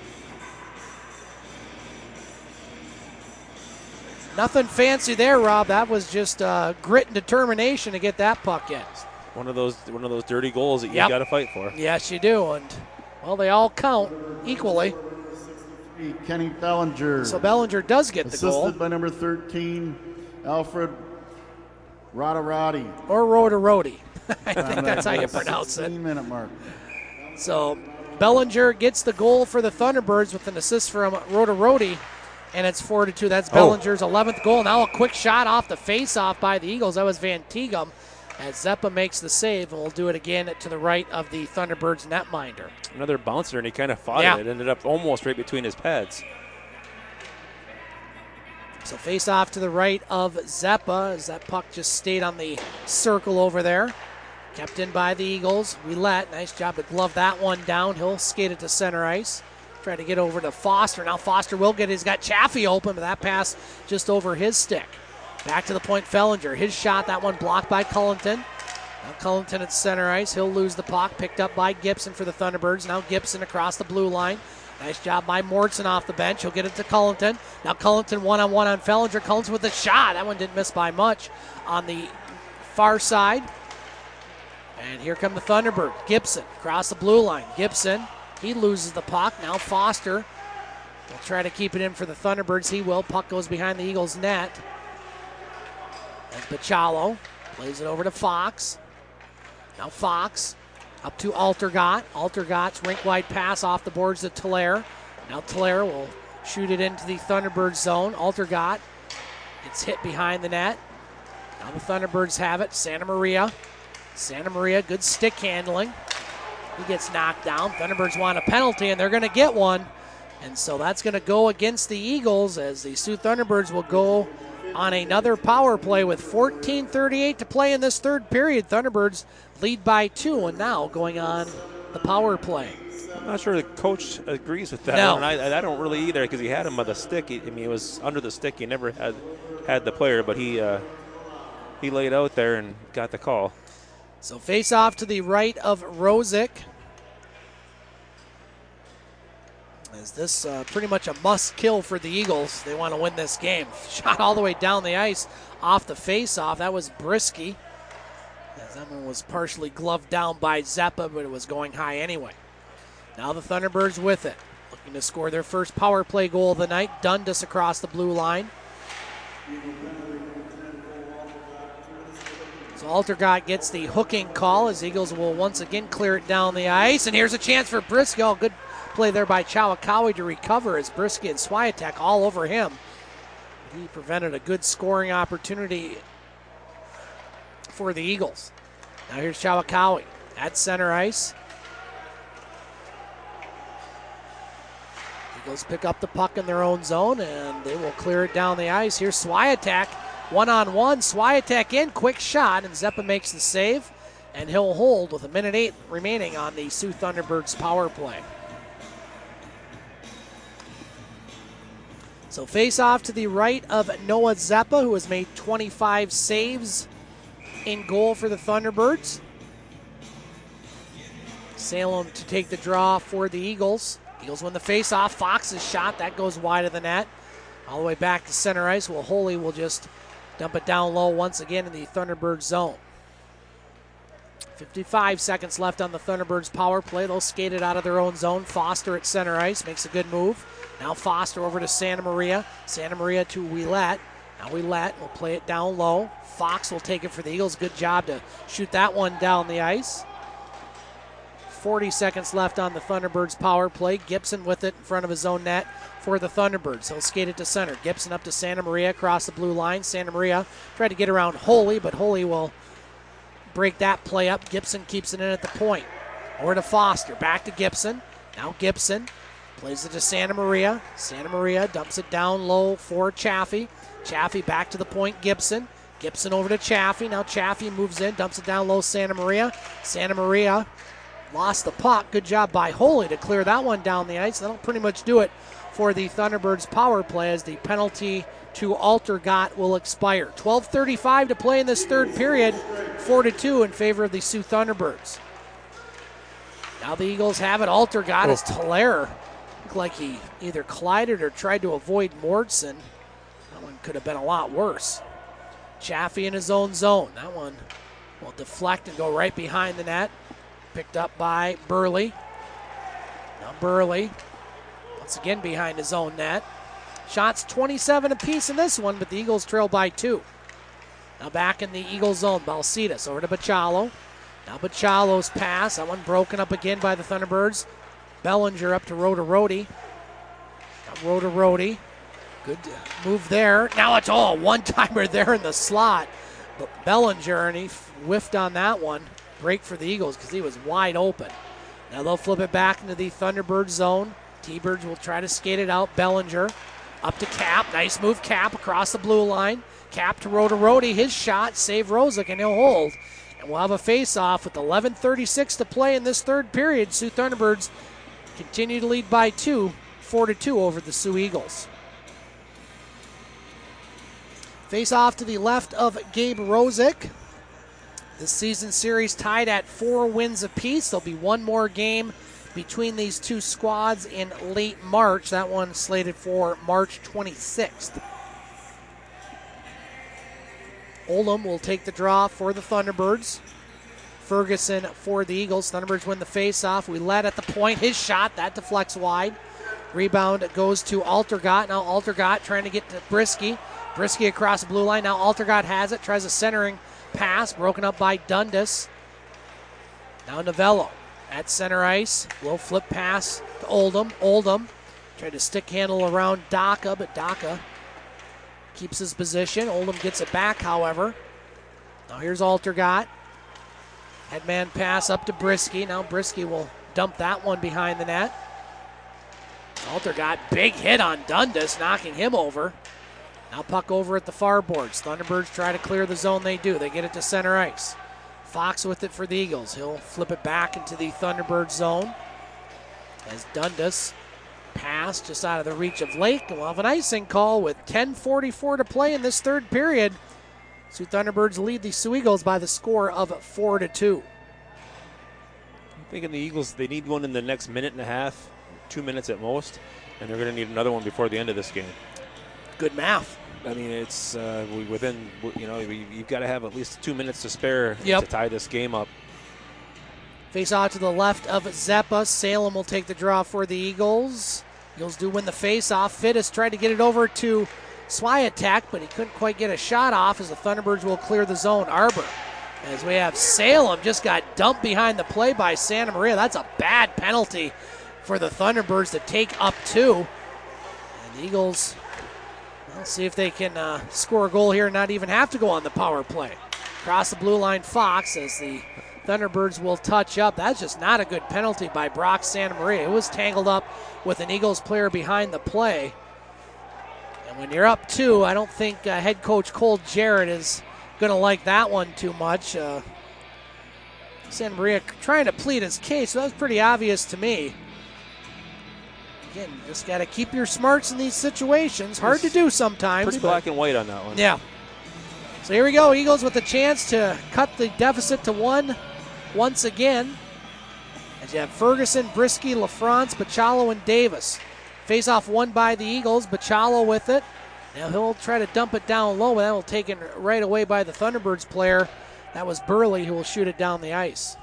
Nothing fancy there, Rob. That was just grit and determination to get that puck in. One of those dirty goals that you got to fight for. Yes, you do. And, well, they all count equally. Kenny Bellinger. So Bellinger does get the goal. Assisted by number 13, Alfred Rodarati. Or Rodaroti. I think that's how you pronounce it. 16-minute mark. So Bellinger gets the goal for the Thunderbirds with an assist from Rodaroti, and it's 4-2. That's Bellinger's 11th goal. Now a quick shot off the face-off by the Eagles. That was Van Tegum, as Zeppa makes the save, and we'll do it again to the right of the Thunderbirds netminder. Another bouncer, and he kind of fought it. It ended up almost right between his pads. So face off to the right of Zeppa, as that puck just stayed on the circle over there. Kept in by the Eagles. Ouellette, nice job to glove that one down. He'll skate it to center ice. Try to get over to Foster. Now Foster will get, he's got Chaffee open, but that pass just over his stick. Back to the point, Fellinger. His shot, that one blocked by Cullington. Now Cullington at center ice. He'll lose the puck, picked up by Gibson for the Thunderbirds. Now Gibson across the blue line. Nice job by Mortson off the bench. He'll get it to Cullington. Now Cullington one-on-one on Fellinger. Cullington with a shot. That one didn't miss by much on the far side. And here come the Thunderbird. Gibson across the blue line. Gibson, he loses the puck. Now Foster will try to keep it in for the Thunderbirds. He will. Puck goes behind the Eagles' net. And Pachalo plays it over to Fox. Now Fox up to Altergott. Altergott's rink-wide pass off the boards to Tlair. Now Tlair will shoot it into the Thunderbird zone. Altergott gets hit behind the net. Now the Thunderbirds have it. Santa Maria, good stick handling. He gets knocked down. Thunderbirds want a penalty, and they're going to get one. And so that's going to go against the Eagles, as the Sioux Thunderbirds will go on another power play with 14:38 to play in this third period. Thunderbirds lead by 2, and now going on the power play. I'm not sure the coach agrees with that. No. And I don't really either, because he had him by the stick. It was under the stick. He never had the player, but he laid out there and got the call. So face off to the right of Rosick. Is this pretty much a must-kill for the Eagles? They want to win this game. Shot all the way down the ice off the face-off. That was Brisky. That one was partially gloved down by Zeppa, but it was going high anyway. Now the Thunderbirds with it. Looking to score their first power play goal of the night. Dundas across the blue line. So Altergott gets the hooking call, as Eagles will once again clear it down the ice. And here's a chance for Brisky. Oh, good play there by Chawakawi to recover, as Brisky and Swiatek all over him. He prevented a good scoring opportunity for the Eagles. Now here's Chawakawi at center ice. Eagles pick up the puck in their own zone, and they will clear it down the ice. Here's Swiatek, one-on-one. Swiatek in, quick shot, and Zeppa makes the save, and he'll hold with 1:08 remaining on the Sioux Thunderbirds power play. So face off to the right of Noah Zeppa, who has made 25 saves in goal for the Thunderbirds. Salem to take the draw for the Eagles. Eagles win the face-off. Fox's shot, that goes wide of the net. All the way back to center ice. Well, Holy will just dump it down low once again in the Thunderbird zone. 55 seconds left on the Thunderbirds power play. They'll skate it out of their own zone. Foster at center ice makes a good move. Now Foster over to Santa Maria. Santa Maria to Ouellette. Now Ouellette will play it down low. Fox will take it for the Eagles. Good job to shoot that one down the ice. 40 seconds left on the Thunderbirds power play. Gibson with it in front of his own net for the Thunderbirds. He'll skate it to center. Gibson up to Santa Maria across the blue line. Santa Maria tried to get around Holy, but Holy will break that play up. Gibson keeps it in at the point. Over to Foster. Back to Gibson. Now Gibson plays it to Santa Maria. Santa Maria dumps it down low for Chaffee. Chaffee back to the point. Gibson. Gibson over to Chaffee. Now Chaffee moves in, dumps it down low. Santa Maria. Santa Maria lost the puck. Good job by Holy to clear that one down the ice. That'll pretty much do it for the Thunderbirds power play as the penalty to Altergott will expire. 12:35 to play in this third period, 4-2 in favor of the Sioux Thunderbirds. Now the Eagles have it. Altergott as Thaler looked like he either collided or tried to avoid Mordson. That one could have been a lot worse. Chaffee in his own zone. That one will deflect and go right behind the net. Picked up by Burley. Now Burley, once again behind his own net. Shots 27 apiece in this one, but the Eagles trail by 2. Now back in the Eagle zone, Balsitas over to Bachalo. Now Bachalo's pass, that one broken up again by the Thunderbirds. Bellinger up to Rhoda-Rody. Now Rhoda-Rody, good move there. Now it's all one-timer there in the slot. But Bellinger, and he whiffed on that one. Break for the Eagles because he was wide open. Now they'll flip it back into the Thunderbird zone. T-Birds will try to skate it out. Bellinger up to Cap. Nice move, Cap across the blue line. Cap to Rhoda-Rody. His shot, save Rosick, and he'll hold. And we'll have a face-off with 11:36 to play in this third period. Sioux Thunderbirds continue to lead by 2, 4-2 over the Sioux Eagles. Face-off to the left of Gabe Rosick. This season series tied at 4 wins apiece. There'll be one more game between these two squads in late March. That one slated for March 26th. Oldham will take the draw for the Thunderbirds. Ferguson for the Eagles. Thunderbirds win the face-off. We led at the point. His shot, that deflects wide. Rebound goes to Altergott. Now Altergott trying to get to Brisky. Brisky across the blue line. Now Altergott has it. Tries a centering pass. Broken up by Dundas. Now Novello at center ice. Will flip pass to Oldham. Oldham tried to stick handle around Daka, but Daka keeps his position. Oldham gets it back, however. Now here's Altergott. Headman pass up to Brisky. Now Brisky will dump that one behind the net. Altergott, big hit on Dundas, knocking him over. Now puck over at the far boards. Thunderbirds try to clear the zone. They do. They get it to center ice. Fox with it for the Eagles. He'll flip it back into the Thunderbird zone as Dundas pass just out of the reach of Lake. And we'll have an icing call with 10:44 to play in this third period. Sioux Thunderbirds lead the Sioux Eagles by the score of 4-2. I'm thinking the Eagles, they need one in the next minute and a half, 2 minutes at most, and they're going to need another one before the end of this game. Good math. I mean, it's within, you've got to have at least 2 minutes to spare to tie this game up. Face off to the left of Zeppa. Salem will take the draw for the Eagles. Eagles do win the face-off. Fittis tried to get it over to Swiatek, but he couldn't quite get a shot off as the Thunderbirds will clear the zone. Arbor, as we have Salem just got dumped behind the play by Santa Maria. That's a bad penalty for the Thunderbirds to take up 2. And the Eagles, we'll see if they can score a goal here and not even have to go on the power play. Across the blue line, Fox, as the Thunderbirds will touch up. That's just not a good penalty by Brock Santa Maria. It was tangled up with an Eagles player behind the play. And when you're up 2, I don't think head coach Cole Jarrett is going to like that one too much. Santa Maria trying to plead his case, so that was pretty obvious to me. Again, you just got to keep your smarts in these situations. Hard to do sometimes. Pretty black and white on that one. Yeah. So here we go. Eagles with a chance to cut the deficit to 1 once again. As you have Ferguson, Brisky, LaFrance, Bachalo, and Davis. Face-off won by the Eagles. Bachalo with it. Now he'll try to dump it down low, but that will taken right away by the Thunderbirds player. That was Burley who will shoot it down the ice.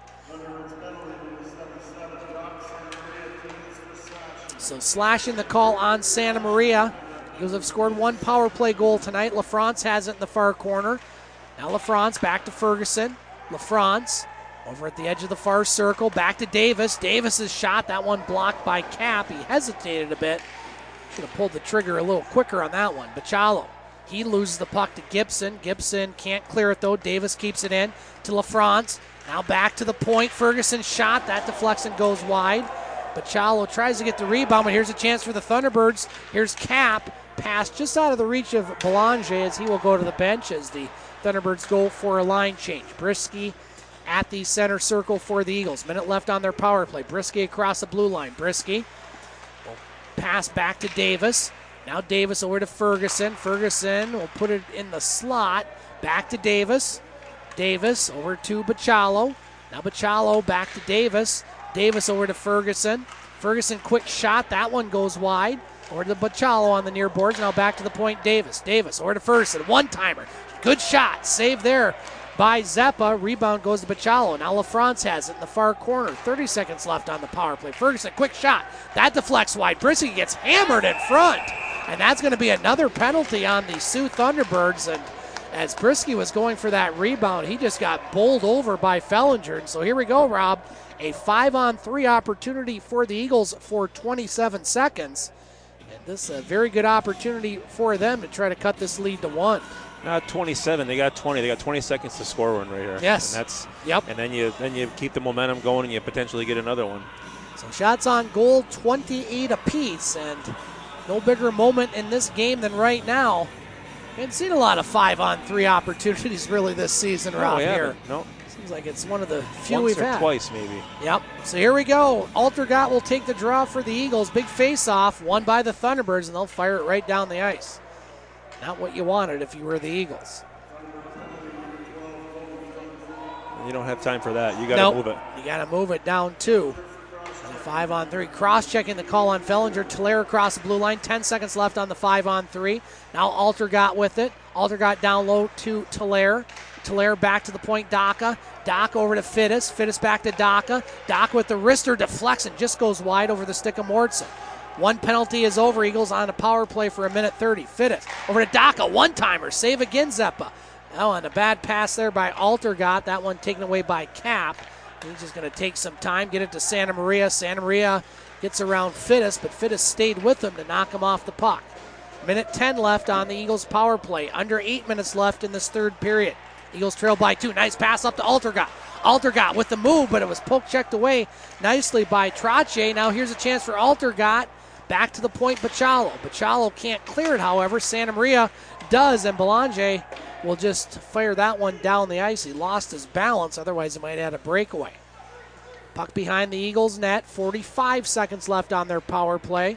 So slashing the call on Santa Maria. Eagles have scored 1 power play goal tonight. LaFrance has it in the far corner. Now LaFrance back to Ferguson. LaFrance over at the edge of the far circle. Back to Davis. Davis's shot. That one blocked by Cap. He hesitated a bit. Should have pulled the trigger a little quicker on that one. Bachalo. He loses the puck to Gibson. Gibson can't clear it though. Davis keeps it in to LaFrance. Now back to the point. Ferguson's shot. That deflects and goes wide. Bachalo tries to get the rebound, but here's a chance for the Thunderbirds. Here's Cap. Pass just out of the reach of Belanger as he will go to the bench as the Thunderbirds go for a line change. Brisky at the center circle for the Eagles. Minute left on their power play. Brisky across the blue line. Brisky will pass back to Davis. Now Davis over to Ferguson. Ferguson will put it in the slot. Back to Davis. Davis over to Bachalo. Now Bachalo back to Davis. Davis over to Ferguson. Ferguson quick shot. That one goes wide. Over to Bachalo on the near boards. Now back to the point, Davis. Davis over to Ferguson. One-timer. Good shot. Save there by Zeppa. Rebound goes to Bachalo. Now LaFrance has it in the far corner. 30 seconds left on the power play. Ferguson, quick shot. That deflects wide. Brisky gets hammered in front. And that's going to be another penalty on the Sioux Thunderbirds. And as Brisky was going for that rebound, he just got bowled over by Fellinger. And so here we go, Rob. A 5-on-3 opportunity for the Eagles for 27 seconds. And this is a very good opportunity for them to try to cut this lead to 1. Not 27. They got 20. They got 20 seconds to score one right here. Yes. And that's yep. And then you keep the momentum going, and you potentially get another one. So shots on goal, 28 apiece, and no bigger moment in this game than right now. We haven't seen a lot of 5-on-3 opportunities really this season, Rob. Here. No. Seems like it's one of the few Once we've or had. Twice maybe. Yep. So here we go. Altergott will take the draw for the Eagles. Big face-off, won by the Thunderbirds, and they'll fire it right down the ice. Not what you wanted if you were the Eagles. You don't have time for that. You got to move it. You got to move it down 2. 5-on-3. Cross-checking the call on Fellinger. Tulare across the blue line. 10 seconds left on the 5-on-3. Now Altergott with it. Altergott down low to Tulare. Tulare back to the point, Daka. Daka over to Fittis. Fittis back to Daka. Daka with the wrister deflects and just goes wide over the stick of Mordson. One penalty is over. Eagles on a power play for 1:30. Fittis over to Daka. One-timer. Save again, Zeppa. Oh, and a bad pass there by Altergott. That one taken away by Cap. He's just going to take some time, get it to Santa Maria. Santa Maria gets around Fittis, but Fittis stayed with him to knock him off the puck. 1:10 left on the Eagles' power play. Under 8 minutes left in this third period. Eagles trail by 2. Nice pass up to Altergott. Altergott with the move, but it was poke checked away nicely by Trache. Now here's a chance for Altergott. Back to the point, Bachalo. Bachalo can't clear it, however. Santa Maria does, and Belanger will just fire that one down the ice. He lost his balance, otherwise he might have had a breakaway. Puck behind the Eagles' net. 45 seconds left on their power play.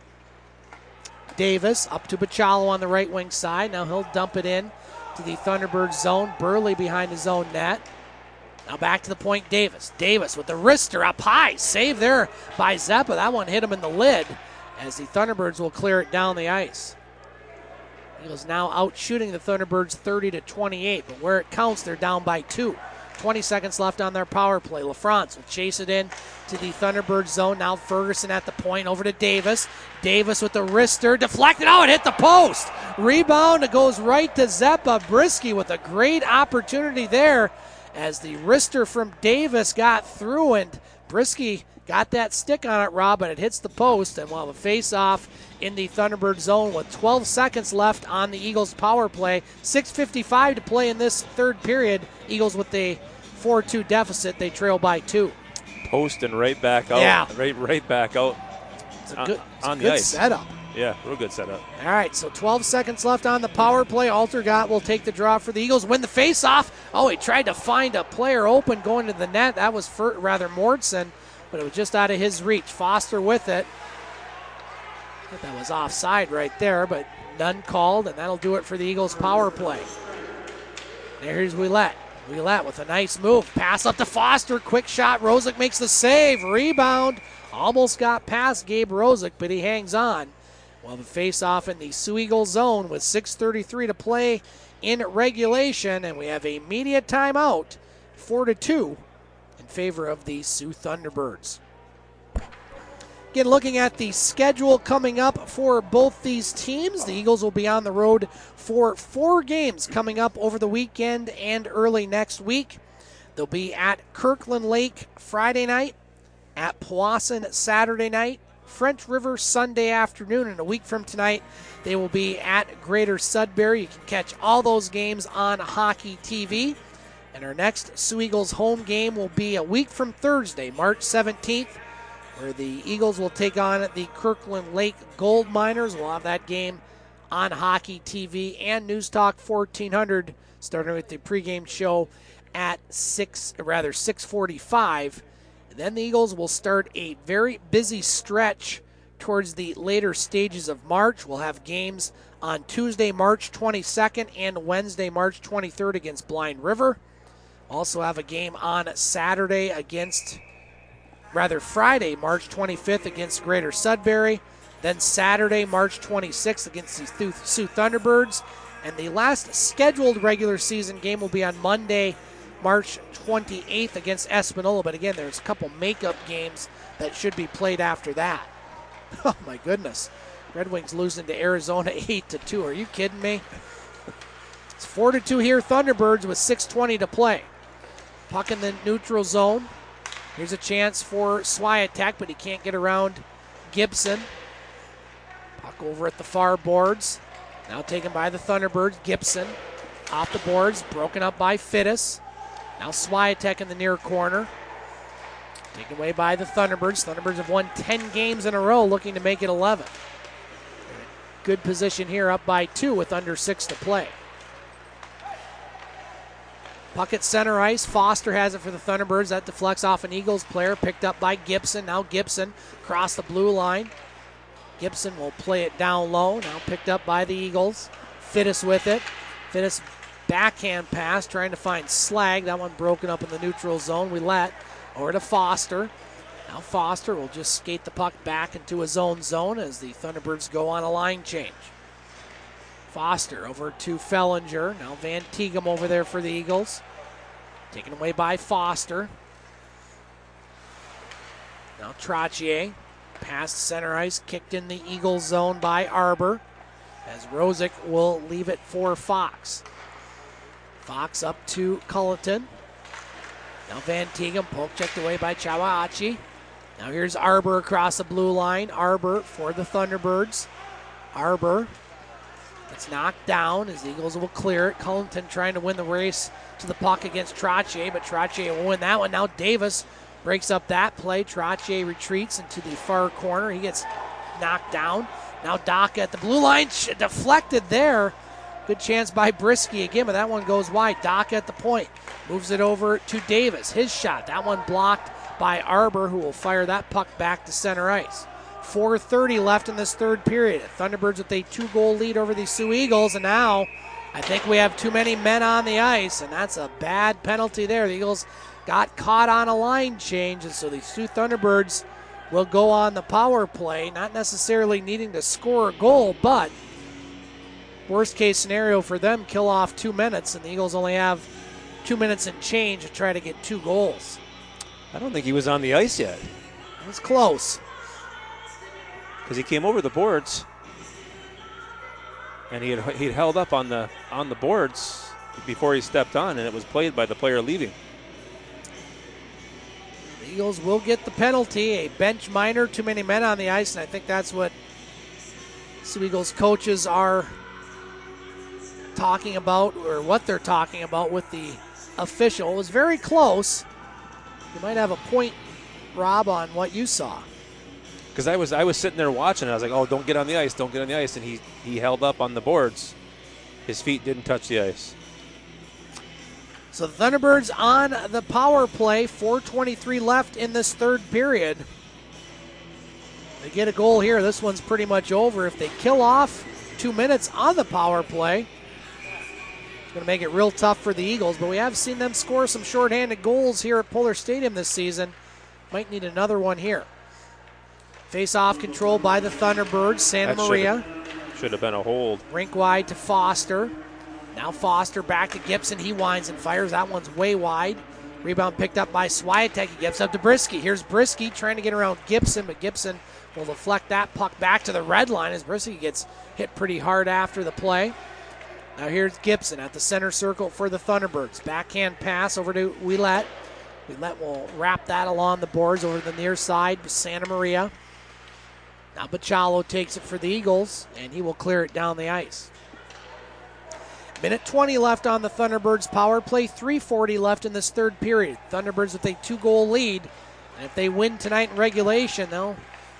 Davis up to Bachalo on the right wing side. Now he'll dump it in to the Thunderbird zone. Burley behind his own net. Now back to the point, Davis. Davis with the wrister up high. Save there by Zeppa. That one hit him in the lid as the Thunderbirds will clear it down the ice. Eagles now out shooting the Thunderbirds 30-28, but where it counts, they're down by 2. 20 seconds left on their power play. LaFrance will chase it in to the Thunderbird zone. Now Ferguson at the point over to Davis. Davis with the wrister. Deflected out. It hit the post. Rebound. It goes right to Zeppa. Brisky with a great opportunity there as the wrister from Davis got through, and Brisky got that stick on it, Rob, but it hits the post, and we'll have a face-off in the Thunderbird zone with 12 seconds left on the Eagles' power play. 6:55 to play in this third period. Eagles with a 4-2 deficit. They trail by 2. Post and right back out. Yeah. Right back out. It's a good, on the the good ice. setup. Yeah, real good setup. All right, so 12 seconds left on the power play. Altergott will take the draw for the Eagles, win the face-off. Oh, he tried to find a player open going to the net. That was Mordson, but it was just out of his reach. Foster with it. I thought that was offside right there, but none called, and that'll do it for the Eagles' power play. There's Ouellette. Ouellette with a nice move. Pass up to Foster. Quick shot. Rosick makes the save. Rebound. Almost got past Gabe Rosick, but he hangs on. Well, the face-off in the Sioux Eagles zone with 6:33 to play in regulation, and we have a media timeout, 4-2 in favor of the Sioux Thunderbirds. Again, looking at the schedule coming up for both these teams, the Eagles will be on the road for 4 games coming up over the weekend and early next week. They'll be at Kirkland Lake Friday night, at Powassan Saturday night, French River Sunday afternoon, and a week from tonight they will be at Greater Sudbury. You can catch all those games on Hockey TV. And our next Sioux Eagles home game will be a week from Thursday, March 17th, where the Eagles will take on the Kirkland Lake Gold Miners. We'll have that game on Hockey TV and News Talk 1400, starting with the pregame show at 6:45. Then the Eagles will start a very busy stretch towards the later stages of March. We'll have games on Tuesday, March 22nd and Wednesday, March 23rd against Blind River. Also have a game on Friday, March 25th against Greater Sudbury. Then Saturday, March 26th against the Sioux Thunderbirds. And the last scheduled regular season game will be on Monday, March 28th against Espanola. But again, there's a couple makeup games that should be played after that. Oh my goodness. Red Wings losing to Arizona 8-2. Are you kidding me? It's 4-2 here, Thunderbirds with 6:20 to play. Puck in the neutral zone. Here's a chance for Swiatek, but he can't get around Gibson. Puck over at the far boards. Now taken by the Thunderbirds. Gibson off the boards, broken up by Fittis. Now Swiatek in the near corner. Taken away by the Thunderbirds. Thunderbirds have won 10 games in a row, looking to make it 11. Good position here, up by 2 with under 6 to play. Puck at center ice. Foster has it for the Thunderbirds. That deflects off an Eagles player, picked up by Gibson. Now Gibson across the blue line. Gibson will play it down low. Now picked up by the Eagles. Fittis with it. Fittis backhand pass, trying to find Slag. That one broken up in the neutral zone. Ouellette over to Foster. Now Foster will just skate the puck back into his own zone as the Thunderbirds go on a line change. Foster over to Fellinger. Now Van Tegum over there for the Eagles. Taken away by Foster. Now Trottier. Past center ice, kicked in the Eagles zone by Arbor. As Rosick will leave it for Fox. Fox up to Culleton. Now Van Tegum, poke checked away by Chawaachi. Now here's Arbor across the blue line. Arbor for the Thunderbirds. Arbor gets knocked down as the Eagles will clear it. Culleton trying to win the race to the puck against Trottier, but Trottier will win that one. Now Davis breaks up that play. Trottier retreats into the far corner. He gets knocked down. Now Dock at the blue line, deflected there. Good chance by Brisky again, but that one goes wide. Dock at the point. Moves it over to Davis. His shot. That one blocked by Arbor, who will fire that puck back to center ice. 4:30 left in this third period. Thunderbirds with a 2-goal lead over the Sioux Eagles, and now I think we have too many men on the ice, and that's a bad penalty there. The Eagles got caught on a line change, and so the Sioux Thunderbirds will go on the power play, not necessarily needing to score a goal, but worst case scenario for them, kill off 2 minutes, and the Eagles only have 2 minutes and change to try to get 2 goals. I don't think he was on the ice yet. It was close. Because he came over the boards, and he'd held up on the boards before he stepped on, and it was played by the player leaving. The Eagles will get the penalty, a bench minor, too many men on the ice, and I think that's what Sioux Eagles coaches are talking about, or what they're talking about with the official. It was very close. You might have a point, Rob, on what you saw. Because I was sitting there watching, and I was like, oh, don't get on the ice, don't get on the ice, and he held up on the boards. His feet didn't touch the ice. So the Thunderbirds on the power play, 4:23 left in this third period. They get a goal here. This one's pretty much over. If they kill off 2 minutes on the power play, it's going to make it real tough for the Eagles, but we have seen them score some shorthanded goals here at Puller Stadium this season. Might need another one here. Face-off control by the Thunderbirds. Santa Maria. Should have been a hold. Rink wide to Foster. Now Foster back to Gibson. He winds and fires. That one's way wide. Rebound picked up by Swiatek. He gives up to Brisky. Here's Brisky trying to get around Gibson, but Gibson will deflect that puck back to the red line as Brisky gets hit pretty hard after the play. Now here's Gibson at the center circle for the Thunderbirds. Backhand pass over to Ouellette. Ouellette will wrap that along the boards over the near side to Santa Maria. Now Bachalo takes it for the Eagles, and he will clear it down the ice. Minute 20 left on the Thunderbirds power play, 3:40 left in this third period. Thunderbirds with a 2-goal lead, and if they win tonight in regulation, they'll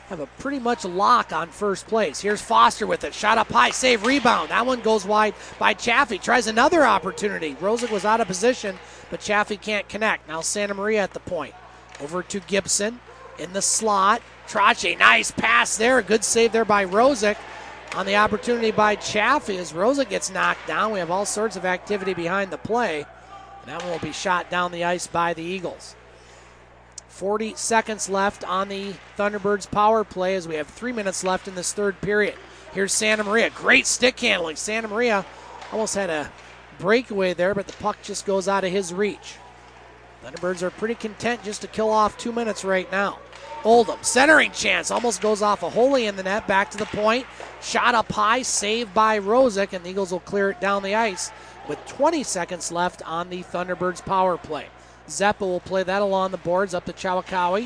have a pretty much lock on first place. Here's Foster with it. Shot up high, save, rebound. That one goes wide by Chaffee. Tries another opportunity. Rosick was out of position, but Chaffee can't connect. Now Santa Maria at the point. Over to Gibson in the slot. Trache, nice pass there. Good save there by Rosick on the opportunity by Chaffee. As Rosick gets knocked down, we have all sorts of activity behind the play. And that one will be shot down the ice by the Eagles. 40 seconds left on the Thunderbirds power play as we have 3 minutes left in this third period. Here's Santa Maria. Great stick handling. Santa Maria almost had a breakaway there, but the puck just goes out of his reach. Thunderbirds are pretty content just to kill off 2 minutes right now. Oldham, centering chance, almost goes off a Holy in the net. Back to the point. Shot up high, saved by Rosick, and the Eagles will clear it down the ice with 20 seconds left on the Thunderbirds power play. Zeppa will play that along the boards up to Chawakawi.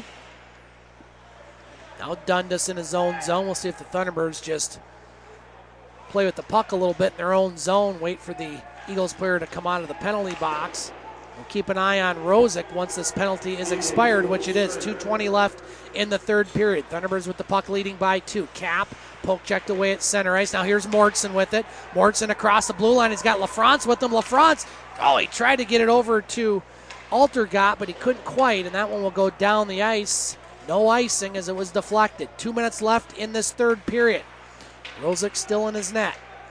Now Dundas in his own zone. We'll see if the Thunderbirds just play with the puck a little bit in their own zone, wait for the Eagles player to come out of the penalty box. We'll keep an eye on Rosick once this penalty is expired, which it is. 2:20 left in the third period. Thunderbirds with the puck leading by 2. Cap, poke checked away at center ice. Now here's Mortson with it. Mortson across the blue line. He's got LaFrance with him. LaFrance, he tried to get it over to Altergott, but he couldn't quite, and that one will go down the ice. No icing as it was deflected. 2 minutes left in this third period. Rosick still in his net.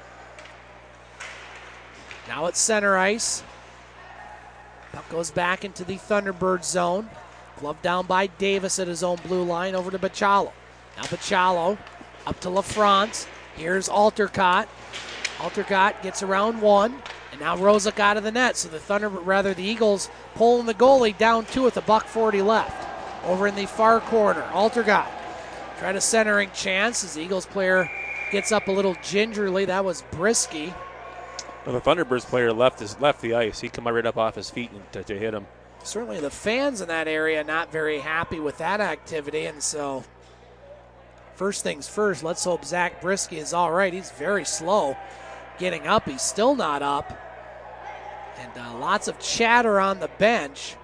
Now it's center ice. Puck goes back into the Thunderbird zone. Glove down by Davis at his own blue line over to Bachalo. Now Bachalo up to LaFrance. Here's Altergott. Altergott gets around one. And now Rosick out of the net. So the Eagles pulling the goalie down 2 with $1:40 left. Over in the far corner, Altergott tried a centering chance as the Eagles player gets up a little gingerly. That was Brisky. Well, the Thunderbirds player left the ice. He come right up off his feet to hit him. Certainly the fans in that area not very happy with that activity. And so first things first, let's hope Zach Brisky is all right. He's very slow getting up. He's still not up. And lots of chatter on the bench.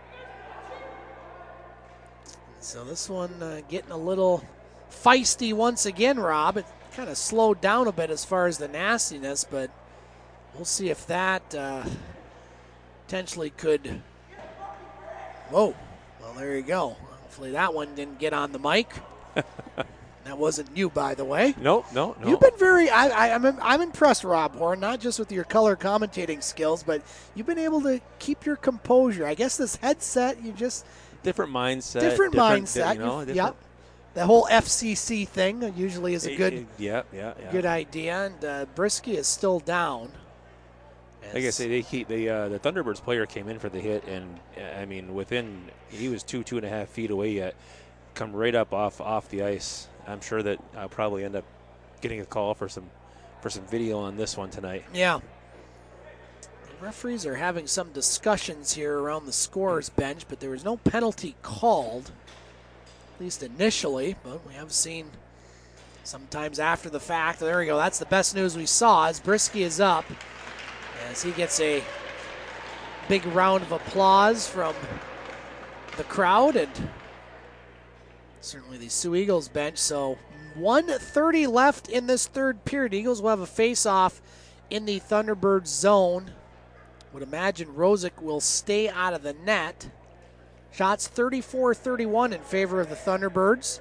So this one getting a little feisty once again, Rob. It kind of slowed down a bit as far as the nastiness, but we'll see if that potentially could. Whoa. Well, there you go. Hopefully that one didn't get on the mic. That wasn't you, by the way. No. You've been very. I'm impressed, Rob Horn, not just with your color commentating skills, but you've been able to keep your composure. I guess this headset, you just different mindset. Different mindset. Different. Yep. The whole FCC thing usually is a good, good idea. And Brisky is still down. Like I say, the Thunderbirds player came in for the hit, and I mean he was 2.5 feet away yet, come right up off the ice. I'm sure that I'll probably end up getting a call for some video on this one tonight. Yeah. The referees are having some discussions here around the scorer's bench, but there was no penalty called, at least initially, but we have seen sometimes after the fact. There we go. That's the best news we saw as Brisky is up, as he gets a big round of applause from the crowd and certainly the Sioux Eagles bench. So 1:30 left in this third period. Eagles will have a face-off in the Thunderbird zone. Would imagine Rosick will stay out of the net. Shots 34-31 in favor of the Thunderbirds.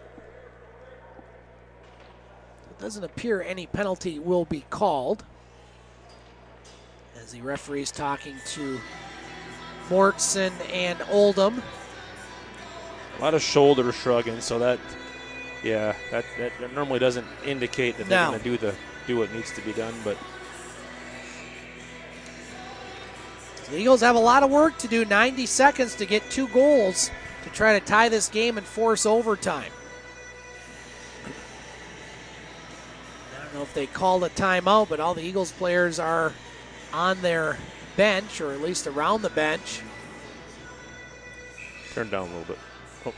It doesn't appear any penalty will be called, as the referee's talking to Mortson and Oldham. A lot of shoulder shrugging, so that normally doesn't indicate that they're going to do what needs to be done. But the Eagles have a lot of work to do. 90 seconds to get 2 goals to try to tie this game and force overtime. I don't know if they called a timeout, but all the Eagles players are on their bench, or at least around the bench. Turn down a little bit. Oh.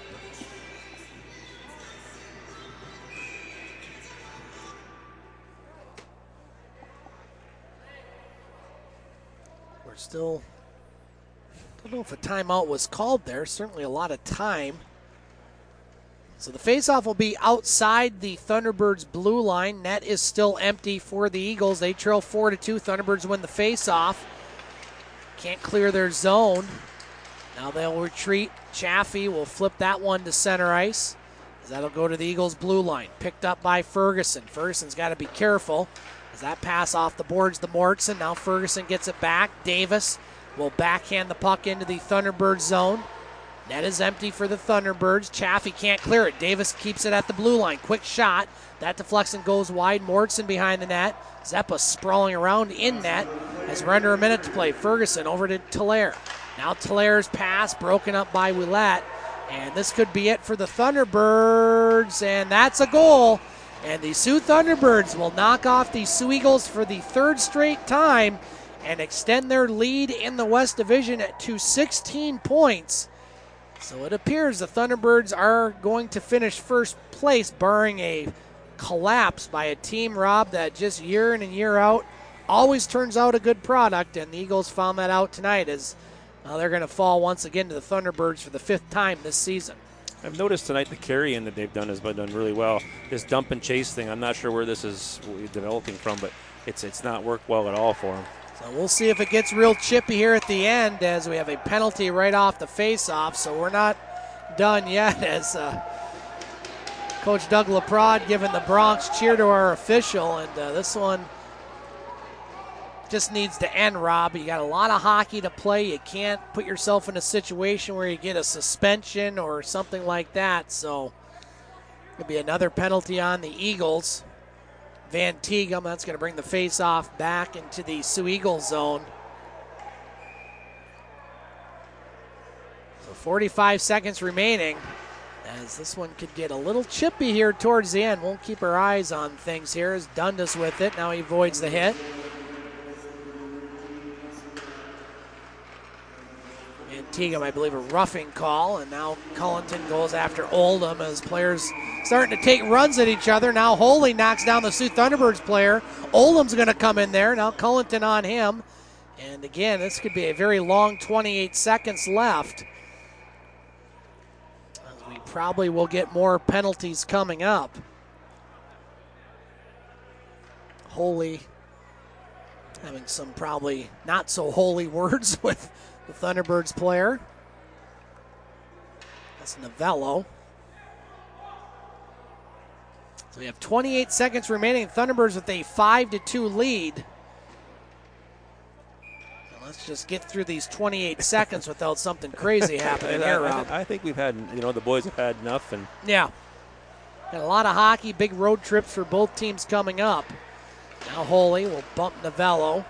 We're still, don't know if a timeout was called there. Certainly a lot of time So the faceoff will be outside the Thunderbirds' blue line. Net is still empty for the Eagles. They trail 4-2. Thunderbirds win the faceoff. Can't clear their zone. Now they'll retreat. Chaffee will flip that one to center ice. That'll go to the Eagles' blue line. Picked up by Ferguson. Ferguson's got to be careful as that pass off the boards to Mortson. Now Ferguson gets it back. Davis will backhand the puck into the Thunderbird zone. Net is empty for the Thunderbirds. Chaffee can't clear it. Davis keeps it at the blue line. Quick shot. That deflects and goes wide. Mortson behind the net. Zeppa sprawling around in net as we're under a minute to play. Ferguson over to Telaire. Now Telaire's pass broken up by Ouellette. And this could be it for the Thunderbirds, and that's a goal. And the Sioux Thunderbirds will knock off the Sioux Eagles for the third straight time and extend their lead in the West Division to 16 points. So it appears the Thunderbirds are going to finish first place, barring a collapse by a team, Rob, that just year in and year out always turns out a good product, and the Eagles found that out tonight as they're going to fall once again to the Thunderbirds for the 5th time this season. I've noticed tonight the carrying that they've done has been done really well. This dump and chase thing, I'm not sure where this is developing from, but it's not worked well at all for them. So we'll see if it gets real chippy here at the end as we have a penalty right off the face-off. So we're not done yet as Coach Doug LaPrade giving the Bronx cheer to our official, and this one just needs to end, Rob. You got a lot of hockey to play. You can't put yourself in a situation where you get a suspension or something like that. So it'll be another penalty on the Eagles. Van Tegum, that's going to bring the face-off back into the Sioux Eagles zone. So 45 seconds remaining as this one could get a little chippy here towards the end. We'll keep our eyes on things here as Dundas with it. Now he avoids the hit. Tegum, I believe, a roughing call, and now Cullenton goes after Oldham as players starting to take runs at each other. Now Holy knocks down the Sioux Thunderbirds player. Oldham's going to come in there. Now Cullenton on him. And again, this could be a very long 28 seconds left. We probably will get more penalties coming up. Holy having some probably not so holy words with the Thunderbirds player. That's Novello. So we have 28 seconds remaining. Thunderbirds with a 5-2 lead. So let's just get through these 28 seconds without something crazy happening here, Rob. I think we've had, the boys have had enough. And yeah. Got a lot of hockey, big road trips for both teams coming up. Now Holy will bump Novello.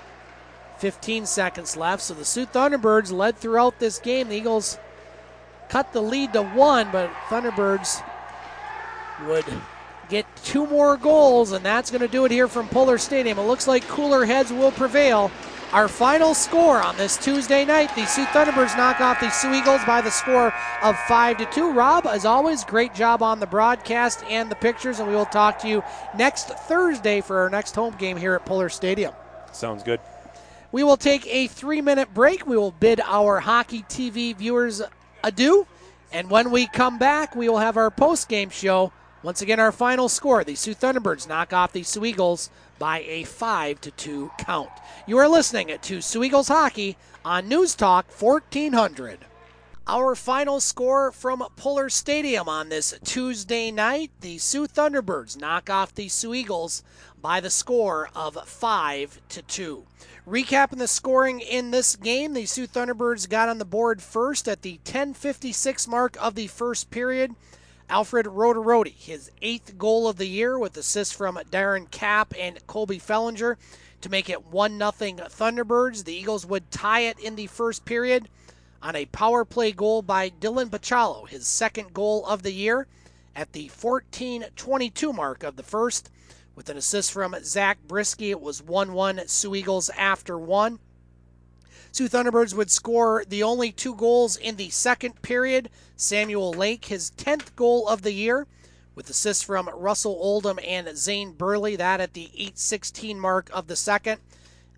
15 seconds left, so the Sioux Thunderbirds led throughout this game. The Eagles cut the lead to 1, but Thunderbirds would get 2 more goals, and that's going to do it here from Puller Stadium. It looks like cooler heads will prevail. Our final score on this Tuesday night, the Sioux Thunderbirds knock off the Sioux Eagles by the score of 5-2. Rob, as always, great job on the broadcast and the pictures, and we will talk to you next Thursday for our next home game here at Puller Stadium. Sounds good. We will take a 3-minute break. We will bid our Hockey TV viewers adieu. And when we come back, we will have our post-game show. Once again, our final score. The Sioux Thunderbirds knock off the Sioux Eagles by a 5-2 count. You are listening to Sioux Eagles Hockey on News Talk 1400. Our final score from Puller Stadium on this Tuesday night. The Sioux Thunderbirds knock off the Sioux Eagles by the score of 5-2. Recapping the scoring in this game, the Sioux Thunderbirds got on the board first at the 10:56 mark of the first period. Alfred Roderodi, his 8th goal of the year with assists from Darren Kapp and Colby Fellinger to make it 1-0 Thunderbirds. The Eagles would tie it in the first period on a power play goal by Dylan Pachalo, his 2nd goal of the year at the 14:22 mark of the first. With an assist from Zach Brisky, it was 1-1 Sioux Eagles after 1. Sioux Thunderbirds would score the only 2 goals in the second period. Samuel Lake, his 10th goal of the year, with assists from Russell Oldham and Zane Burley, that at the 8:16 mark of the second.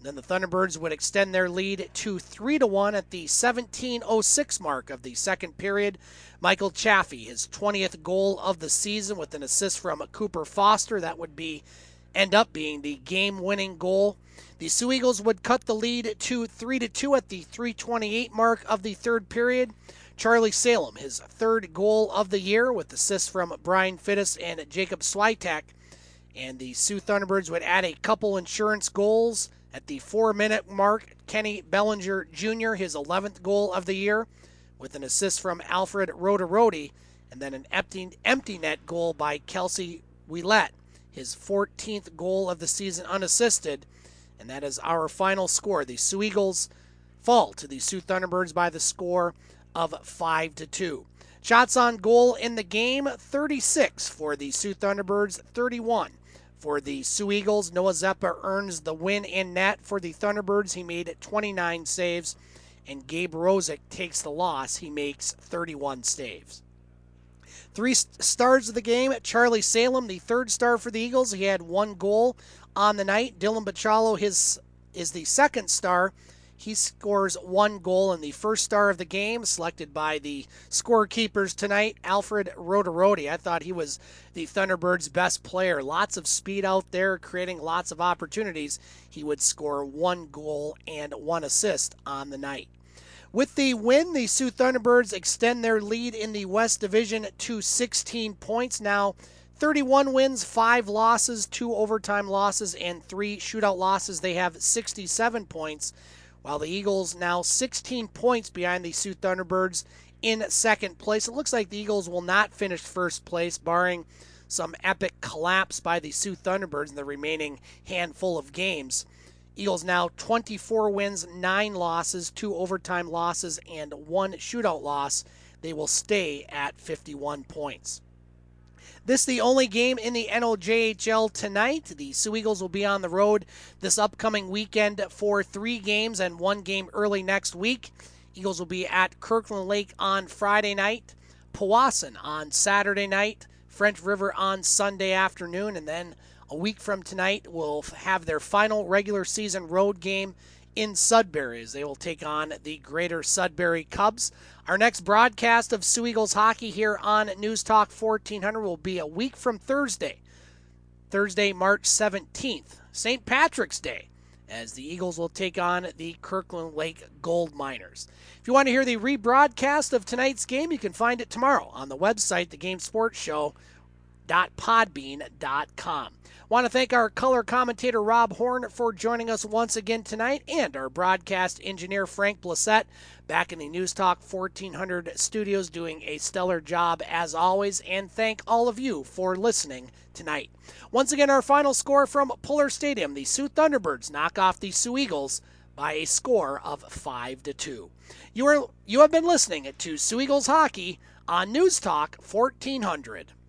Then the Thunderbirds would extend their lead to 3-1 at the 17:06 mark of the second period. Michael Chaffee, his 20th goal of the season with an assist from Cooper Foster. That would end up being the game-winning goal. The Sioux Eagles would cut the lead to 3-2 at the 3:28 mark of the third period. Charlie Salem, his third goal of the year with assists from Brian Fittis and Jacob Switek. And the Sioux Thunderbirds would add a couple insurance goals at the 4-minute mark. Kenny Bellinger Jr., his 11th goal of the year, with an assist from Alfred Rodarodi, and then an empty net goal by Kelsey Ouellette, his 14th goal of the season unassisted. And that is our final score. The Sioux Eagles fall to the Sioux Thunderbirds by the score of 5-2. Shots on goal in the game, 36 for the Sioux Thunderbirds, 31 for the Sioux Eagles. Noah Zeppa earns the win in net for the Thunderbirds. He made 29 saves. And Gabe Rosick takes the loss. He makes 31 saves. 3 stars of the game. Charlie Salem, the third star for the Eagles. He had 1 goal on the night. Dylan Bachalo is the second star. He scores 1 goal, and the first star of the game, selected by the scorekeepers tonight, Alfred Rodarodi. I thought he was the Thunderbirds' best player. Lots of speed out there, creating lots of opportunities. He would score 1 goal and 1 assist on the night. With the win, the Sioux Thunderbirds extend their lead in the West Division to 16 points now. 31 wins, 5 losses, 2 overtime losses, and 3 shootout losses. They have 67 points, while the Eagles now 16 points behind the Sioux Thunderbirds in second place. It looks like the Eagles will not finish first place, barring some epic collapse by the Sioux Thunderbirds in the remaining handful of games. Eagles now 24 wins, 9 losses, 2 overtime losses, and 1 shootout loss. They will stay at 51 points. This is the only game in the NOJHL tonight. The Sioux Eagles will be on the road this upcoming weekend for 3 games and 1 game early next week. Eagles will be at Kirkland Lake on Friday night, Powassan on Saturday night, French River on Sunday afternoon, and then a week from tonight will have their final regular season road game in Sudbury as they will take on the Greater Sudbury Cubs. Our next broadcast of Sioux Eagles hockey here on News Talk 1400 will be a week from Thursday, March 17th, St. Patrick's Day, as the Eagles will take on the Kirkland Lake Gold Miners. If you want to hear the rebroadcast of tonight's game, you can find it tomorrow on the website, thegamesportshow.podbean.com. I want to thank our color commentator Rob Horn for joining us once again tonight, and our broadcast engineer Frank Blissett back in the News Talk 1400 studios doing a stellar job as always, and thank all of you for listening tonight. Once again, our final score from Puller Stadium: the Sioux Thunderbirds knock off the Sioux Eagles by a score of 5-2. You have been listening to Sioux Eagles hockey on News Talk 1400.